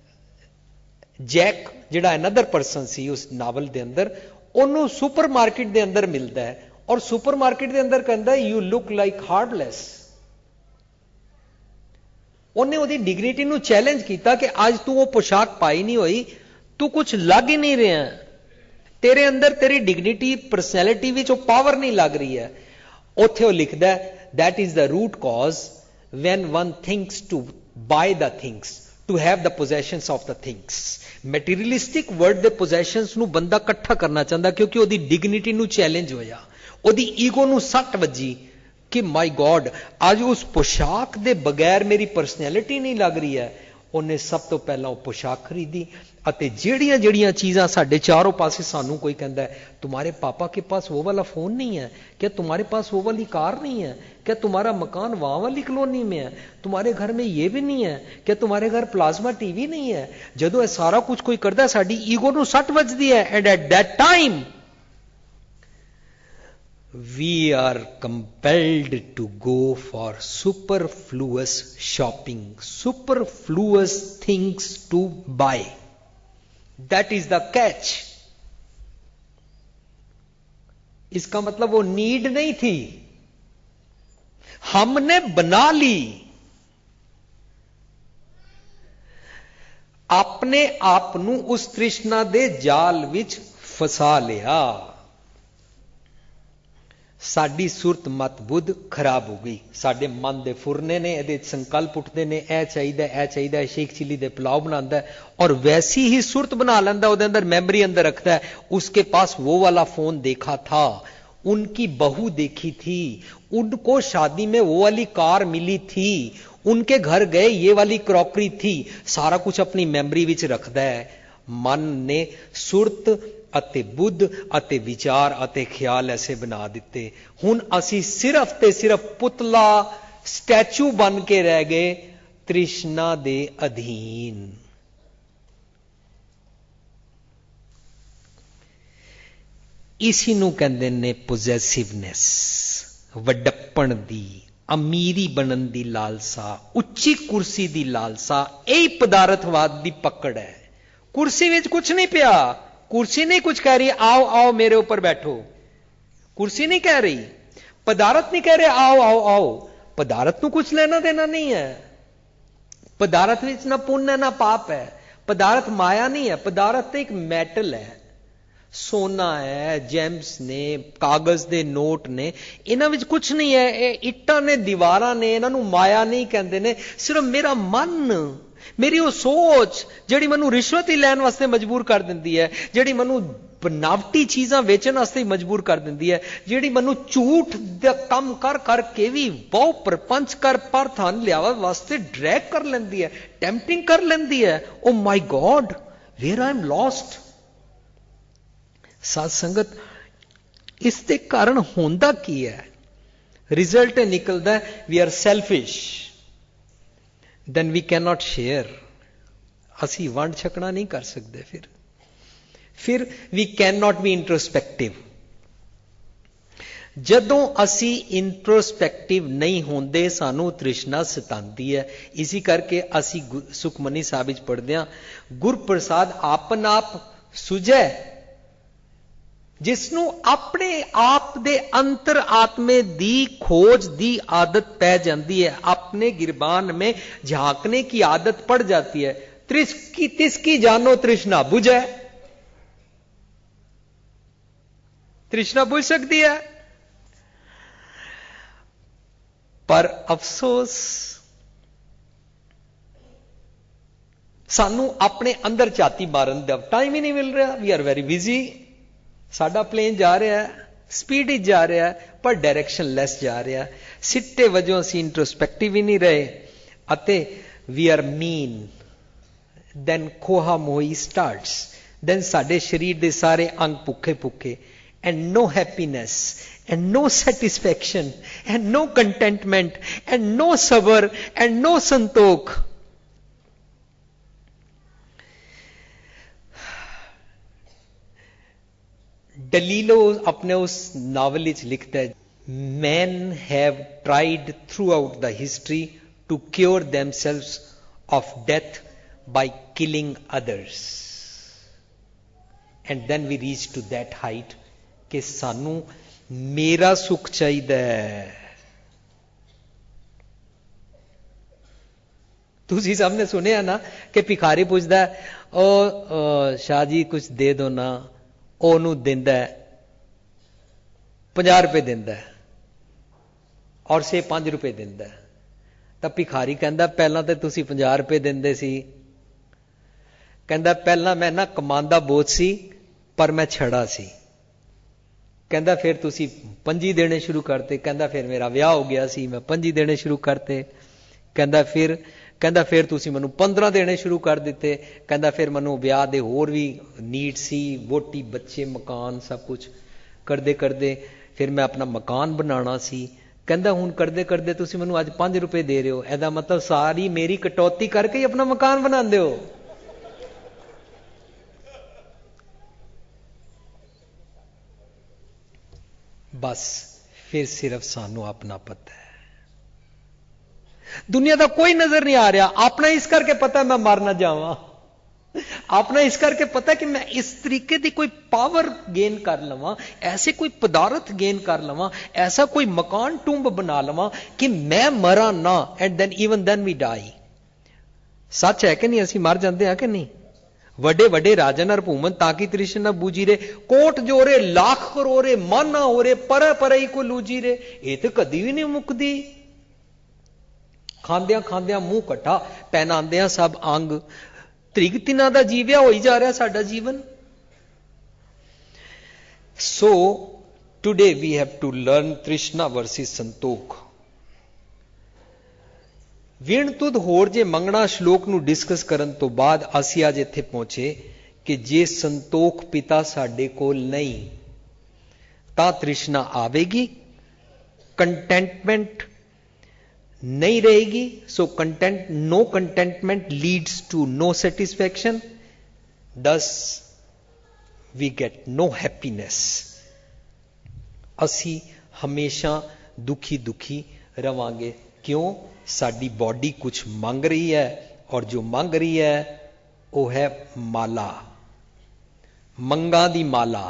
जैक जिहड़ा अनदर पर्सन सी उस नावल दे अंदर, ਉਹਨੂੰ सुपरमार्केट दे अंदर मिलदा है और सुपरमार्केट दे अंदर कहंदा यू लुक लाइक हार्डलेस। ਉਹਨੇ ਉਹਦੀ ਡਿਗਨਿਟੀ ਨੂੰ ਚੈਲੰਜ ਕੀਤਾ ਕਿ ਅੱਜ ਤੂੰ ਉਹ पोशाक पाई नहीं हुई, तू कुछ लग ही नहीं रहा, तेरे अंदर तेरी डिग्निटी परसनैलिटी विच वो पावर नहीं लग रही है। उत्थे वो लिखदा है that is the root cause when one thinks to buy the things to have the possessions of the things. Materialistic world दे पोजेशंस नू बंदा इकट्ठा करना चाहता क्योंकि ਉਹਦੀ डिग्निटी नू चैलेंज होया, ਉਹਦੀ ईगो नू सट वजी कि माई गॉड आज उस पोशाक दे बगैर मेरी पर्सनैलिटी नहीं लग रही है। ਉਹਨੇ ਸਭ ਤੋਂ ਪਹਿਲਾਂ ਉਹ ਪੋਸ਼ਾਕ ਖਰੀਦੀ ਅਤੇ ਜਿਹੜੀਆਂ ਜਿਹੜੀਆਂ ਚੀਜ਼ਾਂ ਸਾਡੇ ਚਾरों ਪਾਸੇ ਸਾਨੂੰ ਕੋਈ ਕਹਿੰਦਾ है तुम्हारे पापा के पास वो वाला फोन नहीं है, क्या तुम्हारे पास वो वाली कार नहीं है, क्या तुम्हारा मकान वहां वाली कॉलोनी में है, तुम्हारे घर में ये भी नहीं है, क्या तुम्हारे घर प्लाज्मा टीवी नहीं है। ਜਦੋਂ ਇਹ ਸਾਰਾ ਕੁਝ ਕੋਈ ਕਰਦਾ ਸਾਡੀ ਈਗੋ ਨੂੰ ਸੱਟ ਵੱਜਦੀ ਹੈ। And at that time we are compelled to go for superfluous shopping, superfluous things to buy. That is the catch. इसका मतलब वो नीड नहीं थी, हमने बना ली। अपने आप ਨੂੰ उस तृष्णा दे जाल विच फसा लिया। ਸਾਡੀ ਸੁਰਤ ਮਤ ਬੁੱਧ ਖਰਾਬ ਹੋ ਗਈ। ਸਾਡੇ ਮਨ ਦੇ ਫੁਰਨੇ ਨੇ, ਇਹਦੇ ਸੰਕਲਪ ਉੱਠਦੇ ਨੇ, ਇਹ ਚਾਹੀਦਾ, ਸ਼ੇਖ चिल्ली ਦੇ पुलाव बनाता है और वैसी ही सुरत बना लेंदा, ਉਹਦੇ अंदर मेमोरी अंदर रखता है। उसके पास वो वाला फोन देखा था, उनकी बहू देखी थी, उनको शादी में वो वाली कार मिली थी, उनके घर गए ये वाली क्रॉकरी थी, सारा कुछ अपनी मेमोरी विच रखता है। मन ने सुरत ਅਤੇ ਬੁੱਧ ਅਤੇ ਵਿਚਾਰ ਅਤੇ ਖਿਆਲ ਐਸੇ ਬਣਾ ਦਿੱਤੇ। ਹੁਣ ਅਸੀਂ ਸਿਰਫ ਤੇ ਸਿਰਫ ਪੁਤਲਾ ਸਟੈਚੂ ਬਣ ਕੇ ਰਹਿ ਗਏ ਤ੍ਰਿਸ਼ਨਾ ਦੇ ਅਧੀਨ। ਇਸੀ ਨੂੰ ਕਹਿੰਦੇ ਨੇ ਪੋਜੈਸਿਵਨੈਸ, ਵੱਡਪਣ ਦੀ, ਅਮੀਰੀ ਬਣਨ ਦੀ ਲਾਲਸਾ, ਉੱਚੀ ਕੁਰਸੀ ਦੀ ਲਾਲਸਾ। ਇਹ ਪਦਾਰਥਵਾਦ ਦੀ ਪਕੜ ਹੈ। ਕੁਰਸੀ ਵਿੱਚ ਕੁਝ ਨਹੀਂ ਪਿਆ, कुर्सी नहीं कुछ कह रही आओ आओ मेरे ऊपर बैठो, कुर्सी नहीं कह रही, पदार्थ नहीं कह रहे आओ आओ आओ। पदार्थ को कुछ लेना देना नहीं है, पदार्थ में ना पुण्य ना पाप है, पदार्थ माया नहीं है, पदार्थ एक मैटल है, सोना है, जेम्स ने, कागज दे नोट ने, इन्हां विच कुछ नहीं है। इट्टां ने, दीवारां ने, इन्हां नूं माया नहीं कहंदे ने। सिर्फ मेरा मन, मेरी वो सोच जिहड़ी मैनूं रिश्वत ही लैण वास्ते मजबूर कर दिंदी है, जिहड़ी मैनूं बनावटी चीज़ां वेचण वास्ते मजबूर कर दिंदी है, जिहड़ी मैनूं झूठ दा काम कर करके भी बहु प्रपंच कर पर धन लियावा वास्ते ड्रैग कर लैंदी है, टेम्पटिंग कर लैंदी है। Oh my God, where I am lost. साध संगत, इसके कारण होंदा की है? रिजल्ट निकलदा we are selfish, then we cannot share। ਅਸੀਂ ਵੰਡ ਛਕਣਾ ਨਹੀਂ ਕਰ ਸਕਦੇ। ਫਿਰ we cannot be introspective। ਜਦੋਂ ਅਸੀਂ ਇੰਟਰੋਸਪੈਕਟਿਵ ਨਹੀਂ ਹੁੰਦੇ ਸਾਨੂੰ ਤ੍ਰਿਸ਼ਨਾ ਸਤਾਉਂਦੀ ਹੈ। ਇਸੇ ਕਰਕੇ ਅਸੀਂ ਸੁਖਮਨੀ ਸਾਹਿਬ ਵਿੱਚ ਪੜ੍ਹਦੇ ਹਾਂ, ਗੁਰ ਪ੍ਰਸਾਦ ਆਪਨ ਆਪ ਸੁਝੈ, ਜਿਸ ਨੂੰ ਆਪਣੇ ਆਪ ਦੇ ਅੰਤਰ ਆਤਮੇ ਦੀ खोज ਦੀ आदत पै जाती है, अपने गिरबान में झांकने की आदत पड़ जाती है। तिसकी जानो तृष्णा बुझे, तृष्णा बुझ सकती है, पर अफसोस सानू अपने अंदर झाती मारन दा टाइम ही नहीं मिल रहा। We are very busy. साडा प्लेन जा रहा है, स्पीड ही जा रहा है, पर डायरेक्शन लैस जा रहा है। सिट्टे वजों असीं इंट्रोस्पैक्टिव ही नहीं रहे अते वी आर मीन। दैन खोहा मोही स्टार्ट्स। दैन साडे शरीर दे सारे अंग भुखे भुखे, and no happiness, and no satisfaction, and no contentment, and no सबर, एंड नो संतोख। डलीलो अपने उस नावल विच लिखता है, men have tried throughout the history to cure themselves of death by killing others, and then we reach to that height कि सानू मेरा सुख चाहिए। तुसी सबने सुनिया ना कि भिखारी पूछता है, ओ शाह जी कुछ दे दो ना, ਉਹਨੂੰ ਦਿੰਦਾ 50 ਰੁਪਏ ਦਿੰਦਾ ਔਰ ਸੇ 5 ਰੁਪਏ ਦਿੰਦਾ। ਤਾਂ ਭਿਖਾਰੀ ਕਹਿੰਦਾ ਪਹਿਲਾਂ ਤੇ ਤੁਸੀਂ 50 ਰੁਪਏ ਦਿੰਦੇ ਸੀ। ਕਹਿੰਦਾ ਪਹਿਲਾਂ ਮੈਂ ਨਾ ਕਮਾਂਦਾ ਬਹੁਤ ਸੀ ਪਰ ਮੈਂ ਛੜਾ ਸੀ। ਕਹਿੰਦਾ ਫਿਰ ਤੁਸੀਂ 5 ਦੇਣੇ ਸ਼ੁਰੂ ਕਰਤੇ। ਕਹਿੰਦਾ ਫਿਰ ਮੇਰਾ ਵਿਆਹ ਹੋ ਗਿਆ ਸੀ, ਮੈਂ 5 ਦੇਣੇ ਸ਼ੁਰੂ ਕਰਤੇ। ਕਹਿੰਦਾ ਫਿਰ ਕਹਿੰਦਾ ਫਿਰ ਤੁਸੀਂ ਮੈਨੂੰ 15 ਦੇਣੇ ਸ਼ੁਰੂ ਕਰ ਦਿੱਤੇ। ਕਹਿੰਦਾ ਫਿਰ ਮੈਨੂੰ ਵਿਆਹ ਦੇ ਹੋਰ ਵੀ ਨੀਡ ਸੀ, ਵੋਟੀ, ਬੱਚੇ, ਮਕਾਨ, ਸਭ ਕੁਝ ਕਰਦੇ ਕਰਦੇ ਫਿਰ ਮੈਂ ਆਪਣਾ ਮਕਾਨ ਬਣਾਉਣਾ ਸੀ। ਕਹਿੰਦਾ ਹੁਣ ਕਰਦੇ ਕਰਦੇ ਤੁਸੀਂ ਮੈਨੂੰ ਅੱਜ 5 ਰੁਪਏ ਦੇ ਰਹੇ ਹੋ, ਇਹਦਾ ਮਤਲਬ ਸਾਰੀ ਮੇਰੀ ਕਟੌਤੀ ਕਰਕੇ ਹੀ ਆਪਣਾ ਮਕਾਨ ਬਣਾਉਂਦੇ ਹੋ। ਬਸ ਫਿਰ ਸਿਰਫ ਸਾਨੂੰ ਆਪਣਾ ਪਤਾ ਹੈ, ਦੁਨੀਆ ਦਾ ਕੋਈ ਨਜ਼ਰ ਨਹੀਂ ਆ ਰਿਹਾ। ਆਪਣਾ ਇਸ ਕਰਕੇ ਪਤਾ ਮੈਂ ਮਰ ਨਾ ਜਾਵਾਂ, ਆਪਣਾ ਇਸ ਕਰਕੇ ਪਤਾ ਕਿ ਮੈਂ ਇਸ ਤਰੀਕੇ ਦੀ ਕੋਈ ਪਾਵਰ ਗੇਨ ਕਰ ਲਵਾਂ, ਐਸੇ ਕੋਈ ਪਦਾਰਥ ਗੇਨ ਕਰ ਲਵਾਂ, ਐਸਾ ਕੋਈ ਮਕਾਨ ਟੁੰਬ ਬਣਾ ਲਵਾਂ ਕਿ ਮੈਂ ਮਰਾਂ ਨਾ, and then even then we die. ਸੱਚ ਹੈ ਕਿ ਨਹੀਂ? ਅਸੀਂ ਮਰ ਜਾਂਦੇ ਹਾਂ ਕਿ ਨਹੀਂ? ਵੱਡੇ ਵੱਡੇ ਰਾਜਨ ਅਰ ਭੂਮਨ ਤਾਕੀ ਤ੍ਰਿਸ਼ਨ ਨਾ ਬੂਝੀ ਰੇ, ਕੋਟ ਜੋਰੇ ਲੱਖ ਕਰੋੜੇ ਮਨ ਨਾ ਹੋ ਰੇ, ਪਰ ਪਰਈ ਕੋ ਲੂਜੀ ਰੇ। ਇਹ ਤਾਂ ਕਦੀ ਵੀ ਨਹੀਂ ਮੁੱਕਦੀ। ਖਾਂਦਿਆਂ ਖਾਂਦਿਆਂ ਮੂੰਹ ਕੱਟਾ, ਪਹਿਨਾਉਂਦਿਆਂ ਸਭ ਅੰਗ, ਤ੍ਰਿਗ ਤਿਨਾਂ ਦਾ ਜੀਵਿਆ ਹੋਈ ਜਾ ਰਿਹਾ ਸਾਡਾ ਜੀਵਨ। So today we have to learn ਤ੍ਰਿਸ਼ਨਾ ਵਰਸਿਸ ਸੰਤੋਖ। ਵਿਣ ਤੁਧ ਹੋਰ ਜੇ ਮੰਗਣਾ ਸ਼ਲੋਕ ਨੂੰ ਡਿਸਕਸ ਕਰਨ ਤੋਂ ਬਾਅਦ ਅਸੀਂ ਅੱਜ ਇੱਥੇ ਪਹੁੰਚੇ ਕਿ ਜੇ ਸੰਤੋਖ ਪਿਤਾ ਸਾਡੇ ਕੋਲ ਨਹੀਂ ਤਾਂ ਤ੍ਰਿਸ਼ਨਾ ਆਵੇਗੀ, ਕੰਟੈਂਟਮੈਂਟ नहीं रहेगी। So content, no contentment leads to no satisfaction, thus we get no happiness। ਅਸੀਂ हमेशा दुखी दुखी रवांगे। क्यों? साडी बॉडी कुछ मांग रही है, और जो मांग रही है वो है माला, मंगा दी माला।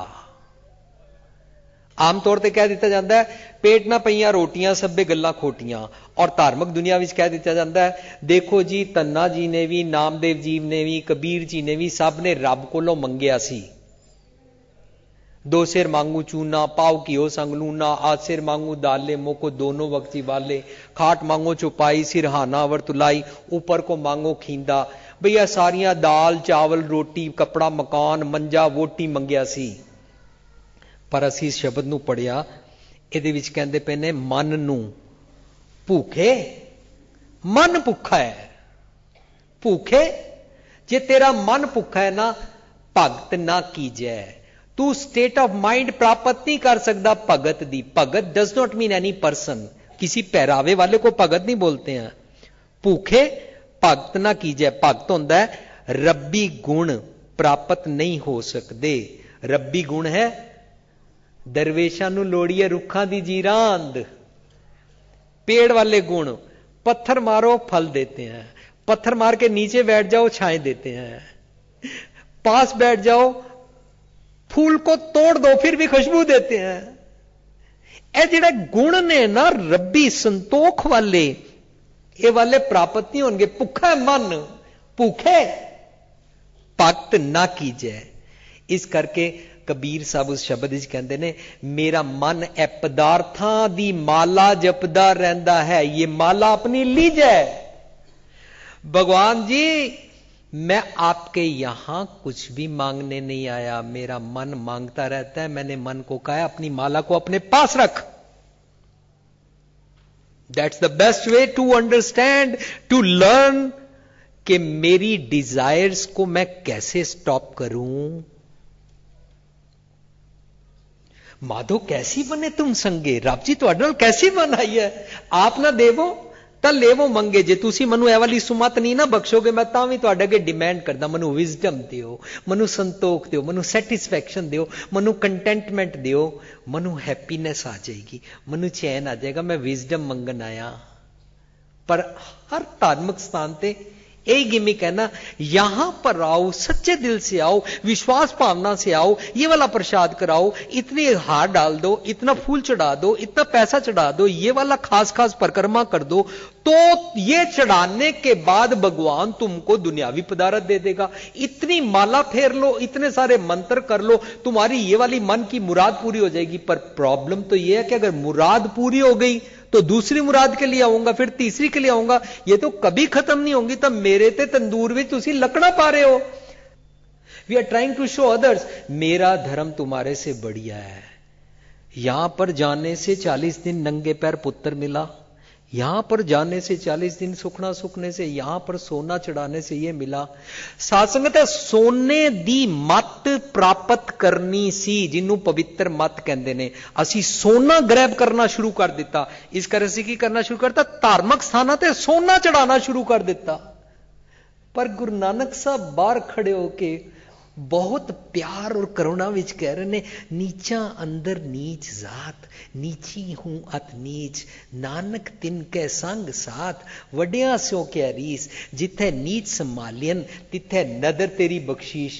आम तौर पर कह दिता जाता है पेट ना पईयां रोटियां सभे गल्लां खोटियां, और धार्मिक दुनिया में कह दिता जाता है देखो जी धन्ना जी ने भी, नामदेव जी ने भी, कबीर जी ने भी, सब ने रब कोलों मंगिया सी। दो सिर मांगू चूना, पाव घिओ संग लूना, आज सिर मांगू दाले, मोको दोनों वक्ती वाले, खाट मांगो चौपाई, सिरहाना अवर तुलाई, ऊपर को मांगो खींदा। भैया सारियां दाल चावल रोटी कपड़ा मकान मंजा वोटी मंगिया सी। पर असी इस शब्द नूं पढ़िया, ਇਹਦੇ ਵਿੱਚ ਕਹਿੰਦੇ ਪਏ ਨੇ ਮਨ ਨੂੰ ਭੂਖੇ, ਮਨ ਭੁੱਖਾ ਹੈ। ਭੂਖੇ, ਜੇ ਤੇਰਾ ਮਨ ਭੁੱਖਾ ਹੈ ਨਾ, ਭਗਤ ਨਾ ਕੀਜੈ। ਤੂੰ ਸਟੇਟ ਆਫ ਮਾइंड ਪ੍ਰਾਪਤ नहीं कर सकता भगत दी। भगत does not mean any person, किसी पहरावे वाले को भगत नहीं बोलते हैं। भूखे भगत ना कीजै। भगत होंदा है रब्बी गुण प्राप्त नहीं हो सकते। रब्बी गुण है दरवेशां नूं लोड़ीए रुखां दी जीरांद। पेड़ वाले गुण, पत्थर मारो फल देते हैं, पत्थर मार के नीचे बैठ जाओ छाए देते हैं, पास बैठ जाओ फूल को तोड़ दो फिर भी खुशबू देते हैं। ये जिहड़े गुण ने ना रब्बी संतोख वाले, ये वाले प्राप्त नहीं होंगे। भुखा मन, भूखे भगत ना कीजै। इस करके कबीर साहब उस शब्द विच कहंदे ने मेरा मन ए पदार्थां दी माला जपदा रहिंदा है, ये माला अपनी लीजै। भगवान जी मैं आपके यहां कुछ भी मांगने नहीं आया, मेरा मन मांगता रहता है। मैंने मन को कहा अपनी माला को अपने पास रख। That's the best way to understand, to learn कि मेरी डिजायर्स को मैं कैसे स्टॉप करूं। माधो कैसी बने तुम संगे, रब जी तुहाडे नाल कैसी बन आई है। आप ना देवो तां लेवो मंगे। जे तुसी मनु ए वाली सुमत नहीं ना बख्शोगे, मैं तां भी तुहाडे अगे डिमांड करदा मनु विजडम दिओ, मनु संतोख दिओ, मनु सैटिस्फैक्शन दिओ, मनु कंटेंटमेंट दिओ, मनु हैप्पीनेस आ जाएगी, मनु चैन आ जाएगा। मैं विजडम मंगन आया। पर हर धार्मिक स्थान ते यही गिमिक है ना, यहां पर आओ, सच्चे दिल से आओ, विश्वास भावना से आओ, ये वाला प्रसाद कराओ, इतने हार डाल दो, इतना फूल चढ़ा दो, इतना पैसा चढ़ा दो, ये वाला खास खास परिक्रमा कर दो, तो ये चढ़ाने के बाद भगवान तुमको दुनियावी पदार्थ दे देगा। इतनी माला फेर लो, इतने सारे मंत्र कर लो, तुम्हारी ये वाली मन की मुराद पूरी हो जाएगी। पर प्रॉब्लम तो ये है कि अगर मुराद पूरी हो गई तो दूसरी मुराद के लिए आऊंगा, फिर तीसरी के लिए आऊंगा, ये तो कभी खत्म नहीं होंगी। तब मेरे ते तंदूर में तुसी लकड़ा पा रहे हो। We are trying to show others मेरा धर्म तुम्हारे से बढ़िया है। यहां पर जाने से 40 दिन नंगे पैर पुत्र मिला, यहां पर जाने से 40 दिन सुखना सुखने से, यहां पर सोना चढ़ाने से ये मिला। साध संगत है, सोने दी मत प्राप्त करनी सी, जिन्हों पवित्र मत कहते ने। असी सोना ग्रैब करना शुरू कर दिता। इस कर असी की करना शुरू करता, धार्मिक स्थानां ते सोना चढ़ाना शुरू कर दिता। पर गुरु नानक साहब बाहर खड़े होके बहुत प्यार और करुणा विच कह रहे ने, नीचा अंदर नीच जात, नीची हूं अत नीच, नानक तिन कै संग साथ, वड्या स्यो क्या रीस, जिथे नीच संभालियन तिथे नदर तेरी बख्शीश।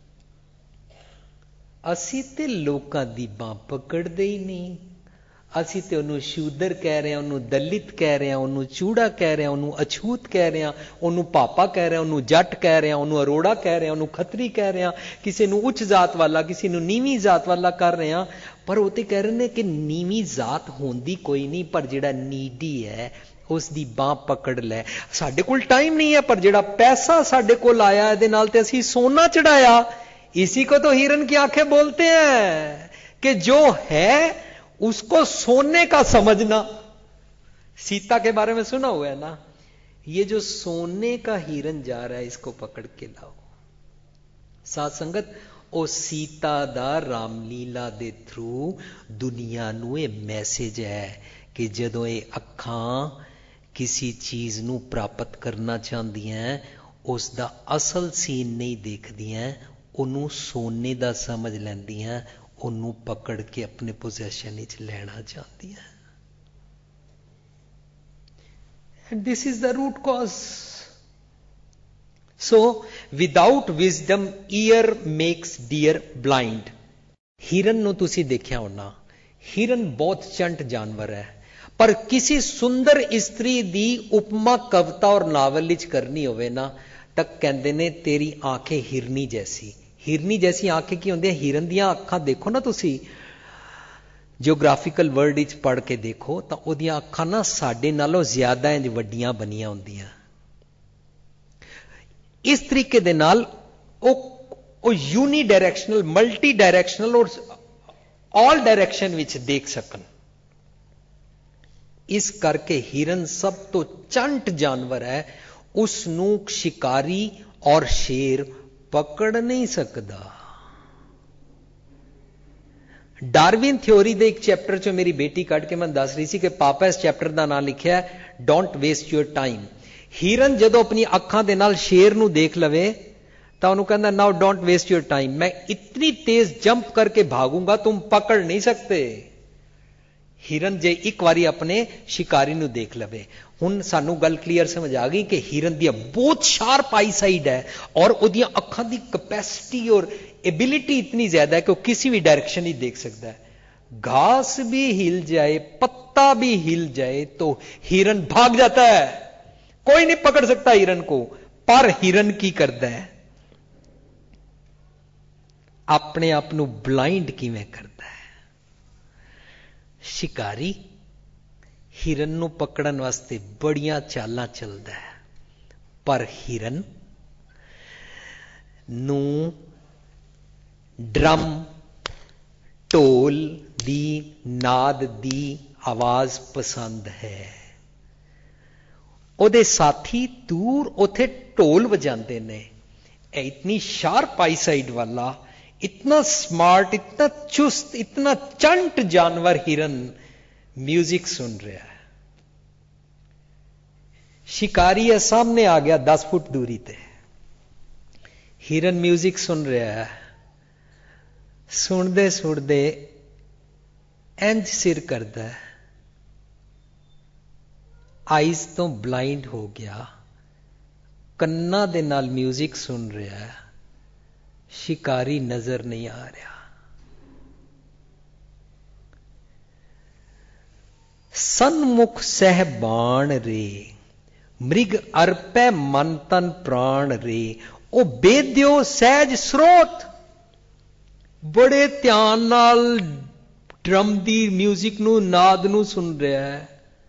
असी ते लोकां दी बांह पकड़दे ही नहीं। ਅਸੀਂ ਤੇ ਉਹਨੂੰ ਸ਼ੂਦਰ ਕਹਿ ਰਹੇ ਹਾਂ, ਉਹਨੂੰ ਦਲਿਤ ਕਹਿ ਰਹੇ ਹਾਂ, ਉਹਨੂੰ ਚੂੜਾ ਕਹਿ ਰਹੇ ਹਾਂ, ਉਹਨੂੰ ਅਛੂਤ ਕਹਿ ਰਹੇ ਹਾਂ, ਉਹਨੂੰ ਪਾਪਾ ਕਹਿ ਰਹੇ ਹਾਂ, ਉਹਨੂੰ ਜੱਟ ਕਹਿ ਰਹੇ ਹਾਂ, ਉਹਨੂੰ ਅਰੋੜਾ ਕਹਿ ਰਹੇ ਹਾਂ, ਉਹਨੂੰ ਖੱਤਰੀ ਕਹਿ ਰਹੇ ਹਾਂ, ਕਿਸੇ ਨੂੰ ਉੱਚ ਜਾਤ ਵਾਲਾ, ਕਿਸੇ ਨੂੰ ਨੀਵੀਂ ਜਾਤ ਵਾਲਾ ਕਰ ਰਹੇ ਹਾਂ। ਪਰ ਉਹ ਤੇ ਕਹਿ ਰਹੇ ਨੇ ਕਿ ਨੀਵੀਂ ਜਾਤ ਹੁੰਦੀ ਕੋਈ ਨਹੀਂ, ਪਰ ਜਿਹੜਾ ਨੀਡੀ ਹੈ ਉਸ ਦੀ ਬਾਂਹ ਪਕੜ ਲੈ। ਸਾਡੇ ਕੋਲ ਟਾਈਮ ਨਹੀਂ ਹੈ, ਪਰ ਜਿਹੜਾ ਪੈਸਾ ਸਾਡੇ ਕੋਲ ਆਇਆ ਇਹਦੇ ਨਾਲ ਤੇ ਅਸੀਂ ਸੋਨਾ ਚੜਾਇਆ। इसी को तो हिरन की आंखें बोलते हैं कि जो है उसको सोने का समझना। सीता के बारे में सुना हुआ है ना, ये जो सोने का हिरन जा रहा है इसको पकड़ के लाओ। साध संगत, ਉਹ ਸੀਤਾ ਦਾ ਰਾਮਲੀਲਾ ਦੇ ਥਰੂ ਦੁਨੀਆ ਨੂੰ ਇਹ ਮੈਸੇਜ ਹੈ ਕਿ ਜਦੋਂ ਇਹ ਅੱਖਾਂ ਕਿਸੇ ਚੀਜ਼ ਨੂੰ ਪ੍ਰਾਪਤ ਕਰਨਾ ਚਾਹੁੰਦੀਆਂ ਉਸ ਦਾ ਅਸਲ ਸੀਨ ਨਹੀਂ ਦੇਖਦੀਆਂ, ਉਹਨੂੰ ਸੋਨੇ ਦਾ ਸਮਝ ਲੈਂਦੀਆਂ, ਉਹਨੂੰ ਪਕੜ ਕੇ ਆਪਣੇ ਪੋਜੈਸ਼ਨ ਵਿੱਚ ਲੈਣਾ ਚਾਹੁੰਦੀਆਂ। And this is the root cause. So, without wisdom, ear makes deer blind. हिरन ਨੂੰ ਤੁਸੀਂ ਦੇਖਿਆ ਹੋਣਾ, हिरन बहुत ਚੰਟ ਜਾਨਵਰ ਹੈ, ਪਰ ਕਿਸੇ ਸੁੰਦਰ ਇਸਤਰੀ ਦੀ ਉਪਮਾ ਕਵਿਤਾ ਔਰ ਨਾਵਲ ਵਿੱਚ ਕਰਨੀ ਹੋਵੇ ਨਾ ਤਾਂ ਕਹਿੰਦੇ ਨੇ ਤੇਰੀ ਆਂਖੇ ਹਿਰਨੀ ਜੈਸੀ। ਹਿਰਨੀ ਜੈਸੀ ਆਂਖੇ ਕੀ ਹੁੰਦੀਆਂ? ਹਿਰਨ ਦੀਆਂ ਅੱਖਾਂ ਦੇਖੋ ਨਾ ਤੁਸੀਂ, ਜਿਓਗ੍ਰਾਫੀਕਲ ਵਰਲਡ ਵਿੱਚ ਪੜ੍ਹ ਕੇ ਦੇਖੋ ਤਾਂ ਉਹਦੀਆਂ ਅੱਖਾਂ ਨਾ ਸਾਡੇ ਨਾਲੋਂ ਜ਼ਿਆਦਾ ਇੰਜ ਵੱਡੀਆਂ ਬਣੀਆਂ ਹੁੰਦੀਆਂ। ਇਸ ਤਰੀਕੇ ਦੇ ਨਾਲ ਉਹ ਯੂਨੀ ਡਾਇਰੈਕਸ਼ਨਲ, ਮਲਟੀ ਡਾਇਰੈਕਸ਼ਨਲ ਔਰ ਆਲ ਡਾਇਰੈਕਸ਼ਨ ਵਿੱਚ ਦੇਖ ਸਕਣ। ਇਸ ਕਰਕੇ ਹਿਰਨ ਸਭ ਤੋਂ ਚੰਟ ਜਾਨਵਰ ਹੈ, ਉਸ ਨੂੰ ਸ਼ਿਕਾਰੀ ਔਰ ਸ਼ੇਰ ਪਕੜ ਨਹੀਂ ਸਕਦਾ। ਡਾਰਵਿਨ ਥਿਉਰੀ ਦੇ ਇੱਕ ਚੈਪਟਰ ਚੋਂ ਮੇਰੀ ਬੇਟੀ ਕੱਢ ਕੇ ਮੈਨੂੰ ਦੱਸ ਰਹੀ ਸੀ ਕਿ ਪਾਪਾ ਇਸ ਚੈਪਟਰ ਦਾ ਨਾਮ ਲਿਖਿਆ ਹੈ ਡੋਂਟ ਵੇਸਟ ਯੂਰ ਟਾਈਮ। ਹਿਰਨ ਜਦੋਂ ਆਪਣੀ ਅੱਖਾਂ ਦੇ ਨਾਲ ਸ਼ੇਰ ਨੂੰ ਦੇਖ ਲਵੇ ਤਾਂ ਉਹਨੂੰ ਕਹਿੰਦਾ now don't waste your time, ਮੈਂ ਇਤਨੀ ਤੇਜ਼ ਜੰਪ ਕਰਕੇ ਭਾਗੂੰਗਾ ਤੁਮ ਪਕੜ ਨਹੀਂ ਸਕਤੇ। ਹਿਰਨ ਜੇ ਇੱਕ ਵਾਰੀ ਆਪਣੇ ਸ਼ਿਕਾਰੀ ਨੂੰ ਦੇਖ ਲਵੇ। ਹੁਣ ਸਾਨੂੰ ਗੱਲ ਕਲੀਅਰ ਸਮਝ ਆ ਗਈ ਕਿ ਹਿਰਨ ਦੀ ਬਹੁਤ ਸ਼ਾਰਪ ਆਈ ਸਾਈਡ ਹੈ ਔਰ ਉਹਦੀਆਂ ਅੱਖਾਂ ਦੀ ਕਪੈਸਿਟੀ ਔਰ एबिलिटी इतनी ज्यादा है कि वो किसी भी डायरेक्शन ही देख सकता है। घास भी हिल जाए, पत्ता भी हिल जाए तो हिरन भाग जाता है, कोई नहीं पकड़ सकता हिरन को। पर हिरन की करता है, अपने आप को ब्लाइंड किवें करता है। शिकारी हिरन को पकड़न वास्ते बड़ियां चालां चलता है, पर हिरन नू ड्रम ढोल दी नाद दी आवाज पसंद है। ਉਹਦੇ ਸਾਥੀ ਦੂਰ ਉਥੇ ਢੋਲ ਵਜਾਉਂਦੇ ਨੇ। इतनी शार्प आई साइड वाला, इतना स्मार्ट, इतना चुस्त, इतना चंट जानवर हिरन म्यूजिक सुन रहा है। शिकारी है सामने आ गया 10 फुट दूरी ते, हिरन म्यूजिक सुन रहा है। सुनते सुनते इंज सिर करता है, आईज तो ब्लाइंड हो गया, कन्ना दे नाल म्यूजिक सुन रहा है, शिकारी नजर नहीं आ रहा। सन्मुख सहबान रे, मृग अर्पै मन तन प्राण रे, ओ बेद्यो सहज स्रोत। बड़े ध्यान नाल ड्रम दी म्यूजिक नू, नाद नू सुन रहा है,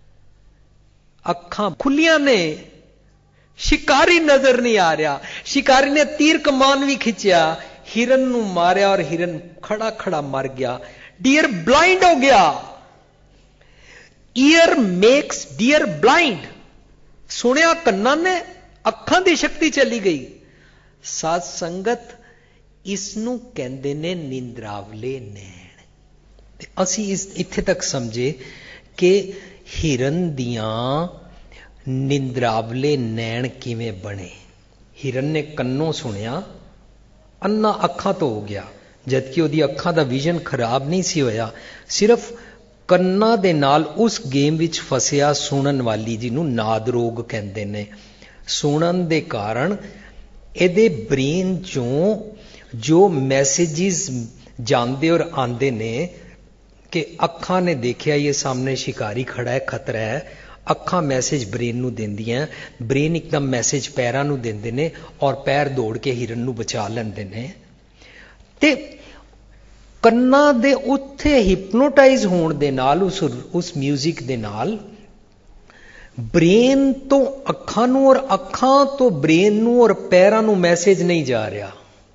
अखां खुलियां ने, शिकारी नजर नहीं आ रहा। शिकारी ने तीर कमान भी खिंचिया, हिरन नू मारिया और हिरन खड़ा खड़ा मर गया। डियर ब्लाइंड हो गया। Ear makes deer blind. ਸੁਣਿਆ ਕੰਨਾਂ ਨੇ, ਅੱਖਾਂ ਦੀ ਸ਼ਕਤੀ ਚਲੀ ਗਈ। ਸਾਧ ਸੰਗਤ, ਇਸ ਨੂੰ ਕਹਿੰਦੇ ਨੇ ਨਿੰਦਰਾਵਲੇ ਨੈਣ। ਤੇ ਅਸੀਂ ਇੱਥੇ ਤੱਕ ਸਮਝੇ ਕਿ ਹਿਰਨ ਦੀਆਂ ਨਿੰਦਰਾਵਲੇ ਨੈਣ ਕਿਵੇਂ ਬਣੇ। ਹਿਰਨ ਨੇ ਕੰਨੋਂ ਸੁਣਿਆ, ਅੰਨਾ ਅੱਖਾਂ ਤੋਂ ਹੋ ਗਿਆ, ਜਦਕਿ ਉਹਦੀ ਅੱਖਾਂ ਦਾ ਵਿਜ਼ਨ ਖਰਾਬ ਨਹੀਂ ਸੀ ਹੋਇਆ, ਸਿਰਫ ਕੰਨਾਂ ਦੇ ਨਾਲ ਉਸ ਗੇਮ ਵਿੱਚ ਫਸਿਆ ਸੁਣਨ ਵਾਲੀ, ਜਿਹਨੂੰ ਨਾਦ ਰੋਗ ਕਹਿੰਦੇ ਨੇ। ਸੁਣਨ ਦੇ ਕਾਰਨ ਇਹਦੇ ਬ੍ਰੇਨ ਚੋਂ ਜੋ ਮੈਸੇजेस ਜਾਂਦੇ ਔਰ ਆਉਂਦੇ ਨੇ ਕਿ ਅੱਖਾਂ ਨੇ ਦੇਖਿਆ ਇਹ ਸਾਹਮਣੇ ਸ਼ਿਕਾਰੀ ਖੜਾ ਹੈ, ਖਤਰਾ ਹੈ, ਅੱਖਾਂ ਮੈਸੇਜ ਬ੍ਰੇਨ ਨੂੰ ਦਿੰਦੀਆਂ, ਬ੍ਰੇਨ ਇੱਕਦਮ ਮੈਸੇਜ ਪੈਰਾਂ ਨੂੰ ਦਿੰਦੇ ਨੇ ਔਰ ਪੈਰ ਦੌੜ ਕੇ ਹਿਰਨ ਨੂੰ ਬਚਾ ਲੈਂਦੇ ਨੇ। ਤੇ ਕੰਨਾਂ ਦੇ ਉੱਥੇ ਹਿਪਨੋਟਾਈਜ਼ ਹੋਣ ਦੇ ਨਾਲ, ਉਸ ਮਿਊਜ਼ਿਕ ਦੇ ਨਾਲ ਬ੍ਰੇਨ ਤੋਂ ਅੱਖਾਂ ਨੂੰ ਔਰ ਅੱਖਾਂ ਤੋਂ ਬ੍ਰੇਨ ਨੂੰ ਔਰ ਪੈਰਾਂ ਨੂੰ ਮੈਸੇਜ ਨਹੀਂ ਜਾ ਰਿਹਾ।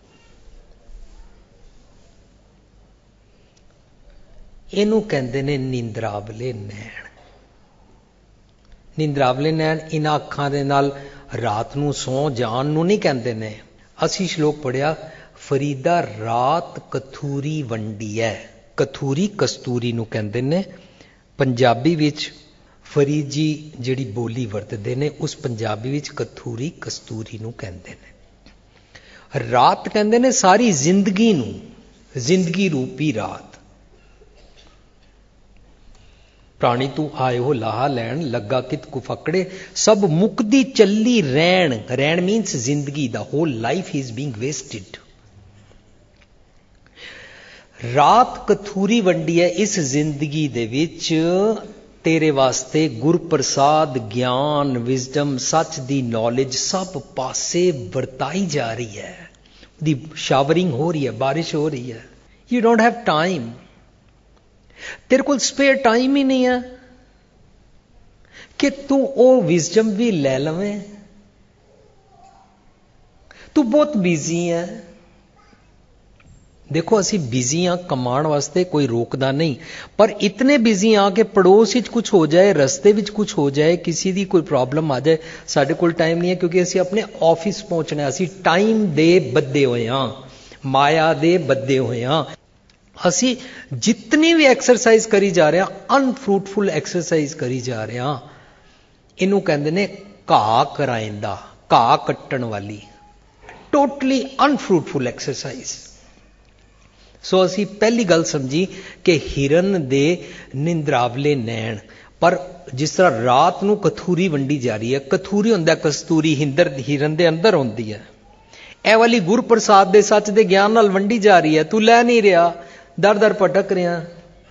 ਇਹਨੂੰ ਕਹਿੰਦੇ ਨੇ ਨਿੰਦਰਾਵਲੇ ਨੈਣ। ਨਿੰਦਰਾਵਲੇ ਨੈਣ ਇਹਨਾਂ ਅੱਖਾਂ ਦੇ ਨਾਲ ਰਾਤ ਨੂੰ ਸੌਂ ਜਾਣ ਨੂੰ ਨਹੀਂ ਕਹਿੰਦੇ ਨੇ। ਅਸੀਂ ਸ਼ਲੋਕ ਪੜਿਆ, ਫਰੀਦਾ ਰਾਤ ਕਥੂਰੀ ਵੰਡੀਐ। ਕਥੂਰੀ ਕਸਤੂਰੀ ਨੂੰ ਕਹਿੰਦੇ ਨੇ। ਪੰਜਾਬੀ ਵਿੱਚ ਫਰੀਦ ਜੀ ਜਿਹੜੀ ਬੋਲੀ ਵਰਤਦੇ ਨੇ, ਉਸ ਪੰਜਾਬੀ ਵਿੱਚ ਕਥੂਰੀ ਕਸਤੂਰੀ ਨੂੰ ਕਹਿੰਦੇ ਨੇ। ਰਾਤ ਕਹਿੰਦੇ ਨੇ ਸਾਰੀ ਜ਼ਿੰਦਗੀ ਨੂੰ, ਜ਼ਿੰਦਗੀ ਰੂਪੀ ਰਾਤ। ਪ੍ਰਾਣੀ ਤੂੰ ਆਇਓ ਲਾਹਾ ਲੈਣ, ਲੱਗਾ ਕਿਤ ਕੁ ਫਕੜੇ, ਸਭ ਮੁਕਦੀ ਚੱਲੀ ਰਹਿਣ। ਰਹਿਣ ਮੀਨਸ ਜ਼ਿੰਦਗੀ, ਦਾ whole life is being wasted. ਰਾਤ ਕਥੂਰੀ ਵੰਡੀ ਹੈ। ਇਸ ਜ਼ਿੰਦਗੀ ਦੇ ਵਿੱਚ ਤੇਰੇ ਵਾਸਤੇ ਗੁਰਪ੍ਰਸਾਦ, ਗਿਆਨ, ਵਿਜ਼ਡਮ, ਸੱਚ ਦੀ ਨੌਲੇਜ ਸਭ ਪਾਸੇ ਵਰਤਾਈ ਜਾ ਰਹੀ ਹੈ। ਦੀ ਸ਼ਾਵਰਿੰਗ ਹੋ ਰਹੀ ਹੈ, ਬਾਰਿਸ਼ ਹੋ ਰਹੀ ਹੈ। You don't have time. तेरे को स्पेयर टाइम ही नहीं है कि तू वो विजडम भी ले लवे। तू बहुत बिजी है। देखो असी बिजी हाँ, कमाण वास्ते कोई रोकदा नहीं, पर इतने बिजी हाँ कि पड़ोस विच कुछ हो जाए, रस्ते विच कुछ हो जाए, किसी दी कोई प्रॉब्लम आ जाए, साडे कोल टाइम नहीं है, क्योंकि असी अपने ऑफिस पहुंचना है। असी टाइम दे बद्धे होए हाँ, माया दे बद्धे होए हाँ। असी जितनी भी एक्सरसाइज करी जा रहे हैं, अनफ्रूटफुल एक्सरसाइज करी जा रहे हैं। इनू कहते ने घा कराइंदा, घा कट्टण वाली, टोटली अनफ्रूटफुल एक्सरसाइज। सो असी पहली गल समझी कि हिरन दे निंद्रावले नैण। पर जिस तरह रात नू कथूरी वंडी जा रही है, कथूरी हुंदा कस्तूरी हिरन दे अंदर होंदी है। ए वाली गुर प्रसाद दे सच दे ज्ञान नाल वंडी जा रही है। तू लै नहीं रहा, दर दर भटक रहा।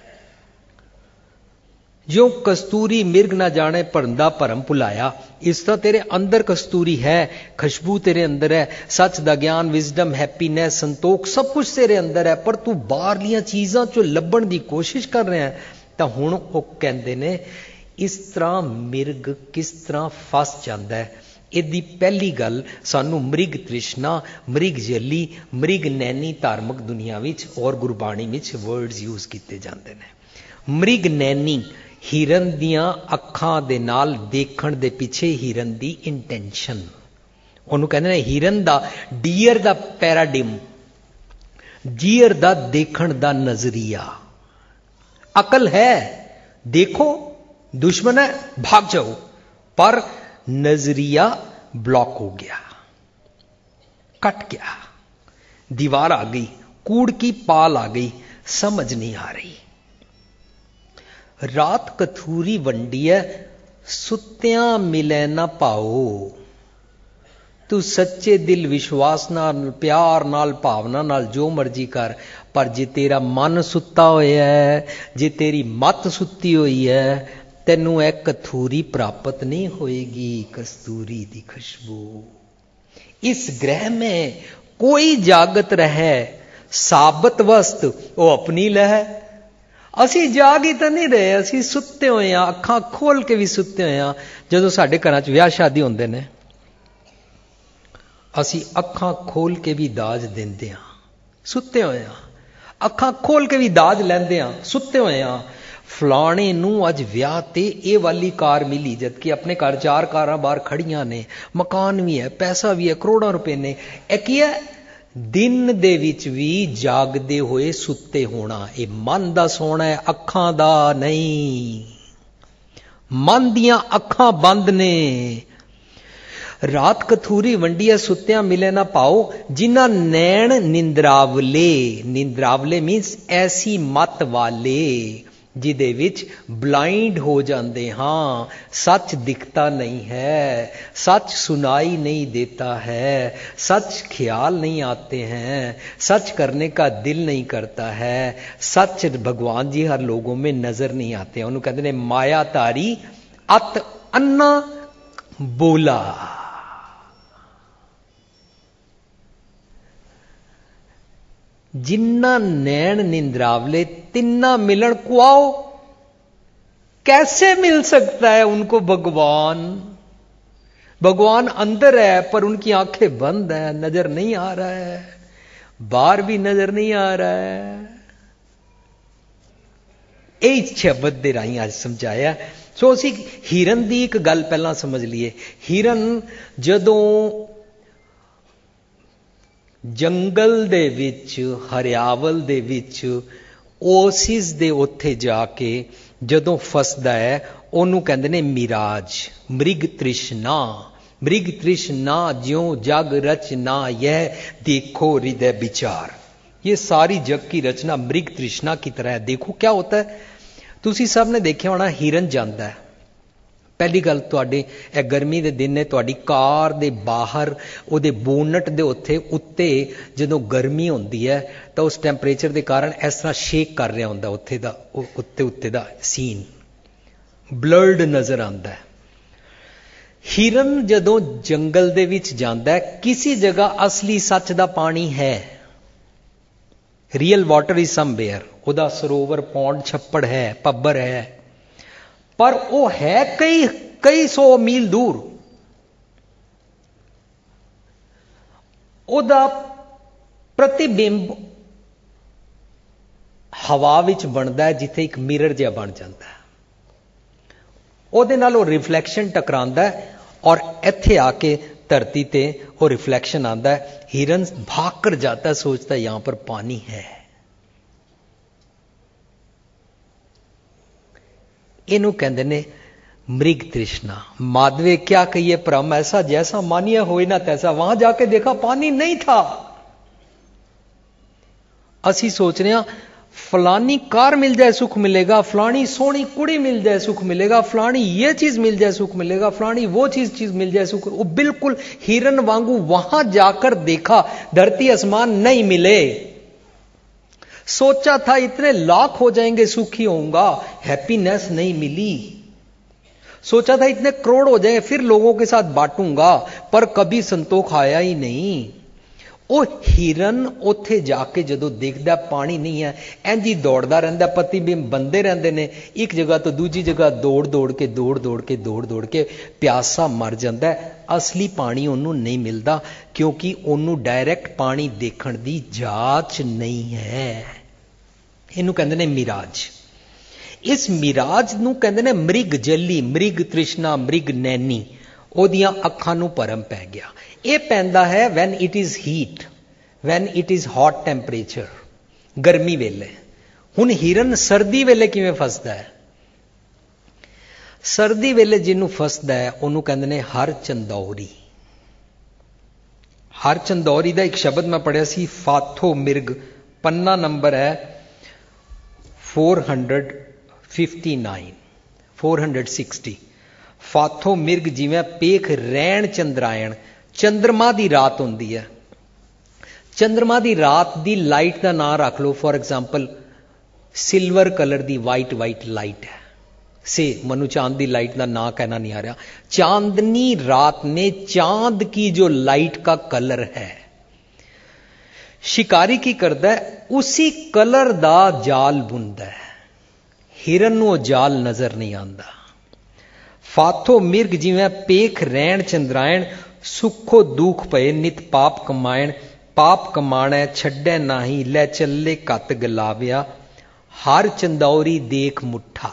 जो कस्तूरी मिर्ग ना जाने भरंदा भरम भुलाया, इस तरह तेरे अंदर कस्तूरी है, खुशबू तेरे अंदर है, सच दा ज्ञान, विजडम, हैप्पीनेस, संतोख सब कुछ तेरे अंदर है। पर तू बाहरलियां चीजां चो लभण दी कोशिश कर रहा है। तो हुण वो कहंदे ने इस तरह मिर्ग किस तरह फस जांदा है। ਇਹਦੀ ਪਹਿਲੀ ਗੱਲ, ਸਾਨੂੰ ਮ੍ਰਿਗ ਤ੍ਰਿਸ਼ਨਾ, ਮ੍ਰਿਗ ਜਲੀ, ਮ੍ਰਿਗ ਨੈਨੀ ਧਾਰਮਿਕ ਦੁਨੀਆ ਵਿੱਚ ਔਰ ਗੁਰਬਾਣੀ ਵਿੱਚ ਵਰਡਸ ਯੂਜ਼ ਕੀਤੇ ਜਾਂਦੇ ਨੇ। ਮ੍ਰਿਗ ਨੈਨੀ ਹਿਰਨ ਦੀਆਂ ਅੱਖਾਂ ਦੇ ਨਾਲ ਦੇਖਣ ਦੇ ਪਿੱਛੇ ਹਿਰਨ ਦੀ ਇੰਟੈਂਸ਼ਨ, ਉਹਨੂੰ ਕਹਿੰਦੇ ਨੇ ਹਿਰਨ ਦਾ, ਡੀਅਰ ਦਾ ਪੈਰਾਡਿਮ, ਜੀਅਰ ਦਾ ਦੇਖਣ ਦਾ ਨਜ਼ਰੀਆ। ਅਕਲ ਹੈ, ਦੇਖੋ दुश्मन है भाग जाओ, पर नजरिया ब्लॉक हो गया, कट गया, दीवार आ गई, कूड़ की पाल आ गई, समझ नहीं आ रही। रात कथूरी वंडी है, सुत्या मिले ना पाओ। तू सच्चे दिल विश्वास नाल, प्यार नाल, भावना नाल जो मर्जी कर, पर जे तेरा मन सुता होया है, जे तेरी मत सुती हुई है, तेनू एक कथूरी प्राप्त नहीं होएगी, कस्तूरी दी खुशबू। इस ग्रह में कोई जागत रहे, साबत वस्त वो अपनी लह। असी जाग ही तो नहीं रहे, असी सुते हुए हैं, अखां खोल के भी सुते हुए हैं। जदों साडे घरां च विआह शादी होंदे ने, असी अखां खोल के भी दाज देंदे हैं, सुते हुए हैं, अखां खोल के भी दाज लैंदे हैं, सुते हुए हैं। ਫਲਾਣੇ ਨੂੰ ਅੱਜ ਵਿਆਹ ਤੇ ਇਹ ਵਾਲੀ ਕਾਰ ਮਿਲੀ, ਜਦਕਿ ਆਪਣੇ ਘਰ 4 ਕਾਰਾਂ ਬਾਹਰ ਖੜੀਆਂ ਨੇ, ਮਕਾਨ ਵੀ ਹੈ, ਪੈਸਾ ਵੀ ਹੈ, ਕਰੋੜਾਂ ਰੁਪਏ ਨੇ। ਇਹ ਕੀ ਹੈ? ਦਿਨ ਦੇ ਵਿੱਚ ਵੀ ਜਾਗਦੇ ਹੋਏ ਸੁੱਤੇ ਹੋਣਾ। ਇਹ ਮਨ ਦਾ ਸੋਣਾ ਹੈ, ਅੱਖਾਂ ਦਾ ਨਹੀਂ। ਮਨ ਦੀਆਂ ਅੱਖਾਂ ਬੰਦ ਨੇ। ਰਾਤ ਕਥੂਰੀ ਵੰਡੀਆ ਸੁੱਤਿਆਂ ਮਿਲੇ ਨਾ ਪਾਓ, ਜਿਨ੍ਹਾਂ ਨੈਣ ਨਿੰਦਰਾਵਲੇ, ਨਿੰਦਰਾਵਲੇ ਮੀਨਸ ਐਸੀ ਮਤ ਵਾਲੇ ਜਿਹਦੇ ਵਿੱਚ ਬਲਾਈਂਡ ਹੋ ਜਾਂਦੇ ਹਾਂ, ਸੱਚ ਦਿਖਤਾ ਨਹੀਂ ਹੈ, सच सुनाई नहीं देता है, सच ख्याल नहीं आते हैं, सच करने का दिल नहीं करता है, सच भगवान जी हर लोगों में नजर नहीं आते। उन्होंने कहते हैं माया तारी अत अन्ना बोला। जिन्ना नैन निंद्रावले तिन्ना मिलन को आओ। कैसे मिल सकता है उनको भगवान? भगवान अंदर है पर उनकी आंखें बंद है, नजर नहीं आ रहा है, बाहर भी नजर नहीं आ रहा है। ਇਹ ਸ਼ਬਦ ਦੇ ਰਾਹੀਂ ਅੱਜ ਸਮਝਾਇਆ। ਸੋ ਅਸੀਂ ਹਿਰਨ ਦੀ ਇੱਕ ਗੱਲ ਪਹਿਲਾਂ ਸਮਝ ਲਈਏ। ਹਿਰਨ ਜਦੋਂ ਜੰਗਲ ਦੇ ਵਿੱਚ, ਹਰਿਆਵਲ ਦੇ ਵਿੱਚ, ਓਸਿਸ ਦੇ ਉੱਥੇ ਜਾ ਕੇ ਜਦੋਂ ਫਸਦਾ ਹੈ, ਉਹਨੂੰ ਕਹਿੰਦੇ ਨੇ ਮਿਰਾਜ, ਮ੍ਰਿਗ ਤ੍ਰਿਸ਼ਨਾ। ਮ੍ਰਿਗ ਤ੍ਰਿਸ਼ਨਾ ਜਿਉ ਜਗ ਰਚਨਾ, यह देखो हृदय विचार। ये सारी जग की रचना मृग तृष्णा की तरह है। देखो क्या होता है, तुसी सब ने देखा होना हिरन जाता है। पहली गल तुहाडे ए गर्मी दे दिन ने तुहाडी कार दे बाहर उहदे बोनट दे उत्ते जदों गर्मी होंदी है तो उस टैंपरेचर के कारण इस तरह शेक कर रहा होंदा उत्थे दा उत्ते दा सीन ब्लर्ड नजर आंदा है। हिरन जदों जंगल दे विच जांदा है, किसी जगह असली सच दा पानी है, रियल वाटर इज समवेयर, उदा सरोवर, पौंड, छप्पड़ है, पब्बर है, पर वो है कई सौ मील दूर। उदा प्रतिबिंब हवा विच बनता है, जिथे एक मिरर जिहा बन जाता है, उहदे नाल वो रिफ्लैक्शन टकरांदा है और इत्थे आके धरती ते वो रिफ्लैक्शन आता है। हिरन भाग कर जाता है, सोचता है यहां पर पानी है। इनू कहते ने मृग तृष्णा। माधवे क्या कहिए परम ऐसा, जैसा मानिए होए ना तैसा। वहां जाके देखा पानी नहीं था। असी सोच रहे हैं फलानी कार मिल जाए सुख मिलेगा, फलानी सोनी कुड़ी मिल जाए सुख मिलेगा, फलानी ये चीज मिल जाए सुख मिलेगा, फलानी वो चीज मिल जाए सुख। वो बिल्कुल हिरन वांगू वहां जाकर देखा, धरती आसमान नहीं मिले। सोचा था इतने लाख हो जाएंगे सुखी होऊंगा, हैप्पीनेस नहीं मिली। सोचा था इतने करोड़ हो जाएंगे फिर लोगों के साथ बांटूंगा, पर कभी संतोष आया ही नहीं। ਉਹ ਹਿਰਨ ਉੱਥੇ ਜਾ ਕੇ ਜਦੋਂ ਦੇਖਦਾ ਪਾਣੀ ਨਹੀਂ ਹੈ, ਇੰਜ ਹੀ ਦੌੜਦਾ ਰਹਿੰਦਾ, ਪ੍ਰਤੀਬਿੰਬ ਬੰਦੇ ਰਹਿੰਦੇ ਨੇ, ਇੱਕ ਜਗ੍ਹਾ ਤੋਂ ਦੂਜੀ ਜਗ੍ਹਾ ਦੌੜ ਕੇ ਪਿਆਸਾ ਮਰ ਜਾਂਦਾ। ਅਸਲੀ ਪਾਣੀ ਉਹਨੂੰ ਨਹੀਂ ਮਿਲਦਾ, ਕਿਉਂਕਿ ਉਹਨੂੰ ਡਾਇਰੈਕਟ ਪਾਣੀ ਦੇਖਣ ਦੀ ਜਾਚ ਨਹੀਂ ਹੈ। ਇਹਨੂੰ ਕਹਿੰਦੇ ਨੇ ਮਿਰਾਜ। ਇਸ ਮਿਰਾਜ ਨੂੰ ਕਹਿੰਦੇ ਨੇ ਮ੍ਰਿਗ ਜਲੀ, ਮ੍ਰਿਗ ਤ੍ਰਿਸ਼ਨਾ, ਮ੍ਰਿਗ ਨੈਨੀ। ਉਹਦੀਆਂ ਅੱਖਾਂ ਨੂੰ ਭਰਮ ਪੈ ਗਿਆ। ਇਹ ਪੈਂਦਾ ਹੈ when it is heat, when it is hot temperature, ਗਰਮੀ ਵੇਲੇ। ਹੁਣ ਹਿਰਨ ਸਰਦੀ ਵੇਲੇ ਕਿਵੇਂ ਫਸਦਾ ਹੈ? ਸਰਦੀ ਵੇਲੇ ਜਿਹਨੂੰ ਫਸਦਾ ਹੈ ਉਹਨੂੰ ਕਹਿੰਦੇ ਨੇ ਹਰ ਚੰਦੌਰੀ। ਹਰ ਚੰਦੌਰੀ ਦਾ ਇੱਕ ਸ਼ਬਦ ਮੈਂ ਪੜਿਆ ਸੀ, ਫਾਥੋ ਮਿਰਗ, ਪੰਨਾ ਨੰਬਰ ਹੈ 459, 460। ਫਾਥੋ ਮਿਰਗ ਜਿਵੇਂ ਪੇਖ ਰਹਿਣ ਚੰਦਰਾਇਣ। ਚੰਦਰਮਾ ਦੀ ਰਾਤ ਹੁੰਦੀ ਹੈ, ਚੰਦਰਮਾ ਦੀ ਰਾਤ ਦੀ ਲਾਈਟ ਦਾ ਨਾਮ ਰੱਖ ਲਓ, ਫॉर एग्जांपल सिल्वर कलर ਦੀ वाइट लाइट है से, मनु चांद की लाइट का नाम कहना नहीं आ रहा। चांदनी रात में चांद की जो लाइट का कलर है, शिकारी की करता है उसी कलर दा जाल बुनता है। हिरन नूं जाल नजर नहीं आता। फाथो मिर्ग जिवें पेख रैण चंद्रायण, सुखो दुख पए नित पाप कमायण। पाप कमाणै छड्डै नाही, लै चले कत गलाविया। हर चंदौरी देख मुठा,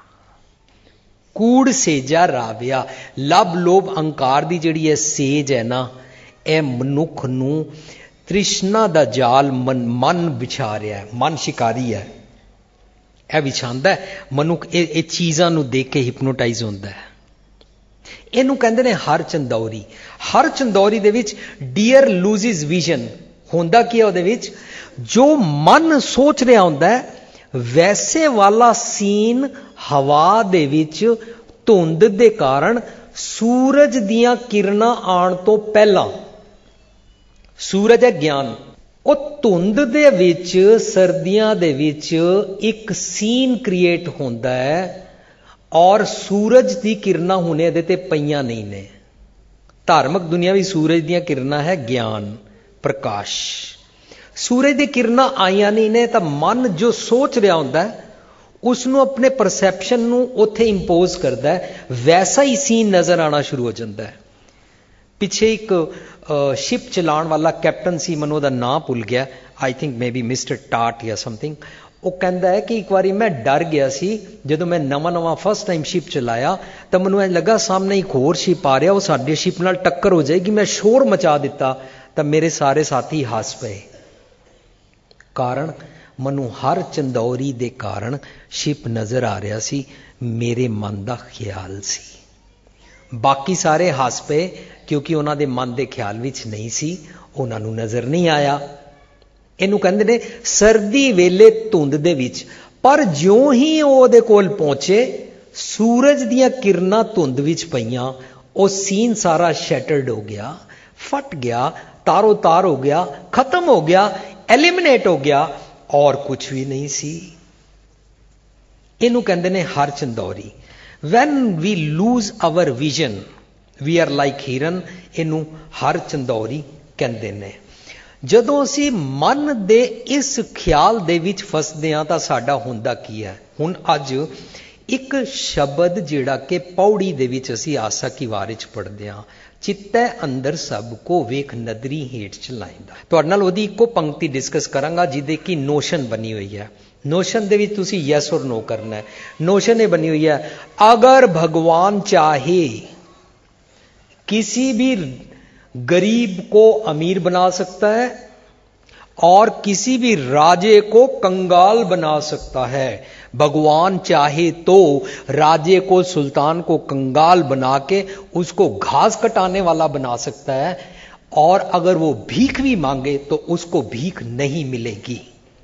कूड़ सेजा राविया। लब लोभ अंकार दी जिहड़ी है सेज है ना, यह मनुख नूं तृष्णा दा जाल मन बिछा रहा है। मन शिकारी है, यह विछांदा है। मनुख ये चीज़ां नूं देख के हिपनोटाइज होंदा है। इहनूं कहंदे ने हर चंदौरी। हर चंदौरी दे विच डियर लूजिज विजन होंदा की है। उहदे विच जो मन सोच रहा होंदा है वैसे वाला सीन हवा दे विच धुंध दे कारण सूरज दियां किरणां आण तो पहला, सूरज है ज्ञान, ਉਹ ਧੁੰਦ ਦੇ ਵਿੱਚ ਸਰਦੀਆਂ ਦੇ ਵਿੱਚ ਇੱਕ ਸੀਨ ਕ੍ਰੀਏਟ ਹੁੰਦਾ ਹੈ ਔਰ ਸੂਰਜ ਦੀ ਕਿਰਨਾਂ ਹੁਣੇ ਇਹਦੇ ਤੇ ਪਈਆਂ ਨਹੀਂ ਨੇ। ਧਾਰਮਿਕ ਦੁਨੀਆ ਵੀ ਸੂਰਜ ਦੀਆਂ ਕਿਰਨਾਂ ਹੈ ਗਿਆਨ ਪ੍ਰਕਾਸ਼। ਸੂਰਜ ਦੀ ਕਿਰਨਾਂ ਆਈਆਂ ਨਹੀਂ ਨੇ ਤਾਂ ਮਨ ਜੋ ਸੋਚ ਰਿਹਾ ਹੁੰਦਾ ਉਸ ਨੂੰ ਆਪਣੇ ਪਰਸੈਪਸ਼ਨ ਨੂੰ ਉੱਥੇ ਇੰਪੋਜ਼ ਕਰਦਾ ਹੈ, ਵੈਸਾ ਹੀ ਸੀਨ ਨਜ਼ਰ ਆਉਣਾ ਸ਼ੁਰੂ ਹੋ ਜਾਂਦਾ ਹੈ। ਪਿੱਛੇ ਇੱਕ शिप चलाने वाला कैप्टन सी, मैनूं उहदा नाम भुल गया, I think may be mister टाट या समथिंग। वो कहता है कि एक बारी मैं डर गया सी जदों मैं नवां फस्ट टाइम शिप चलाया तो मैनूं इंज लगा सामने एक होर शिप आ रहा, वो साडे शिप नाल टक्कर हो जाएगी। मैं शोर मचा दिता तो मेरे सारे साथी हस पे। कारण मैनूं हर चंदौरी दे कारण शिप नज़र आ रहा सी, मेरे मन का ख्याल सी। बाकी सारे हस पे क्योंकि उन्हां दे मन दे ख्याल विच नहीं सी, उन्हां नूं नज़र नहीं आया। इहनूं कहंदे ने सर्दी वेले धुंध दे विच, पर ज्यों ही उहदे कोल पहुंचे सूरज दियां किरणां धुंध विच पईयां, वो सीन सारा शैटर्ड हो गया, फट गया, तारो तार हो गया, खत्म हो गया, एलिमिनेट हो गया और कुछ भी नहीं सी। इहनूं कहंदे ने हर Chandauri. When we lose our vision, we are like हिरन। इनू हर चंदौरी कहते ने। जदों असी मन दे इस ख्याल दे विच फसदे हां तां साडा हुंदा की है। हुण अज एक शब्द जिहड़ा कि पौड़ी दे विच असी आसा की वार विच पढ़दे हां, चित्तै अंदर सब को वेख नदरी हेठ चलाइंदा। तुहाडे नाल ओहदी इक्को पंक्ति डिस्कस करांगा जिहदे की नोशन बनी हुई है। नोशन दे विच तुसी यस और नो करना है। नोशन ये बनी हुई है, अगर भगवान चाहे किसी भी गरीब को अमीर बना सकता है और किसी भी राजे को कंगाल बना सकता है। भगवान चाहे तो राजे को, सुल्तान को कंगाल बना के उसको घास कटाने वाला बना सकता है, और अगर वो भीख भी मांगे तो उसको भीख नहीं मिलेगी।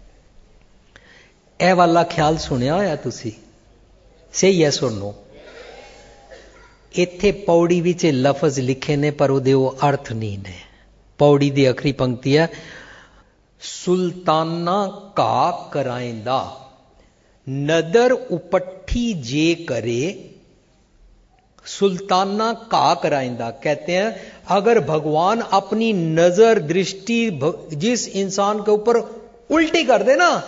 ए वाला ख्याल सुनिया होया तुसी? से यस और नो। इत्थे पौड़ी विच लफज लिखे ने पर उहदे ओह अर्थ नहीं ने। पौड़ी दी आखिरी पंक्ति है, सुल्ताना का कराइंदा नदर उपट्ठी जे करे। सुल्ताना का कराइंदा कहते हैं अगर भगवान अपनी नजर दृष्टि जिस इंसान के ऊपर उल्टी कर दे ना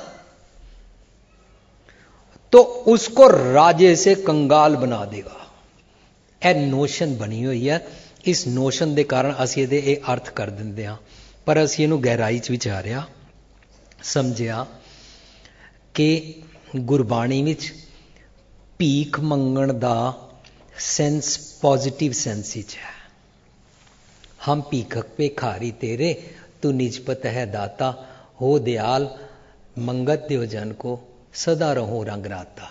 तो उसको राजे से कंगाल बना देगा। यह नोशन बनी हुई है। इस नोशन के कारण असीं इहदे अर्थ कर दिंदे हां, पर असीं इहनूं गहराई च विचारिया, समझिया कि गुरबाणी विच भीख मंगण दा सेंस पॉजिटिव सेंस विच है। हम भीखक भिखारी तेरे, तू निजपत है दाता, हो दयाल मंगत देव जन को, सदा रहो रंग राता।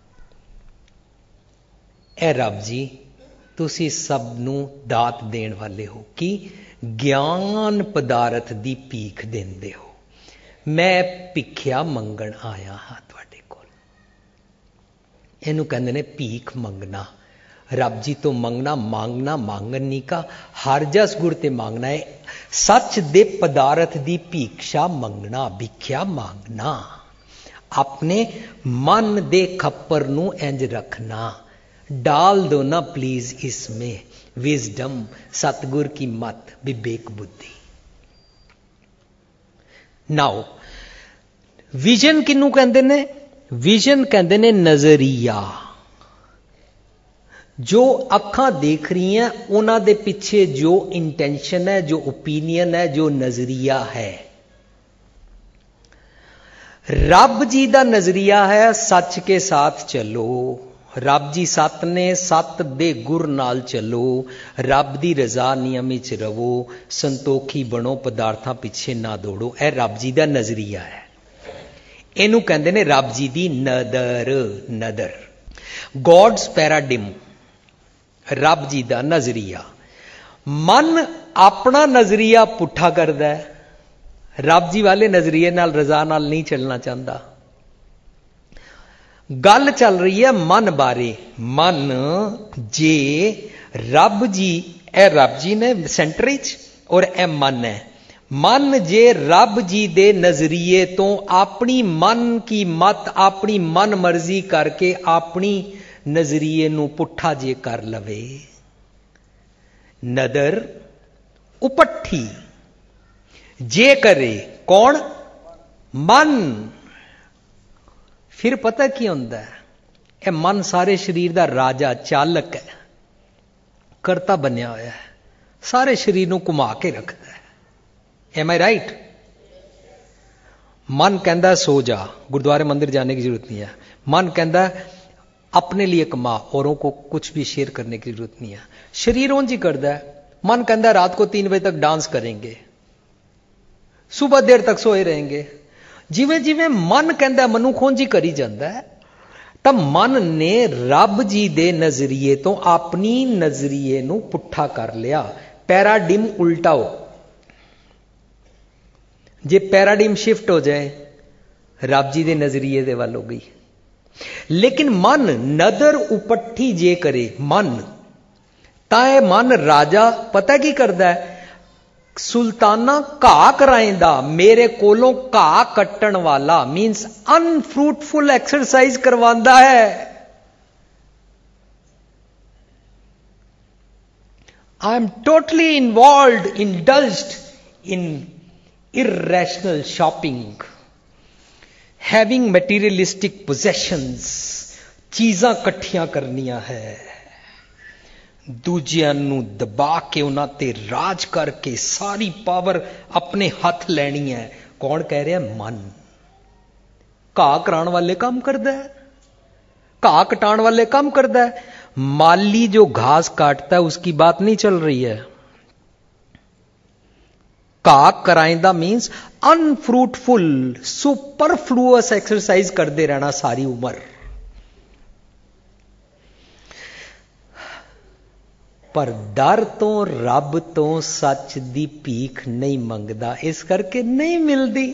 ए रब जी तुसी सब नूं दात देण वाले हो कि ज्ञान पदार्थ दी भीख देंदे हो। मैं भिख्या मंगण आया हाँ तुहाडे कोल। इहनूं कहंदे ने भीख मंगना। रब जी तो मंगना, मांगना मांगन नहीं का, हर जस गुर ते मांगना है। सच दे पदार्थ दी भीक्षा मंगना, भिख्या मांगना। अपने मन दे खप्पर नूं इंज रखना, डाल दो ना प्लीज इसमें विजडम, सतगुर की मत, विवेक बुद्धि। नाउ विजन किनू कहंदे ने? विजन कहंदे ने नजरिया। जो अखां देख रही हैं उन्हां दे पिछे जो इंटेंशन है, जो ओपीनियन है, जो नजरिया है। रब जी का नजरिया है सच के साथ चलो। रब जी सत ने, सत दे गुर नाल चलो। रब दी रजा नियम विच रवो, संतोखी बनो, पदार्थां पिछे ना दौड़ो। यह रब जी का नजरिया है। इनू कहते ने रब जी की नदर। नदर गॉड्स पैराडिम, रब जी का नजरिया। मन अपना नजरिया पुठा करता है, रब जी वाले नजरिए नाल, रजा नाल नहीं चलना चाहता। गल चल रही है मन बारे। मन जे रब जी, ए रब जी ने सेंटर विच और ए मन है। मन जे रब जी दे नजरिए तो अपनी मन की मत, अपनी मन मर्जी करके अपनी नजरिए नू पुठा जे कर लवे, नदर उपट्ठी जे करे कौन? मन। फिर पता की होता है, यह मन सारे शरीर का राजा चालक है, करता बनया होया है, सारे शरीर को घुमा के रखता है। Am I right? मन कहता सो जा, गुरुद्वारे मंदिर जाने की जरूरत नहीं है। मन कहता अपने लिए कमा, औरों को कुछ भी शेयर करने की जरूरत नहीं है। शरीर उंज ही करता है। मन कहता रात को 3 बजे तक डांस करेंगे, सुबह देर तक सोए रहेंगे। जिवें जिवें मन कहता मनुख उंज ही करी जाता है। तब मन ने रब जी दे नजरिए तो अपनी नजरिए नू पुठा कर लिया। पैराडिम उल्टा हो। जे पैराडिम शिफ्ट हो जाए, रब जी दे नजरिए दे वाल हो गई। लेकिन मन नदर उपट्ठी जे करे मन, ताए मन राजा पता की करता है? सुल्ताना घा कराइंदा, मेरे कोलों घा कट्टण वाला, मीन्स अनफ्रूटफुल एक्सरसाइज करवांदा है। I am totally involve, indulged in irrational shopping, having materialistic possessions, चीज़ां कट्ठियां करनियां है, दूजियां नू दबा के उन्हां ते राज करके सारी पावर अपने हाथ लैनी है। कौन कह रहा है? मन। घा कराने वाले काम करता है, घा कटाने वाले काम करता है। माली जो घास काटता है उसकी बात नहीं चल रही है। घा कराइंदा मीन्स अनफ्रूटफुल सुपरफ्लुअस एक्सरसाइज करते रहना सारी उम्र। पर डर तो रब तो सच दी भीख नहीं मंगदा, इस करके नहीं मिलती।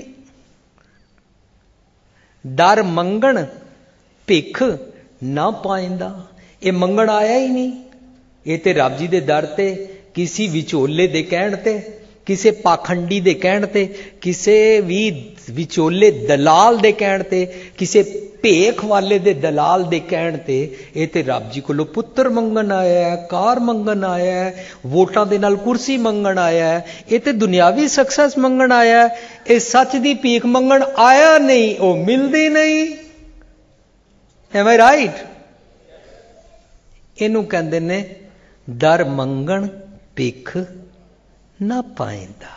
डर मंगण भिख ना पाइंदा। ये मंगण आया ही नहीं। ये ते रब जी दे दर ते किसी विचोले दे कहण ते, किसी पाखंडी दे कहण ते, किसी भी विचोले दलाल दे कहण ते, किसी भेख वाले दे दलाल दे कहण ते, ये ते रब जी कोलों पुत्र मंगन आया है, कार मंगन आया है, वोटां दे नाल कुर्सी मंगन आया है, ये ते दुनियावी सक्सेस मंगन आया है। ये सच दी भीख मंगन आया नहीं, वो मिलदी नहीं। Am I right? इनू कहंदे ने डर मंगण भिख ना पाइंदा।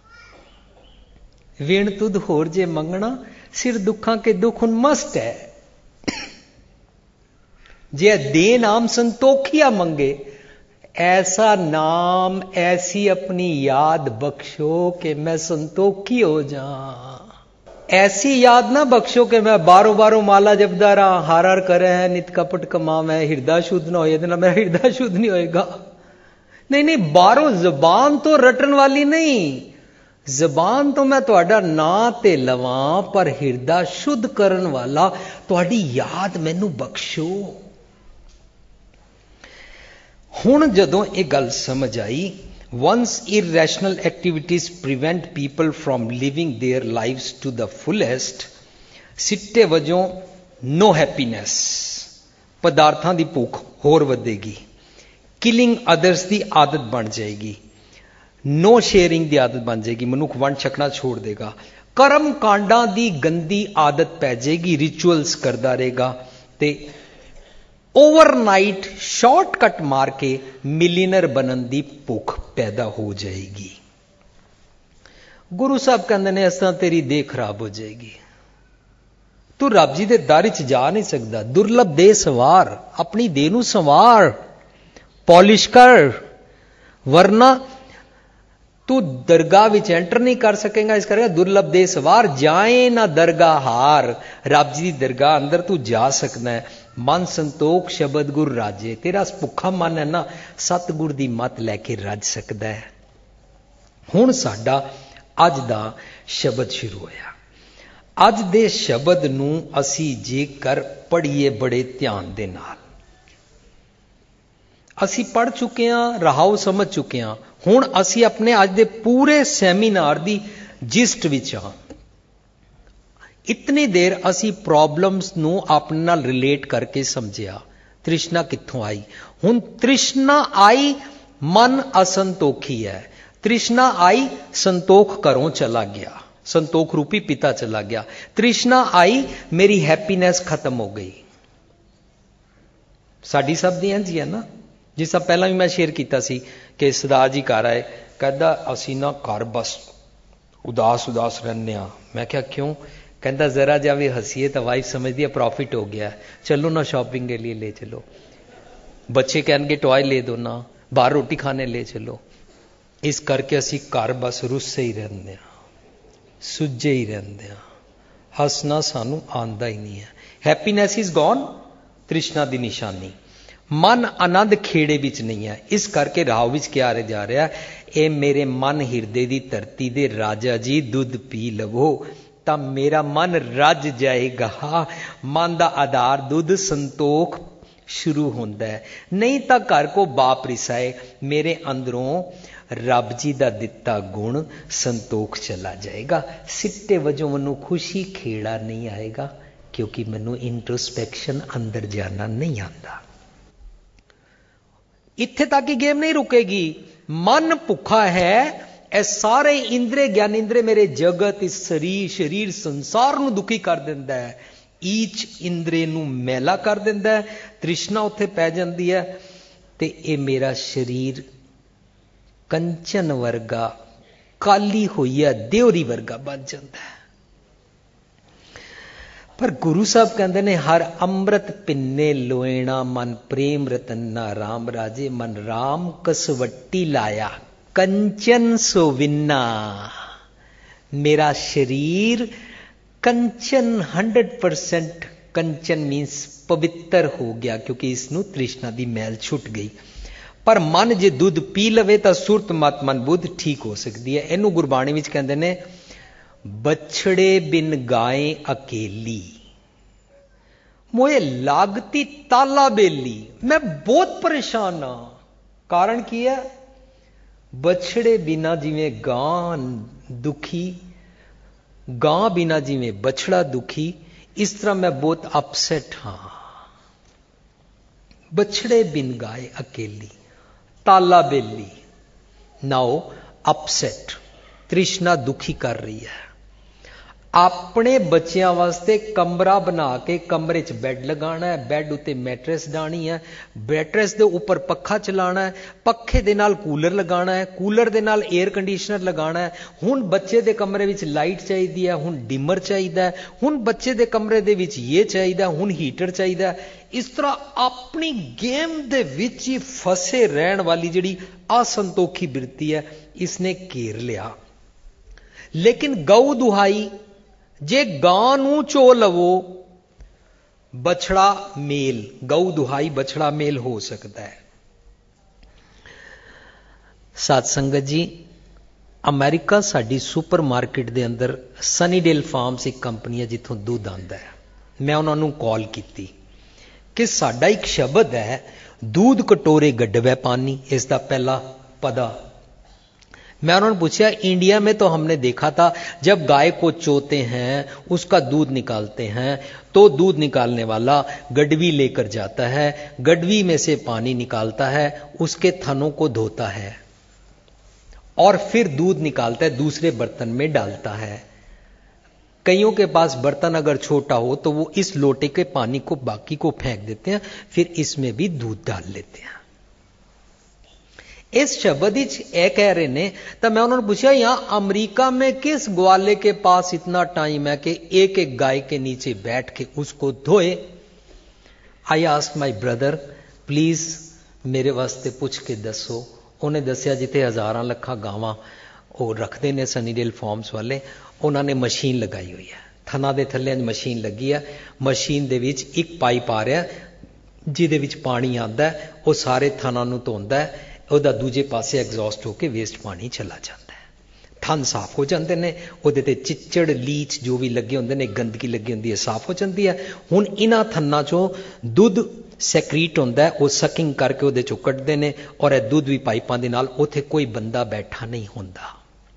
वेण तुद होर जे मंगना, सिर दुखा के दुख उन मस्त है। जे दे नाम संतोखिया मंगे, ऐसा नाम ऐसी अपनी याद बख्शो कि मैं संतोखी हो जा। ऐसी याद ना बख्शो कि मैं बारो बारो माला जपदा रहा, हर हर करे नित कपट कमावे, हृदय शुद्ध ना होए, मेरा हृदय शुद्ध नहीं होएगा। नहीं नहीं, बारो जबान तो रटन वाली नहीं, जबान तो मैं तुहाडा ना ते लवां, पर हृदय शुद्ध करन वाला तुहाडी याद मैनू बख्शो। हुण जदों ये गल समझ आई, once irrational activities prevent people from living their lives to the fullest, सिट्टे वजों नो हैप्पीनेस, पदार्थां दी भुख होर वधेगी, किलिंग अदर्स की आदत बन जाएगी, नो शेयरिंग की आदत बन जाएगी, मनुख वंड छकना छोड़ देगा, कर्म कांडां की गंदी आदत पै जाएगी, रिचुअल्स करता रहेगा, ते ओवरनाइट शॉर्टकट मार के मिलीनर बनन की भुख पैदा हो जाएगी। गुरु साहब कहते हैं इस तरह तेरी देह खराब हो जाएगी। ਤੂੰ ਰੱਬ ਜੀ ਦੇ ਦਰ 'ਚ ਜਾ ਨਹੀਂ ਸਕਦਾ। ਦੁਰਲਭ ਦੇ ਸਵਾਰ, ਆਪਣੀ ਦੇਹ ਨੂੰ ਸੰਵਾਰ, ਪੋਲਿਸ਼ ਕਰ, ਵਰਨਾ ਤੂੰ ਦਰਗਾਹ ਵਿੱਚ ਐਂਟਰ ਨਹੀਂ ਕਰ ਸਕੇਗਾ। ਇਸ ਕਰਕੇ ਦੁਰਲਭ ਦੇ ਸਵਾਰ, ਜਾਏ ਨਾ ਦਰਗਾਹ ਹਾਰ। ਰੱਬ ਜੀ ਦੀ ਦਰਗਾਹ ਅੰਦਰ ਤੂੰ ਜਾ ਸਕਦਾ ਹੈ। ਮਨ ਸੰਤੋਖ ਸ਼ਬਦ ਗੁਰ ਰਾਜੇ, ਤੇਰਾ ਭੁੱਖਾ ਮਨ ਹੈ ਨਾ, ਸਤਿਗੁਰ ਦੀ ਮੱਤ ਲੈ ਕੇ ਰੱਜ ਸਕਦਾ ਹੈ। ਹੁਣ ਸਾਡਾ ਅੱਜ ਦਾ ਸ਼ਬਦ ਸ਼ੁਰੂ ਹੋਇਆ। ਅੱਜ ਦੇ ਸ਼ਬਦ ਨੂੰ ਅਸੀਂ ਜੇਕਰ ਪੜ੍ਹੀਏ ਬੜੇ ਧਿਆਨ ਦੇ ਨਾਲ, ਅਸੀਂ ਪੜ੍ਹ ਚੁੱਕੇ ਹਾਂ, ਰਹਾਉ ਸਮਝ ਚੁੱਕੇ ਹਾਂ। ਹੁਣ ਅਸੀਂ ਆਪਣੇ ਅੱਜ ਦੇ ਪੂਰੇ ਸੈਮੀਨਾਰ ਦੀ ਜਿਸਟ ਵਿੱਚ ਹਾਂ। ਇਤਨੀ ਦੇਰ ਅਸੀਂ ਪ੍ਰੋਬਲਮਸ ਨੂੰ ਆਪਣੇ ਨਾਲ ਰਿਲੇਟ ਕਰਕੇ ਸਮਝਿਆ। ਤ੍ਰਿਸ਼ਨਾ ਕਿੱਥੋਂ ਆਈ? ਹੁਣ ਤ੍ਰਿਸ਼ਨਾ ਆਈ, ਮਨ ਅਸੰਤੋਖੀ ਹੈ। ਤ੍ਰਿਸ਼ਨਾ ਆਈ, ਸੰਤੋਖ ਘਰੋਂ ਚਲਾ ਗਿਆ, ਸੰਤੋਖ ਰੂਪੀ ਪਿਤਾ ਚਲਾ ਗਿਆ। ਤ੍ਰਿਸ਼ਨਾ ਆਈ, ਮੇਰੀ ਹੈਪੀਨੈਸ ਖਤਮ ਹੋ ਗਈ। ਸਾਡੀ ਸਭ ਦੀ ਇੰਝ ਹੀ ਹੈ ਨਾ। ਜਿਸ ਤਰ੍ਹਾਂ ਪਹਿਲਾਂ ਵੀ ਮੈਂ ਸ਼ੇਅਰ ਕੀਤਾ ਸੀ ਕਿ ਸਰਦਾਰ ਜੀ ਘਰ ਆਏ, ਕਹਿੰਦਾ ਅਸੀਂ ਨਾ ਘਰ ਬਸ ਉਦਾਸ ਰਹਿੰਦੇ ਹਾਂ। ਮੈਂ ਕਿਹਾ ਕਿਉਂ? ਕਹਿੰਦਾ ਜ਼ਰਾ ਜਾ ਵੀ ਹਸੀਏ ਤਾਂ ਵਾਈਫ ਸਮਝਦੀ ਹੈ प्रॉफिट हो गया, चलो ना शॉपिंग के लिए ले चलो। बच्चे कहणगे टॉय ले दो ना, बाहर रोटी खाने ले चलो। इस करके असी घर बस रुस्से ही रहंदे हां, सुज्जे ही रहंदे हां, हसना सानू आंदा ही नहीं है। हैप्पीनेस इज गॉन, तृष्णा दी निशानी। मन आनंद खेड़े विच नहीं है। इस करके राव विच क्या जा रहा है, ए मेरे मन हिरदे दी धरती दे राजा जी दुध पी लवो ਤਾਂ ਮੇਰਾ ਮਨ ਰੱਜ ਜਾਏਗਾ। ਮਨ ਦਾ ਆਧਾਰ ਦੁੱਧ ਸੰਤੋਖ ਸ਼ੁਰੂ ਹੁੰਦਾ ਹੈ। ਨਹੀਂ ਤਾਂ ਘਰ ਕੋ ਬਾਪ ਰਿਸਾਏ, ਮੇਰੇ ਅੰਦਰੋਂ ਰੱਬ ਜੀ ਦਾ ਦਿੱਤਾ ਗੁਣ ਸੰਤੋਖ ਚਲਾ ਜਾਏਗਾ। ਸਿੱਟੇ ਵਜੋਂ ਮੈਨੂੰ ਖੁਸ਼ੀ ਖੇੜਾ ਨਹੀਂ ਆਏਗਾ, ਕਿਉਂਕਿ ਮੈਨੂੰ ਇੰਟਰੋਸਪੈਕਸ਼ਨ ਅੰਦਰ ਜਾਣਾ ਨਹੀਂ ਆਉਂਦਾ। ਇੱਥੇ ਤੱਕ ਹੀ ਗੇਮ ਨਹੀਂ ਰੁਕੇਗੀ। ਮਨ ਭੁੱਖਾ ਹੈ, ਇਹ ਸਾਰੇ ਇੰਦਰੇ ਗਿਆਨ ਇੰਦਰੇ ਮੇਰੇ ਜਗਤ, ਇਸ ਸਰੀਰ ਸੰਸਾਰ ਨੂੰ ਦੁਖੀ ਕਰ ਦਿੰਦਾ ਹੈ। ਈਚ ਇੰਦਰੇ ਨੂੰ ਮੈਲਾ ਕਰ ਦਿੰਦਾ ਹੈ। ਤ੍ਰਿਸ਼ਨਾ ਉੱਥੇ ਪੈ ਜਾਂਦੀ ਹੈ ਤੇ ਇਹ ਮੇਰਾ ਸਰੀਰ ਕੰਚਨ ਵਰਗਾ, ਕਾਲੀ ਹੋਈ ਹੈ ਦਿਉਰੀ ਵਰਗਾ ਬਣ ਜਾਂਦਾ ਹੈ। ਪਰ ਗੁਰੂ ਸਾਹਿਬ ਕਹਿੰਦੇ ਨੇ ਹਰ ਅੰਮ੍ਰਿਤ ਪਿੰਨੇ ਲੋਇਣਾ, ਮਨ ਪ੍ਰੇਮ ਰਤਨ ਨਾ ਰਾਮ ਰਾਜੇ। ਮਨ ਰਾਮ ਕਸਵੱਟੀ ਲਾਇਆ, कंचन सो विन्ना। मेरा शरीर कंचन 100% कंचन मीन्स पवित्र हो गया, क्योंकि इसनों तृष्णा दी मैल छुट गई। पर मन जे दुध पी लवे तो सुरत मत मन बुद्ध ठीक हो सकती है। इनू गुरबाणी विच कहंदे ने बछड़े बिन गाय अकेली, मोए लागती ताला बेली। मैं बहुत परेशान हाँ। कारण की है? बछड़े बिना जिवें गां दुखी, गां बिना जिवें बछड़ा दुखी, इस तरह मैं बहुत अपसेट हाँ। बछड़े बिन गाय अकेली, ताला बेली, नाउ अपसेट। तृष्णा दुखी कर रही है। अपने बच्चों वास्ते कमरा बना के कमरे च बैड लगाना है, बैड उत्ते मैट्रेस डाणी है, मैट्रेस दे ऊपर पखा चलाना है, पखे दे नाल कूलर लगाना है, कूलर दे नाल एयर कंडीशनर लगाना है। हुण बच्चे दे कमरे विच लाइट चाहिए है, हुण डिमर चाहिए है, हुण बच्चे दे कमरे दे विच ये चाहिए, हुण हीटर चाहिए है। इस तरह अपनी गेम दे विच ही फसे रहन वाली जिहड़ी असंतोखी बिरती है, इसने घेर लिया। लेकिन गऊ दुहाई, जे गां नू चो लवो, बछड़ा मेल, गऊ दुहाई बछड़ा मेल हो सकता है। साध संगत जी, अमेरिका साडी सुपर मार्केट दे अंदर सनीडेल फार्म्स एक कंपनी है जिथों दूध आंदा है। मैं उन्होंने कॉल की कि साडा एक शब्द है, दूध कटोरे गड्ढवे पानी, इसका पहला पदा। मैं उन्होंने पूछा, इंडिया में तो हमने देखा था जब गाय को चोते हैं, उसका दूध निकालते हैं, तो दूध निकालने वाला गडवी लेकर जाता है, गडवी में से पानी निकालता है, उसके थनों को धोता है और फिर दूध निकालता है, दूसरे बर्तन में डालता है। कईयों के पास बर्तन अगर छोटा हो तो वो इस लोटे के पानी को बाकी को फेंक देते हैं, फिर इसमें भी दूध डाल लेते हैं। इस शब्द यह कह रहे ने, तो मैं उन्होंने पूछा यहां अमेरिका में किस ग्वाले के पास इतना टाइम है कि एक एक गाय के नीचे बैठ के उसको धोए। I asked my brother please मेरे वास्ते पूछ के दसो। उन्हें दसिया जिथे हजारां लखां गावां वो रखते ने सनीडेल फार्म्स वाले, उन्होंने मशीन लगाई हुई है, थना दे थल्ले मशीन लगी है, मशीन दे विच एक पाइप आ रहा जिहदे विच पानी आंदा है, वो सारे थना नूं धोंदा है, ਉਹਦਾ ਦੂਜੇ ਪਾਸੇ ਐਗਜ਼ੌਸਟ ਹੋ ਕੇ ਵੇਸਟ ਪਾਣੀ ਚਲਾ ਜਾਂਦਾ ਹੈ। ਥਣ ਸਾਫ਼ ਹੋ ਜਾਂਦੇ ਨੇ, ਉਹਦੇ ਤੇ ਚਿੱਚੜ ਲੀਚ ਜੋ ਵੀ ਲੱਗੇ ਹੁੰਦੇ ਨੇ, ਗੰਦਗੀ ਲੱਗੀ ਹੁੰਦੀ ਹੈ, ਸਾਫ਼ ਹੋ ਜਾਂਦੀ ਹੈ। ਹੁਣ ਇਹਨਾਂ ਥੰਨਾਂ ਚੋਂ ਦੁੱਧ ਸੈਕਰੀਟ ਹੁੰਦਾ ਹੈ, ਉਹ ਸਕਿੰਗ ਕਰਕੇ ਉਹਦੇ ਚੋਂ ਕੱਢਦੇ ਨੇ, ਔਰ ਇਹ ਦੁੱਧ ਵੀ ਪਾਈਪਾਂ ਦੇ ਨਾਲ, ਉੱਥੇ ਕੋਈ ਬੰਦਾ ਬੈਠਾ ਨਹੀਂ ਹੁੰਦਾ।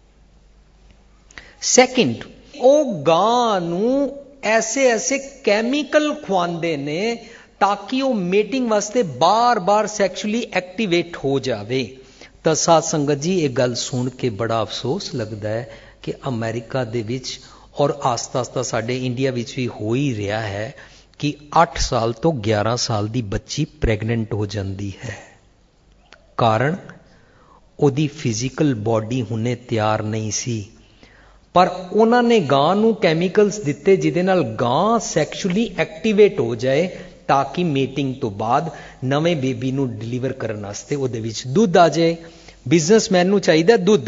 ਸੈਕਿੰਡ, ਉਹ ਗਾਂ ਨੂੰ ਐਸੇ ਐਸੇ ਕੈਮੀਕਲ ਖਵਾਉਂਦੇ ਨੇ ताकि वो मीटिंग वास्ते बार बार सैक्चुअली एक्टिवेट हो जावे। तो साध संगत जी ये गल सुन के बड़ा अफसोस लगता है कि अमेरिका दे विच और आस्ता आस्ता साडे इंडिया विच भी हो ही रहा है कि 8 साल तो 11 साल दी बच्ची प्रेगनेंट हो जाती है। कारण ओदी फिजिकल बॉडी हुणे तैयार नहीं सी, पर उन्होंने गां नूं कैमिकल्स दिते जिहदे नाल गां सैक्चुअली एक्टिवेट हो जाए ताकि मीटिंग तो बाद नवें बेबी नूं डिलीवर करने वास्ते उहदे विच दुध आ जाए। बिजनेसमैन नूं चाहिदा दुध,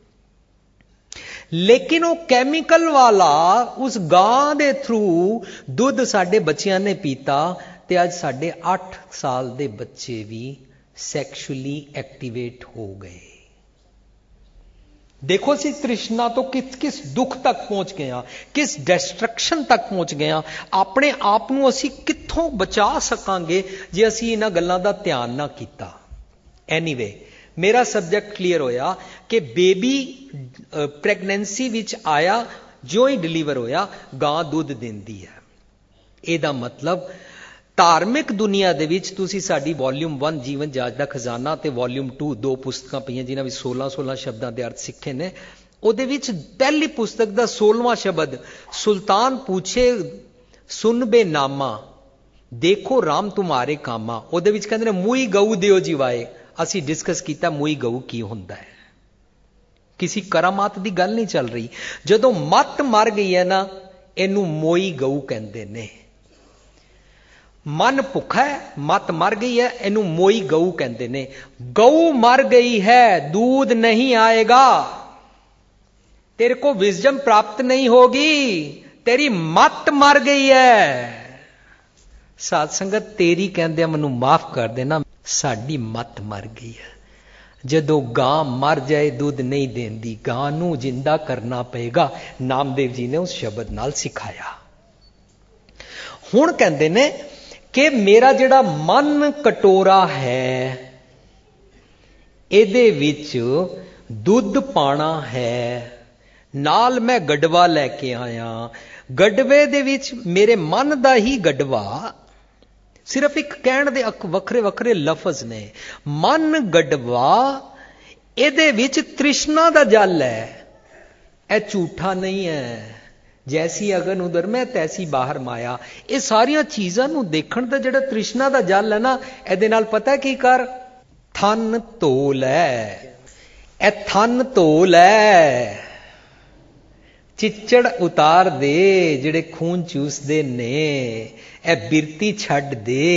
लेकिन वो कैमिकल वाला उस गां दे थ्रू दुध साडे बच्चियां ने पीता ते अज साडे 8 साल दे बच्चे भी सैक्चुअली एक्टिवेट हो गए। देखो सी तृष्णा तो किस किस दुख तक पहुंच गए, किस डिस्ट्रक्शन तक पहुंच गए। अपने आप को असी कित्थों बचा सकांगे जे असी इन्हां गल्लां दा ध्यान ना कीता। एनीवे मेरा सब्जेक्ट क्लीयर होया कि बेबी प्रेगनेंसी विच आया, जो ही डिलीवर होया गां दुध देंदी है। एदा मतलब धार्मिक दुनिया दे विच तुसी साडी वॉल्यूम 1 जीवन जाच दा खजाना ते वॉल्यूम 2 2 पुस्तकां पईयां जिन्हां विच 16 शब्दां दे अर्थ सिੱਖੇ ने। ਉਹਦੇ ਵਿੱਚ पहली पुस्तक ਦਾ 16वां शब्द सुल्तान पूछे सुन बे नामा देखो राम तुम्हारे कामा। ਉਹਦੇ ਵਿੱਚ ਕਹਿੰਦੇ ਨੇ ਮੂਈ ਗਊ ਦਿਓ ਜਿਵਾਏ। ਅਸੀਂ डिस्कस ਕੀਤਾ ਮੂਈ ਗਊ ਕੀ ਹੁੰਦਾ ਹੈ। किसी करामात ਦੀ ਗੱਲ नहीं चल रही। ਜਦੋਂ मत मर गई है ना, ਇਹਨੂੰ ਮੋਈ ਗਊ ਕਹਿੰਦੇ ਨੇ। मन भुखा है, मत मर गई है, इनू मोई गऊ कहते ने। गऊ मर गई है, दूध नहीं आएगा, तेरे को विजडम प्राप्त नहीं होगी, तेरी मत मर गई है। साध संगत तेरी कहते मैनू माफ कर देना, साडी मत मर गई है। जदों गां मर जाए दूध नहीं देंदी, गां नू जिंदा करना पएगा। नामदेव जी ने उस शब्द नाल सिखाया। हुण कहते ने कि मेरा जिहड़ा मन कटोरा है इहदे विच दुध पाना है, नाल मैं गडवा लैके आया। गडवे दे विच मेरे मन दा ही गडवा, सिर्फ एक कहण दे वखरे वखरे लफज ने। मन गडवा, इहदे विच तृष्णा दा जल है, यह झूठा नहीं है। जैसी अगन उधर में तैसी बाहर माया। ये सारिया चीज़ों को देखण दा जिहड़ा तृष्णा दा जल है ना, इहदे नाल पता की कर, थन धोल है, ए थन धोल है, चिच्चड़ उतार दे जिहड़े खून चूसदे ने, ए बिरती छड्ड दे।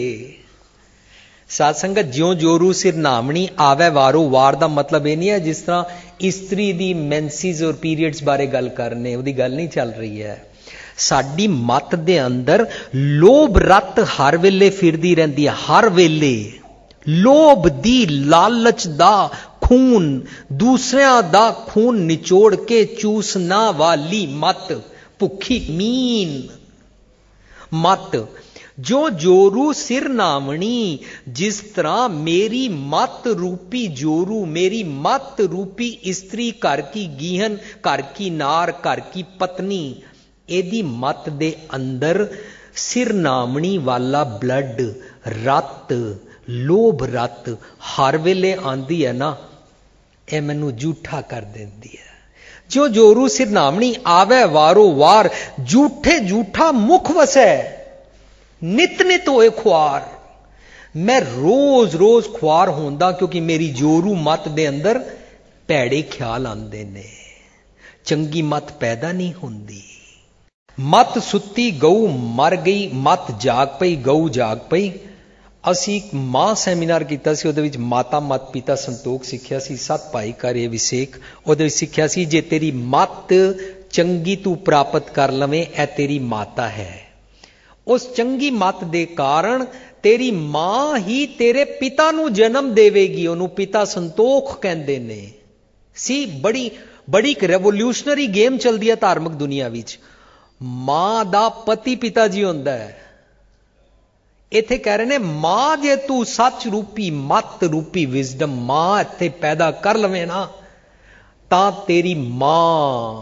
साध संगत ज्यों जोरू सिर नामणी आवे वारो। वार दा मतलब यह नहीं है जिस तरह इस्त्री दी मैंसिस और पीरियड्स बारे गल करने, उहदी गल नहीं चल रही है। साडी मत दे अंदर लोभ रत हर वेले फिरदी रहिंदी है। हर वेले लोभ दी लालच दा खून, दूसरियां दा खून निचोड़ के चूसना वाली मत, भुखी मीन मत। जो जोरू सिर नामणी, जिस तरह मेरी मत रूपी जोरू, मेरी मत रूपी स्त्री, घर की गीहन, घर की नार, घर की पत्नी, एदी मत दे अंदर सिर नामणी वाला ब्लड रत, लोभ रत हर वेले आंदी है ना, ए मैनू झूठा कर देंदी है। जो जोरू सिर नामणी आवे वारो वार, झूठे झूठा मुख वसै, नित नित होए खुआर। मैं रोज रोज खुआर होंदा क्योंकि मेरी जोरू मत दे अंदर भैड़े ख्याल आंदे ने, चंगी मत पैदा नहीं होंदी। मत सुत्ती गऊ मर गई, मत जाग पई गऊ जाग पई। असी एक मां सैमीनार कीता सी, ਉਹਦੇ ਵਿੱਚ माता मत पिता संतोख सिक्ख्या सी, 7 भाई कार्य विसेक। ਉਹਦੇ ਵਿੱਚ सिक्ख्या सी जे तेरी मत चंगी तू प्राप्त कर लवें, ए तेरी माता है। उस चंगी मत दे कारण तेरी मां ही तेरे पिता नू जन्म देवेगी, ਉਹਨੂੰ पिता संतोख कहंदे ने। सी बड़ी बड़ी एक रेवोल्यूशनरी गेम चलदी है धार्मिक दुनिया विच। मां दा पति पिता जी हुंदा है। इत्थे कह रहे ने मां जे तू सच रूपी मत रूपी विजडम मां इत्थे पैदा कर लवे ना, तां तेरी मां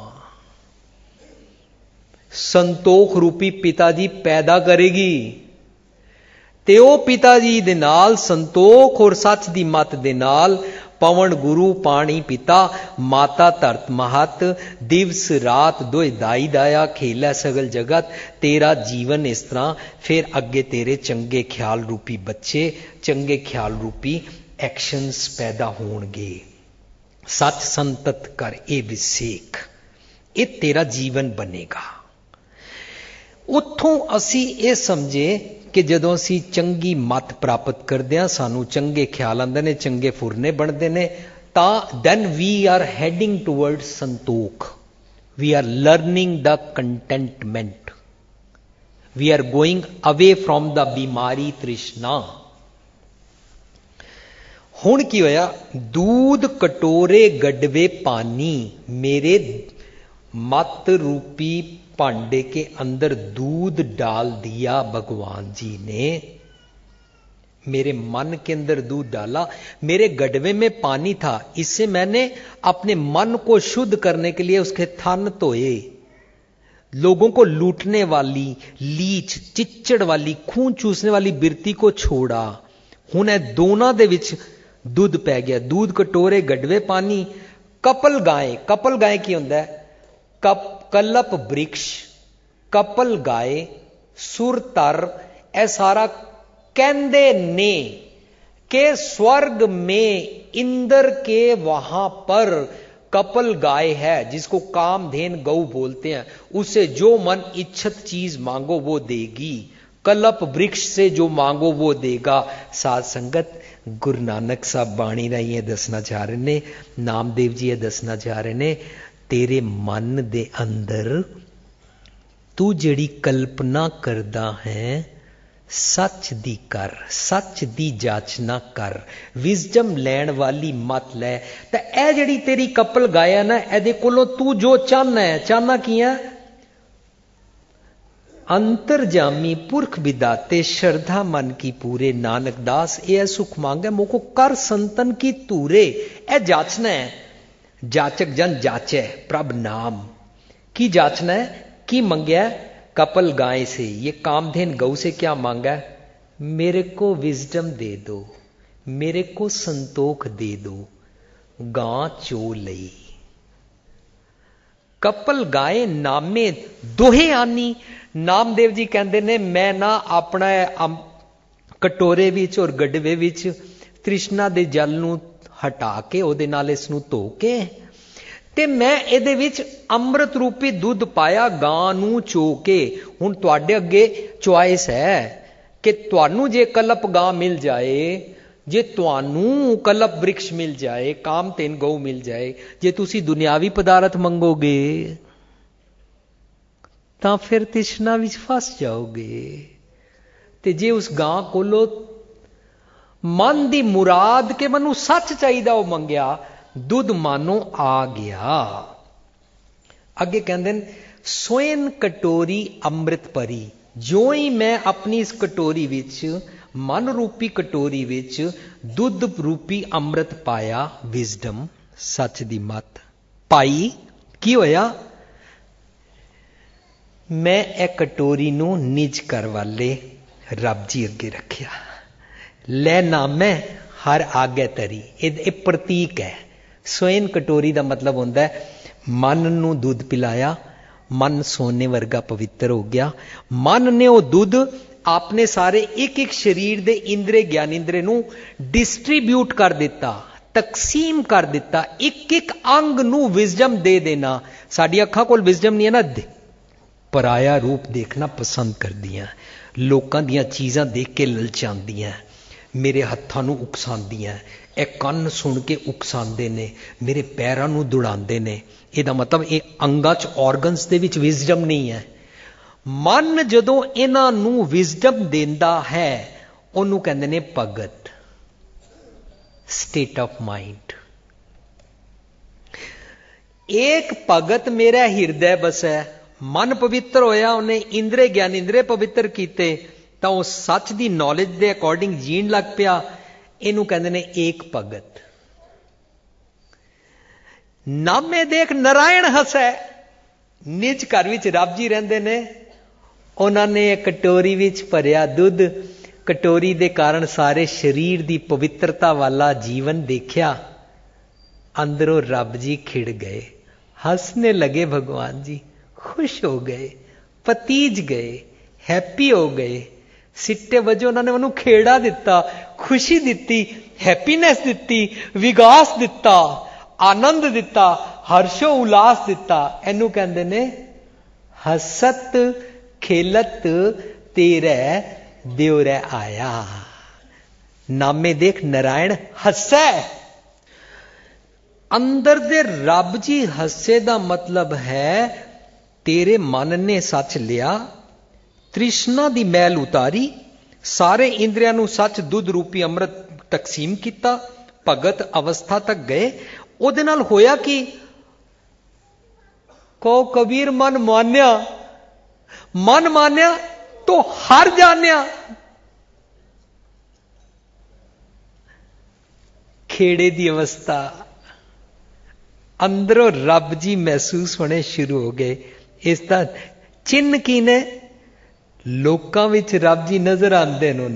संतोख रूपी पिता जी पैदा करेगी। ते ओ पिता जी दे नाल संतोख और सच दी मत दे नाल पवन गुरु पानी पिता माता धरत महत, दिवस रात दोए दाई दाया, खेला सगल जगत। तेरा जीवन इस तरह, फिर अगे तेरे चंगे ख्याल रूपी बच्चे, चंगे ख्याल रूपी एक्शंस पैदा होणगे। सच संतत कर ए विसेक, ये तेरा जीवन बनेगा। उत्थों असी ये समझे कि जदों असी चंगी मत प्राप्त करते हैं, सानू चंगे ख्याल आंदे ने, चंगे फुरने बनते हैं, तां then we are heading towards संतोख। We are learning the contentment, we are going away from the बीमारी तृष्णा। हुण की होया, दूध कटोरे गडवे पानी, मेरे मत रूपी भांडे के अंदर दूध डाल दिया भगवान जी ने। मेरे मन के अंदर दूध डाला, मेरे गडवे में पानी था, इससे मैंने अपने मन को शुद्ध करने के लिए उसके थन धोए। लोगों को लूटने वाली, लीच चिच्चड़ वाली, खून चूसने वाली बिरती को छोड़ा। हुण ए दोनों दे विच दूध पै गया। दूध कटोरे गडवे पानी। कपल गाय की हुंदा है? कलप वृक्ष, कपल गाय, सुर तर, ऐ सारा कहंदे ने के स्वर्ग में इंद्र के वहां पर कपल गाय है, जिसको कामधेन गऊ बोलते हैं। उसे जो मन इच्छित चीज मांगो वो देगी। कलप वृक्ष से जो मांगो वो देगा। साध संगत, गुरु नानक साहब बाणी राही ये दसना चाह रहे ने, नामदेव जी ये दसना चाह रहे ने, तेरे मन दे अंदर तू जड़ी कल्पना करदा है, सच दी कर, सच दी जाचना कर, विजडम लैण वाली मत लै। ते ए जड़ी तेरी कपल गाया ना, एदे कोलों तू जो चाहना की है? अंतरजामी पुरख विदाते, श्रद्धा मन की पूरे, नानक दास ये सुख मांगे, मोको कर संतन की तूरे। ए जाचना है। जाचक जन जाचे प्रभ नाम की जाचना है। की मंगया? कपल गाय से, ये कामधेन गऊ से क्या मांगा? मेरे को विजडम दे दो, मेरे को संतोख दे दो, गां चो लई। कपल गाय नामे दोहे आनी। नामदेव जी कहते ने, मैं ना अपना कटोरे विच और गडवे विच तृष्णा दे जल नू हटा के, ओदे नाल इस नू धो के, ते मैं इहदे विच अमृत रूपी दुध पाया गां नू चो के। हुण तुहाडे अगे चॉइस है कि तुहानू जे कलप गां मिल जाए, जे तुहानू कलप वृक्ष मिल जाए, कामधेन गऊ मिल जाए, जे तुसी दुनियावी पदार्थ मंगोगे तां फिर तृष्णा विच फस जाओगे। ते जे उस गां कोलो मन दी मुराद के मनु सच चाहिए वो मंगया, दुध मानो आ गया। अगे कहते हैं, सोयन कटोरी अमृत परी। जो ही मैं अपनी इस कटोरी विच, मन रूपी कटोरी विच दुध रूपी अमृत पाया, विजडम सच दी मत पाई, की होया? मैं ए कटोरी नू निज कर वाले रब जी अगे रखिया। लै नामै हर आगे तरी, ये प्रतीक है। सोयन कटोरी का मतलब होता है मन नू दूध पिलाया, मन सोने वर्गा पवित्र हो गया। मन ने वो दूध आपने सारे एक एक शरीर दे इंद्रे ज्ञानेंद्रे नू डिस्ट्रीब्यूट कर दिता, तकसीम कर दिता, एक एक अंग नू विजडम दे देना। साडी अखां कोल विजडम नहीं है ना, पराया रूप देखना पसंद करदियां, लोकां दियां चीज़ां देख के ललचांदियां, मेरे हत्थां नू उकसांदियां, ए कंन सुन के उकसांदे ने, मेरे पैरां नू दुड़ांदे ने। ਇਹਦਾ मतलब ਇਹ ਅੰਗਾਂ 'ਚ ऑर्गनस ਦੇ ਵਿੱਚ ਵਿਜ਼ਡਮ ਨਹੀਂ ਹੈ। ਮਨ ਜਦੋਂ ਇਹਨਾਂ ਨੂੰ ਵਿਜ਼ਡਮ ਦਿੰਦਾ ਹੈ ਉਹਨੂੰ ਕਹਿੰਦੇ ਨੇ ਭਗਤ, ਸਟੇਟ ਆਫ ਮਾइंड। एक भगत मेरा हिरदय बसै, मन पवित्र होया, उन्हें इंद्रे ज्ञान इंद्रे पवित्र कीते, तो उस सच की नॉलेज के अकॉर्डिंग जीण लग पिया। इनू कहते ने एक भगत। नामे देख नारायण हसै, निज घर विच रब जी रहिंदे ने, उन्होंने कटोरी विच भरिया दुध, कटोरी दे कारण सारे शरीर की पवित्रता वाला जीवन देखिया, अंदरों रब जी खिड़ गए, हंसने लगे, भगवान जी खुश हो गए, पतीज गए, हैप्पी हो गए। सिट्टे वजों उन्होंने उन्होंने खेड़ा दिता, खुशी दिती, हैप्पीनेस दिती, विगास दिता, आनंद दिता, हर्षो उल्लास दिता। इनू कहंदे ने हसत खेलत तेरे देवरे आया। नामे देख नारायण हसै, अंदर दे रब जी हसे दा मतलब है तेरे मन ने सच लिया, तृष्णा दी मैल उतारी, सारे इंद्रियां नू सच दुध रूपी अमृत तकसीम किया, भगत अवस्था तक गए। उहदे नाल होया कि को कबीर मन मान्या, मन मान्या तो हर जान्या। खेड़े दी अवस्था, अंदरों रब जी महसूस होने शुरू हो गए। इसका चिन्ह की ने लोकां विच रब जी नजर आंदे ने,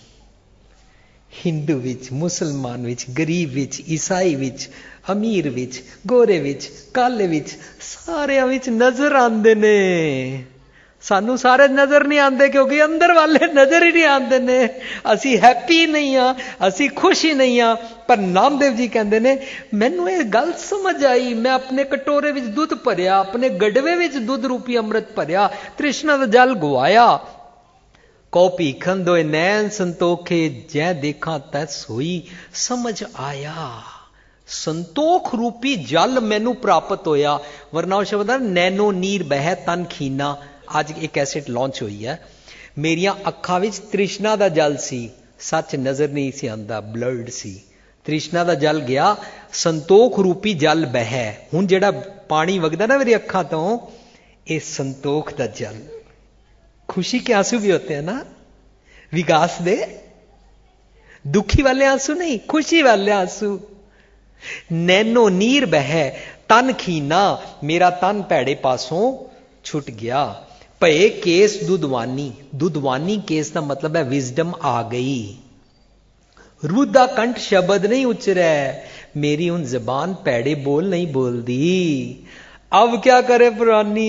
हिंदू विच, मुसलमान विच, गरीब विच, ईसाई विच, अमीर विच, गोरे विच, काले विच, सारे विच नजर आंदे ने। सानू सारे नजर नहीं आते क्योंकि अंदर वाले नजर ही नहीं आते ने। असी हैप्पी नहीं हाँ, असी खुश ही नहीं हाँ। पर नामदेव जी कहते ने मैनू ये गल समझ आई, मैं अपने कटोरे विच दुध भरिया, अपने गड़वे विच दुध रूपी अमृत भरिया, तृष्णा दा जल गवाया। कौ भीखन दोए नैन संतोखे, जै देखा तै सोई समझ आया। संतोख रूपी जल मैनू प्राप्त होया। वरना शब्द नैनो नीर बह तन खीना। आज एक कैसेट लॉन्च हुई है। मेरिया अखां विच तृष्णा दा जल सी, सच नजर नहीं सी आंदा, ब्लड सी। तृष्णा दा जल गया, संतोख रूपी जल बह। हुण जिहड़ा पानी वगदा ना मेरी अखां तो, ये संतोख दा जल। खुशी के आंसू भी होते हैं ना, विकास दे, दुखी वाले आंसू नहीं, खुशी वाले आंसू। नैनो नीर बह तन खीना, मेरा तन भैड़े पासों छुट गया। भये केस दुधवानी, दुधवानी केस का मतलब है विजडम आ गई। रुदा कंठ शब्द नहीं उचरे, मेरी उन जबान पैड़े बोल नहीं बोलती। अब क्या करे पुरानी,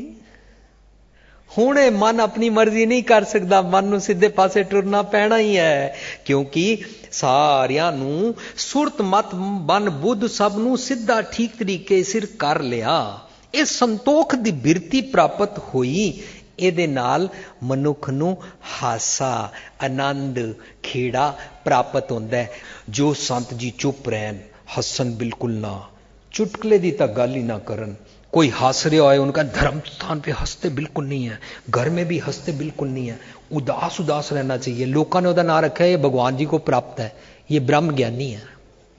हुणे मन अपनी मर्जी नहीं कर सकता, मन नूं सीधे पासे टुरना पैना ही है। क्योंकि सारियां नूं सुरत मत बन बुद्ध सब नूं सीधा ठीक तरीके सिर कर लिया। इस संतोख दी बिरती प्राप्त हुई। ਇਹਦੇ ਨਾਲ मनुख नूं हासा, आनंद, खेड़ा प्राप्त होंदा है। जो संत जी चुप रहन, हसन बिल्कुल ना, चुटकले दी तां गल ही ना करन। कोई हंस रहा है, उनका धर्म स्थान पे हंसते बिल्कुल नहीं है, घर में भी हंसते बिल्कुल नहीं है, उदास उदास रहना चाहिए। लोगों ने उहदा नाम रखा है, ये भगवान जी को प्राप्त है, ये ब्रह्म ज्ञानी है।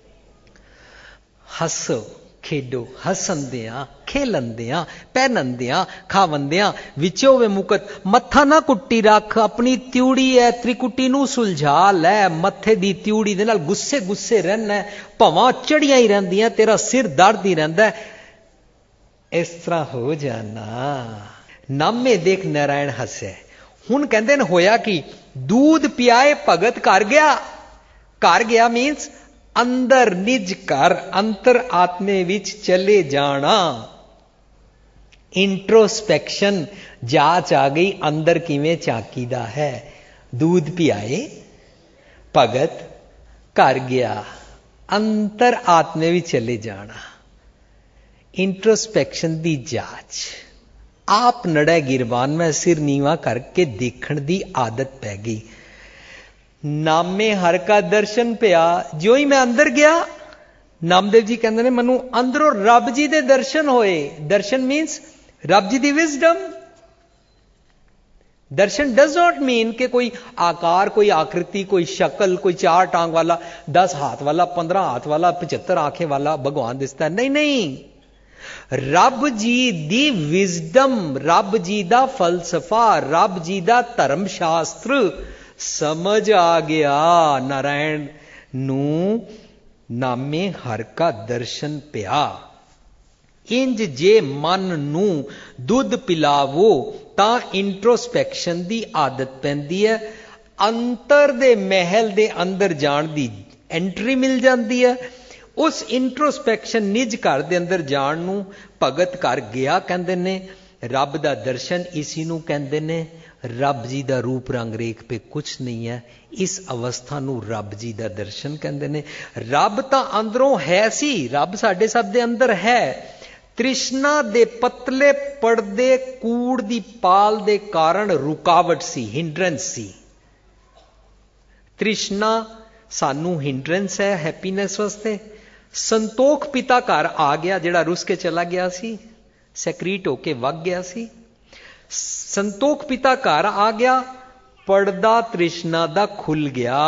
हसो खेडो, हसंदियां खेलंदियां पहनंदियां खावंदियां, विचो वे मुकत मत्था ना कुट्टी रख। अपनी त्यूड़ी है त्रिकुटी नूं सुलझा लै, मत्थे दी त्यूड़ी दे नाल गुस्से गुस्से रहना, भावां चढ़ियां ही रहिंदियां, तेरा सिर दर्द ही रहिंदा। इस तरह हो जाना। नामे देख नारायण हसै। हुण कहंदे ने होया कि दूध पियाए भगत घर गया। घर गया मीन्स अंदर निज घर अंतर आत्मे विच चले जाना। इंट्रोस्पेक्शन, जांच आ गई अंदर किवें झांकीदा है। दूध पियाए भगत घर गया, अंतर आत्मे भी चले जाना। इंट्रोस्पेक्शन दी जांच। आप नड़े गिरबान में सिर नीवा करके देखण दी आदत पै गई। नामे हर का दर्शन पिया, जो ही मैं अंदर गया, नामदेव जी कहते ने मनु अंदरों रब जी दे दर्शन होए। दर्शन मीन्स रब जी दी विजडम। दर्शन डज नॉट मीन कि कोई आकार, कोई आकृति, कोई शक्ल, कोई 4 टांग वाला, 10 हाथ वाला, 15 हाथ वाला, 75 आंखें वाला भगवान दिसता है। नहीं नहीं, रब जी दी विजडम, रब जी दा फलसफा, रब जी दा धर्म शास्त्र समझ आ गया। नारायण नू नामे हर का दर्शन पिया। इंज जे मन नू दुध पिलावो तां इंट्रोस्पेक्शन दी आदत पैंदी है। अंतर दे महल दे अंदर जाण दी एंट्री मिल जाती है। उस इंट्रोस्पेक्शन निज घर दे अंदर जाण नू भगत घर गया कहंदे ने। रब दा दर्शन इसी नू कहंदे ने। रब जी दा रूप रंग रेख पे कुछ नहीं है, इस अवस्था नू रब जी दा दर्शन कहंदे ने। रब तां अंदरों है सी, रब साडे सब दे अंदर है। तृष्णा दे पतले पड़दे कूड़ दी पाल दे कारण रुकावट सी, हिंड्रेंस सी। तृष्णा सानू हिंड्रेंस है हैप्पीनेस वास्ते। संतोख पिता घर आ गया, जेड़ा रुस के चला गया सी, सैक्रीट होके वग गया सी। संतोख पिता घर आ गया, पड़दा तृष्णा दा खुल गया।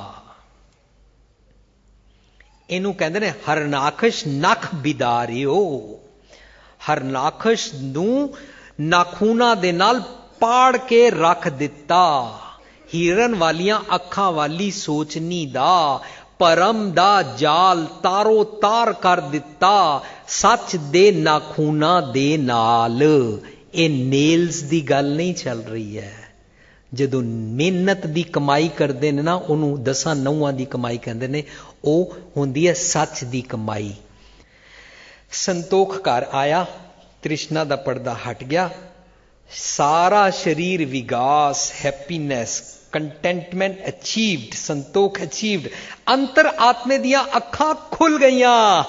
इनू कहंदे ने हरनाखश नख बिदारियो। हरनाखश नू नाखूना दे नाल पाड़ के रख दिता। हिरन वालियां अखां वाली सोचनी दा परम दा जाल तारो तार कर दिता। सच दे नाखूना दे नाल। ये नेल्स दी गल नहीं चल रही है। जदों मेहनत दी कमाई करते ने ना, उन्होंने 10 नौवां दी कमाई कहते ने। वो होंदी है सच दी कमाई। संतोख घर आया, तृष्णा दा पर्दा हट गया, सारा शरीर विगास, हैप्पीनेस, कंटेंटमेंट अचीव्ड, संतोख अचीव्ड। अंतर आत्मे दियां अखां खुल गईयां।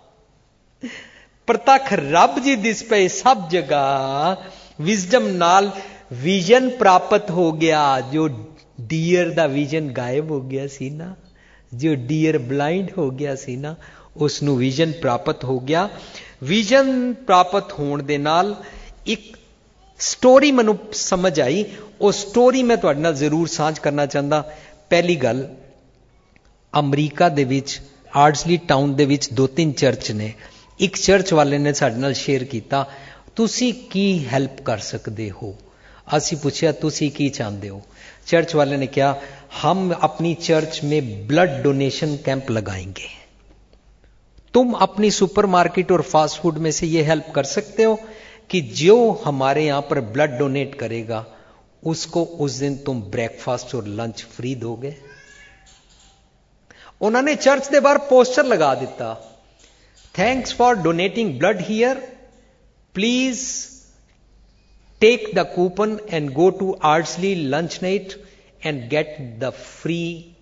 प्रतख रब जी दिस पे सब जगह। विजडम नाल विजन प्राप्त हो गया। जो डियर दा विजन गायब हो गया सी ना, जो डियर ब्लाइंड हो गया सी ना, उसनू विजन प्राप्त हो गया। विजन प्राप्त होने दे नाल एक स्टोरी मैनू समझ आई। वो स्टोरी मैं तुहाडे नाल जरूर साझ करना चाहता। पहली गल, अमरीका दे विच आर्डसली टाउन दे विच 2-3 चर्च ने। एक चर्च वाले ने साडे नाल शेयर किया, तुसी की हेल्प कर सकते हो। असी पूछया तुसी की चाहते हो। चर्च वाले ने कहा, हम अपनी चर्च में ब्लड डोनेशन कैंप लगाएंगे। तुम अपनी सुपरमार्केट और फास्ट फूड में से ये हेल्प कर सकते हो कि जो हमारे यहां पर ब्लड डोनेट करेगा उसको उस दिन तुम ब्रेकफास्ट और लंच फ्री दोगे। उन्होंने चर्च के बाहर पोस्टर लगा दिता, thanks for donating blood here, please take the coupon and go to Ardsley lunch night and get the free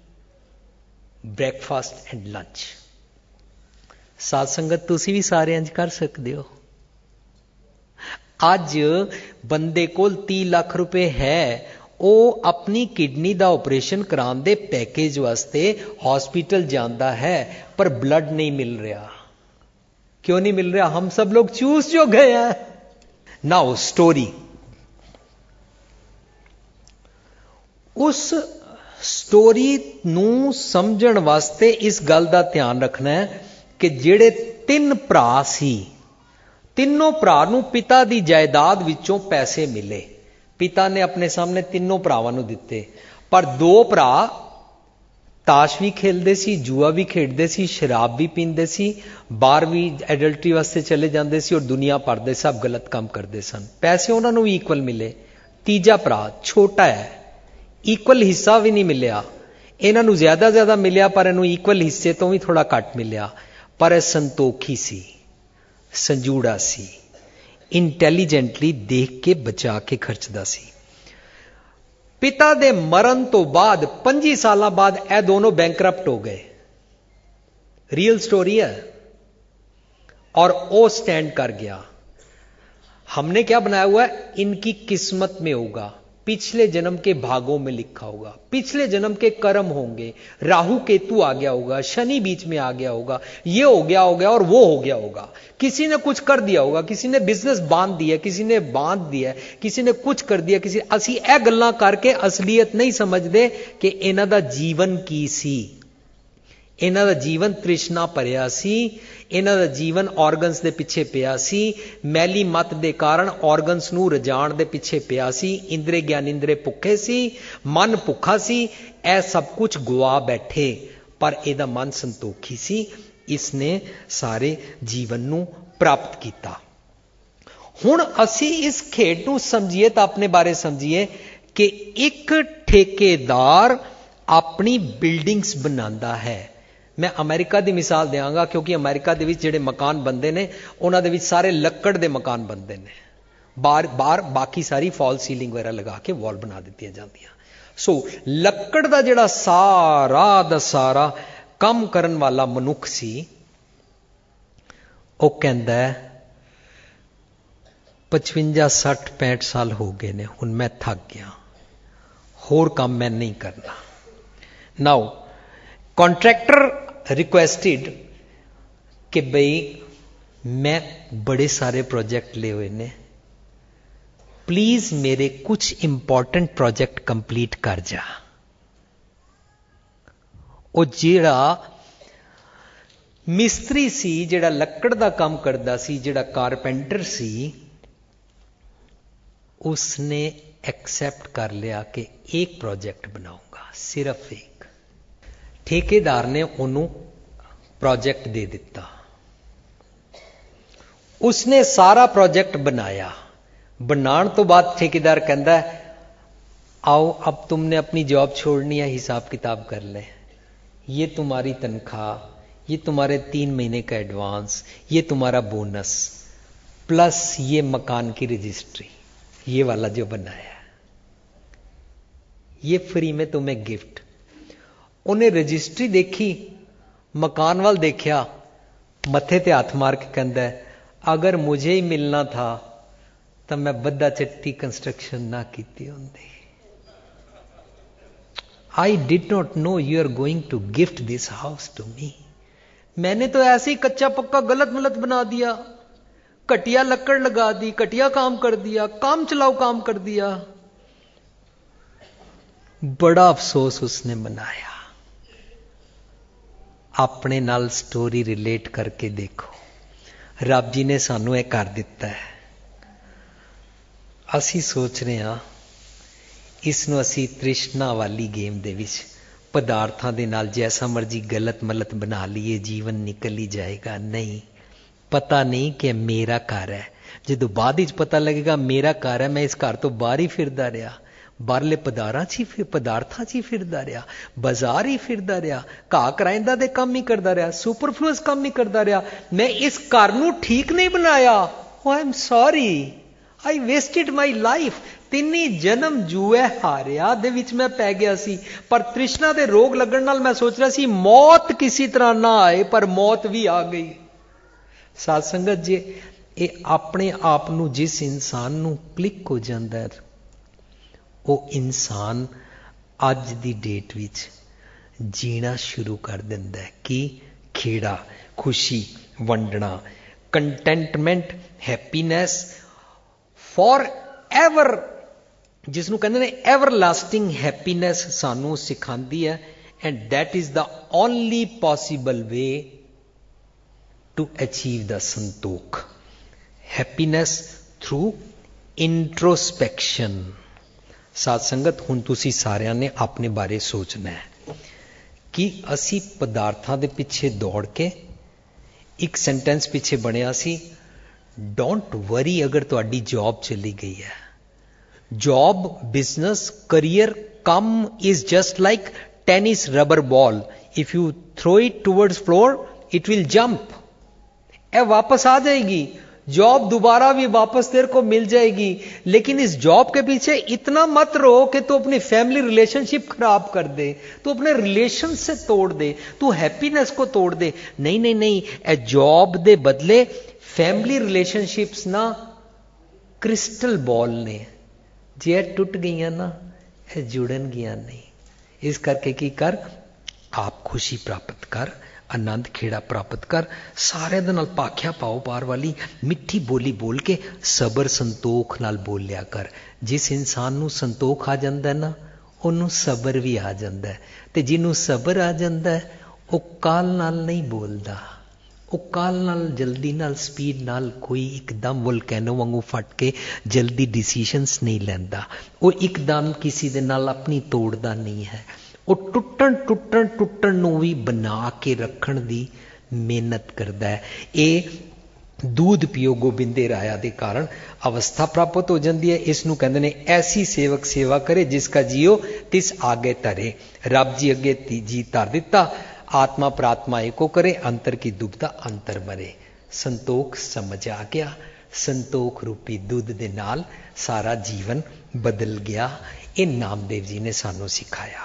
breakfast and lunch. साध संगत तुसी भी सारे इंज कर सकते हो। अज बंदे कोल 30 लाख रुपए है, वो अपनी किडनी का ऑपरेशन कराने दे पैकेज वास्ते हॉस्पिटल जाता है, पर ब्लड नहीं मिल रहा। क्यों नहीं मिल रहा? हम सब लोग चूस जो गए हैं। नाउ स्टोरी, उस स्टोरी नू समझण वास्ते इस गल का ध्यान रखना है कि जेड़े 3 भरा सी, तीनों भरा नू पिता दी जायदाद विचों पैसे मिले। पिता ने अपने सामने तीनों भरावां नू दिते, पर 2 भरा ताश भी खेलते सी, जुआ भी खेडते सी, शराब भी पींदे सी, बाहर भी एडल्टरी वास्ते चले जाते सी और दुनिया भर दे सब गलत काम करते सन। पैसे उन्होंने भी इक्वल मिले। तीजा भरा छोटा है, इक्वल हिस्सा भी नहीं मिलिया। इन्हों ज्यादा मिलिया, पर इन्हों इक्वल हिस्से तो भी थोड़ा घट मिलिया। पर संतोखी सी, संजूड़ा सी। ਇੰਟੈਲੀਜੈਂਟਲੀ ਦੇਖ ਕੇ ਬਚਾ ਕੇ ਖਰਚਦਾ ਸੀ। ਪਿਤਾ ਦੇ ਮਰਨ ਤੋਂ ਬਾਅਦ 25 ਸਾਲਾਂ ਬਾਅਦ ਇਹ ਦੋਨੋਂ ਬੈਂਕਰਪਟ ਹੋ ਗਏ। रियल स्टोरी है। और वो स्टैंड कर गया। हमने क्या बनाया हुआ है, इनकी किस्मत में होगा, पिछले जन्म के भागों में लिखा होगा, पिछले जन्म के कर्म होंगे, राहु केतु आ गया होगा, शनि बीच में आ गया होगा, ये हो गया और वो हो गया होगा। किसी ने कुछ कर दिया होगा, किसी ने बिजनेस बांध दिया, किसी ने बांध दिया, किसी ने कुछ कर दिया, किसी असी ए गल्लां करके असलियत नहीं समझते कि इन्हां दा जीवन की सी। ਇਹਨਾਂ ਦਾ ਜੀਵਨ ਤ੍ਰਿਸ਼ਨਾ ਭਰਿਆ ਸੀ, ਇਹਨਾਂ ਦਾ ਜੀਵਨ ਆਰਗਨਸ ਦੇ ਪਿੱਛੇ ਪਿਆ ਸੀ, ਮੈਲੀ ਮਤ ਦੇ ਕਾਰਨ ਆਰਗਨਸ ਨੂੰ ਰਜਾਣ ਦੇ ਪਿੱਛੇ ਪਿਆ ਸੀ, ਇੰਦਰੇ ਗਿਆਨਿੰਦਰੇ ਭੁੱਖੇ ਸੀ, ਮਨ ਭੁੱਖਾ ਸੀ, ਇਹ ਸਭ ਕੁਝ ਗਵਾ ਬੈਠੇ, ਪਰ ਇਹਦਾ ਮਨ ਸੰਤੋਖੀ ਸੀ, ਇਸਨੇ ਸਾਰੇ ਜੀਵਨ ਨੂੰ ਪ੍ਰਾਪਤ ਕੀਤਾ। ਹੁਣ ਅਸੀਂ ਇਸ ਖੇਡ ਨੂੰ ਸਮਝੀਏ ਤਾਂ ਆਪਣੇ ਬਾਰੇ ਸਮਝੀਏ ਕਿ ਇੱਕ ਠੇਕੇਦਾਰ ਆਪਣੀ ਬਿਲਡਿੰਗਸ ਬਣਾਉਂਦਾ ਹੈ। मैं अमेरिका की मिसाल देंगा क्योंकि अमेरिका के जिहड़े मकान बनते हैं उन्होंने सारे लक्कड़ के मकान बनते हैं, बार बाकी सारी फॉल सीलिंग वगैरह लगा के वॉल बना दी जाती। सो लक्कड़ का जिहड़ा सारा दा सारा काम करन वाला मनुख सी, वो कहंदा है 55 60 65 साल हो गए ने, हुण मैं थक गया, होर काम मैं नहीं करना। नाउ कॉन्ट्रैक्टर रिक्वेस्टेड कि भाई मैं बड़े सारे प्रोजेक्ट ले हुए ने, प्लीज मेरे कुछ इंपॉर्टेंट प्रोजेक्ट कंप्लीट कर जा। वो जिहड़ा मिस्त्री सी, जिहड़ा लक्कड़ दा काम करदा सी, जिहड़ा कारपेंटर सी, उसने एक्सेप्ट कर लिया कि एक प्रोजेक्ट बनाऊंगा, सिर्फ एक। ठेकेदार ने उन्होंने प्रोजेक्ट दे दिता, उसने सारा प्रोजेक्ट बनाया। बनाने तो बाद ठेकेदार कहता है आओ अब तुमने अपनी जॉब छोड़नी है, हिसाब किताब कर ले, ये तुम्हारी तनख्वाह, ये तुम्हारे 3 महीने का एडवांस, ये तुम्हारा बोनस, प्लस ये मकान की रजिस्ट्री, ये वाला जो बनाया ये फ्री में तुम्हें गिफ्ट। उन्हें रजिस्ट्री देखी, मकान वाल देखा, मथे ते हाथ मार के कहता है अगर मुझे ही मिलना था तो मैं बद्दा चट्टी कंस्ट्रक्शन ना की होंदी। I did not know you are going to gift this house to me. मैंने तो ऐसे ही कच्चा पक्का गलत मलत बना दिया, घटिया लकड़ लगा दी, घटिया काम कर दिया, काम चलाओ काम कर दिया। बड़ा अफसोस उसने मनाया। अपने नाल स्टोरी रिलेट करके देखो, रब जी ने सानू यह कर दिता है, असी सोच रहे हाँ इसनू असी तृष्णा वाली गेम दे विच पदार्थां दे नाल जैसा मर्जी गलत मलत बना लीए, जीवन निकल ही जाएगा। नहीं, पता नहीं कि मेरा घर है, जो बाद विच पता लगेगा मेरा घर है, मैं इस घर तो बाहर ही फिरदा रहा, बाहरले पदार्थां च ही फिरदा रहा, बाजार ही फिरदा रहा, घाह कराइंदा दे काम ही करदा रहा, सुपरफ्लूअस काम ही करदा रहा, मैं इस घर नूं ठीक नहीं बनाया। I am sorry, I wasted my life. 3 जन्म जुए हारिया दे विच मैं पै गया सी, पर तृष्णा दे रोग लगन नाल मैं सोच रहा सी मौत किसी तरह ना आए, पर मौत भी आ गई। साध संगत जी, ये अपने आप नूं जिस इंसान नूं क्लिक हो जांदा है, वो इंसान अज दी डेट विच जीना शुरू कर दिंदा है कि खेड़ा, खुशी वंडना, कंटेंटमेंट, हैप्पीनेस फॉर एवर, जिसनों कहते हैं एवर लास्टिंग हैप्पीनेस सानू सिखाती है। And that is the only possible way to achieve the संतोख, हैप्पीनेस थ्रू इंट्रोस्पेक्शन। साध संगत, हुण तुसी सारिਆਂ ने अपने बारे सोचना है कि असी पदार्थां दे पिछे दौड़ के, एक सेंटेंस पिछे बनिया सी, डोंट वरी अगर तुहाडी जॉब चली गई है, जॉब, बिजनेस, करियर, कम is just like tennis rubber ball, if you throw it towards floor it will jump, ए वापस आ जाएगी। जॉब दोबारा भी वापस तेरे को मिल जाएगी, लेकिन इस जॉब के पीछे इतना मत रहो कि तू अपनी फैमिली रिलेशनशिप खराब कर दे, तू अपने रिलेशन से तोड़ दे, तू हैप्पीनेस को तोड़ दे। नहीं नहीं नहीं, ए जॉब दे बदले फैमिली रिलेशनशिप्स ना क्रिस्टल बॉल ने, जे टूट गई ना ए जुड़न गया नहीं। इस करके की कर, आप खुशी प्राप्त कर, आनंद खेड़ा प्राप्त कर, सारे दे नाल पाख्या पाओ पार वाली मिठी बोली बोल के सबर संतोख नाल बोलिया कर। जिस इंसान नू संतोख आ जांदा है ना, ओनू सबर भी आ जांदा है, ते जिन्नू सबर आ जांदा है वो काल नाल नहीं बोलदा, वो काल नाल जल्दी नाल स्पीड नाल कोई एकदम वोल्केनो वांगू फट के जल्दी डिसीजंस नहीं लैंदा, वो एकदम किसी दे नाल अपनी तोड़दा नहीं है, वो टुटण नू भी बना के रखण दी मेहनत करदा है। ये दूध पियो गोबिंदे राया दे कारण अवस्था प्राप्त हो जाती है। इसनू कहंदे ने ऐसी सेवक सेवा करे जिसका जियो तिस आगे तरे। रब जी अगे जी धर दिता, आत्मा प्रात्मा एको करे, अंतर की दुबदा अंतर मरे। संतोख समझ आ गया, संतोख रूपी दूध दे नाल सारा जीवन बदल गया। ये नामदेव जी ने सानू सिखाया।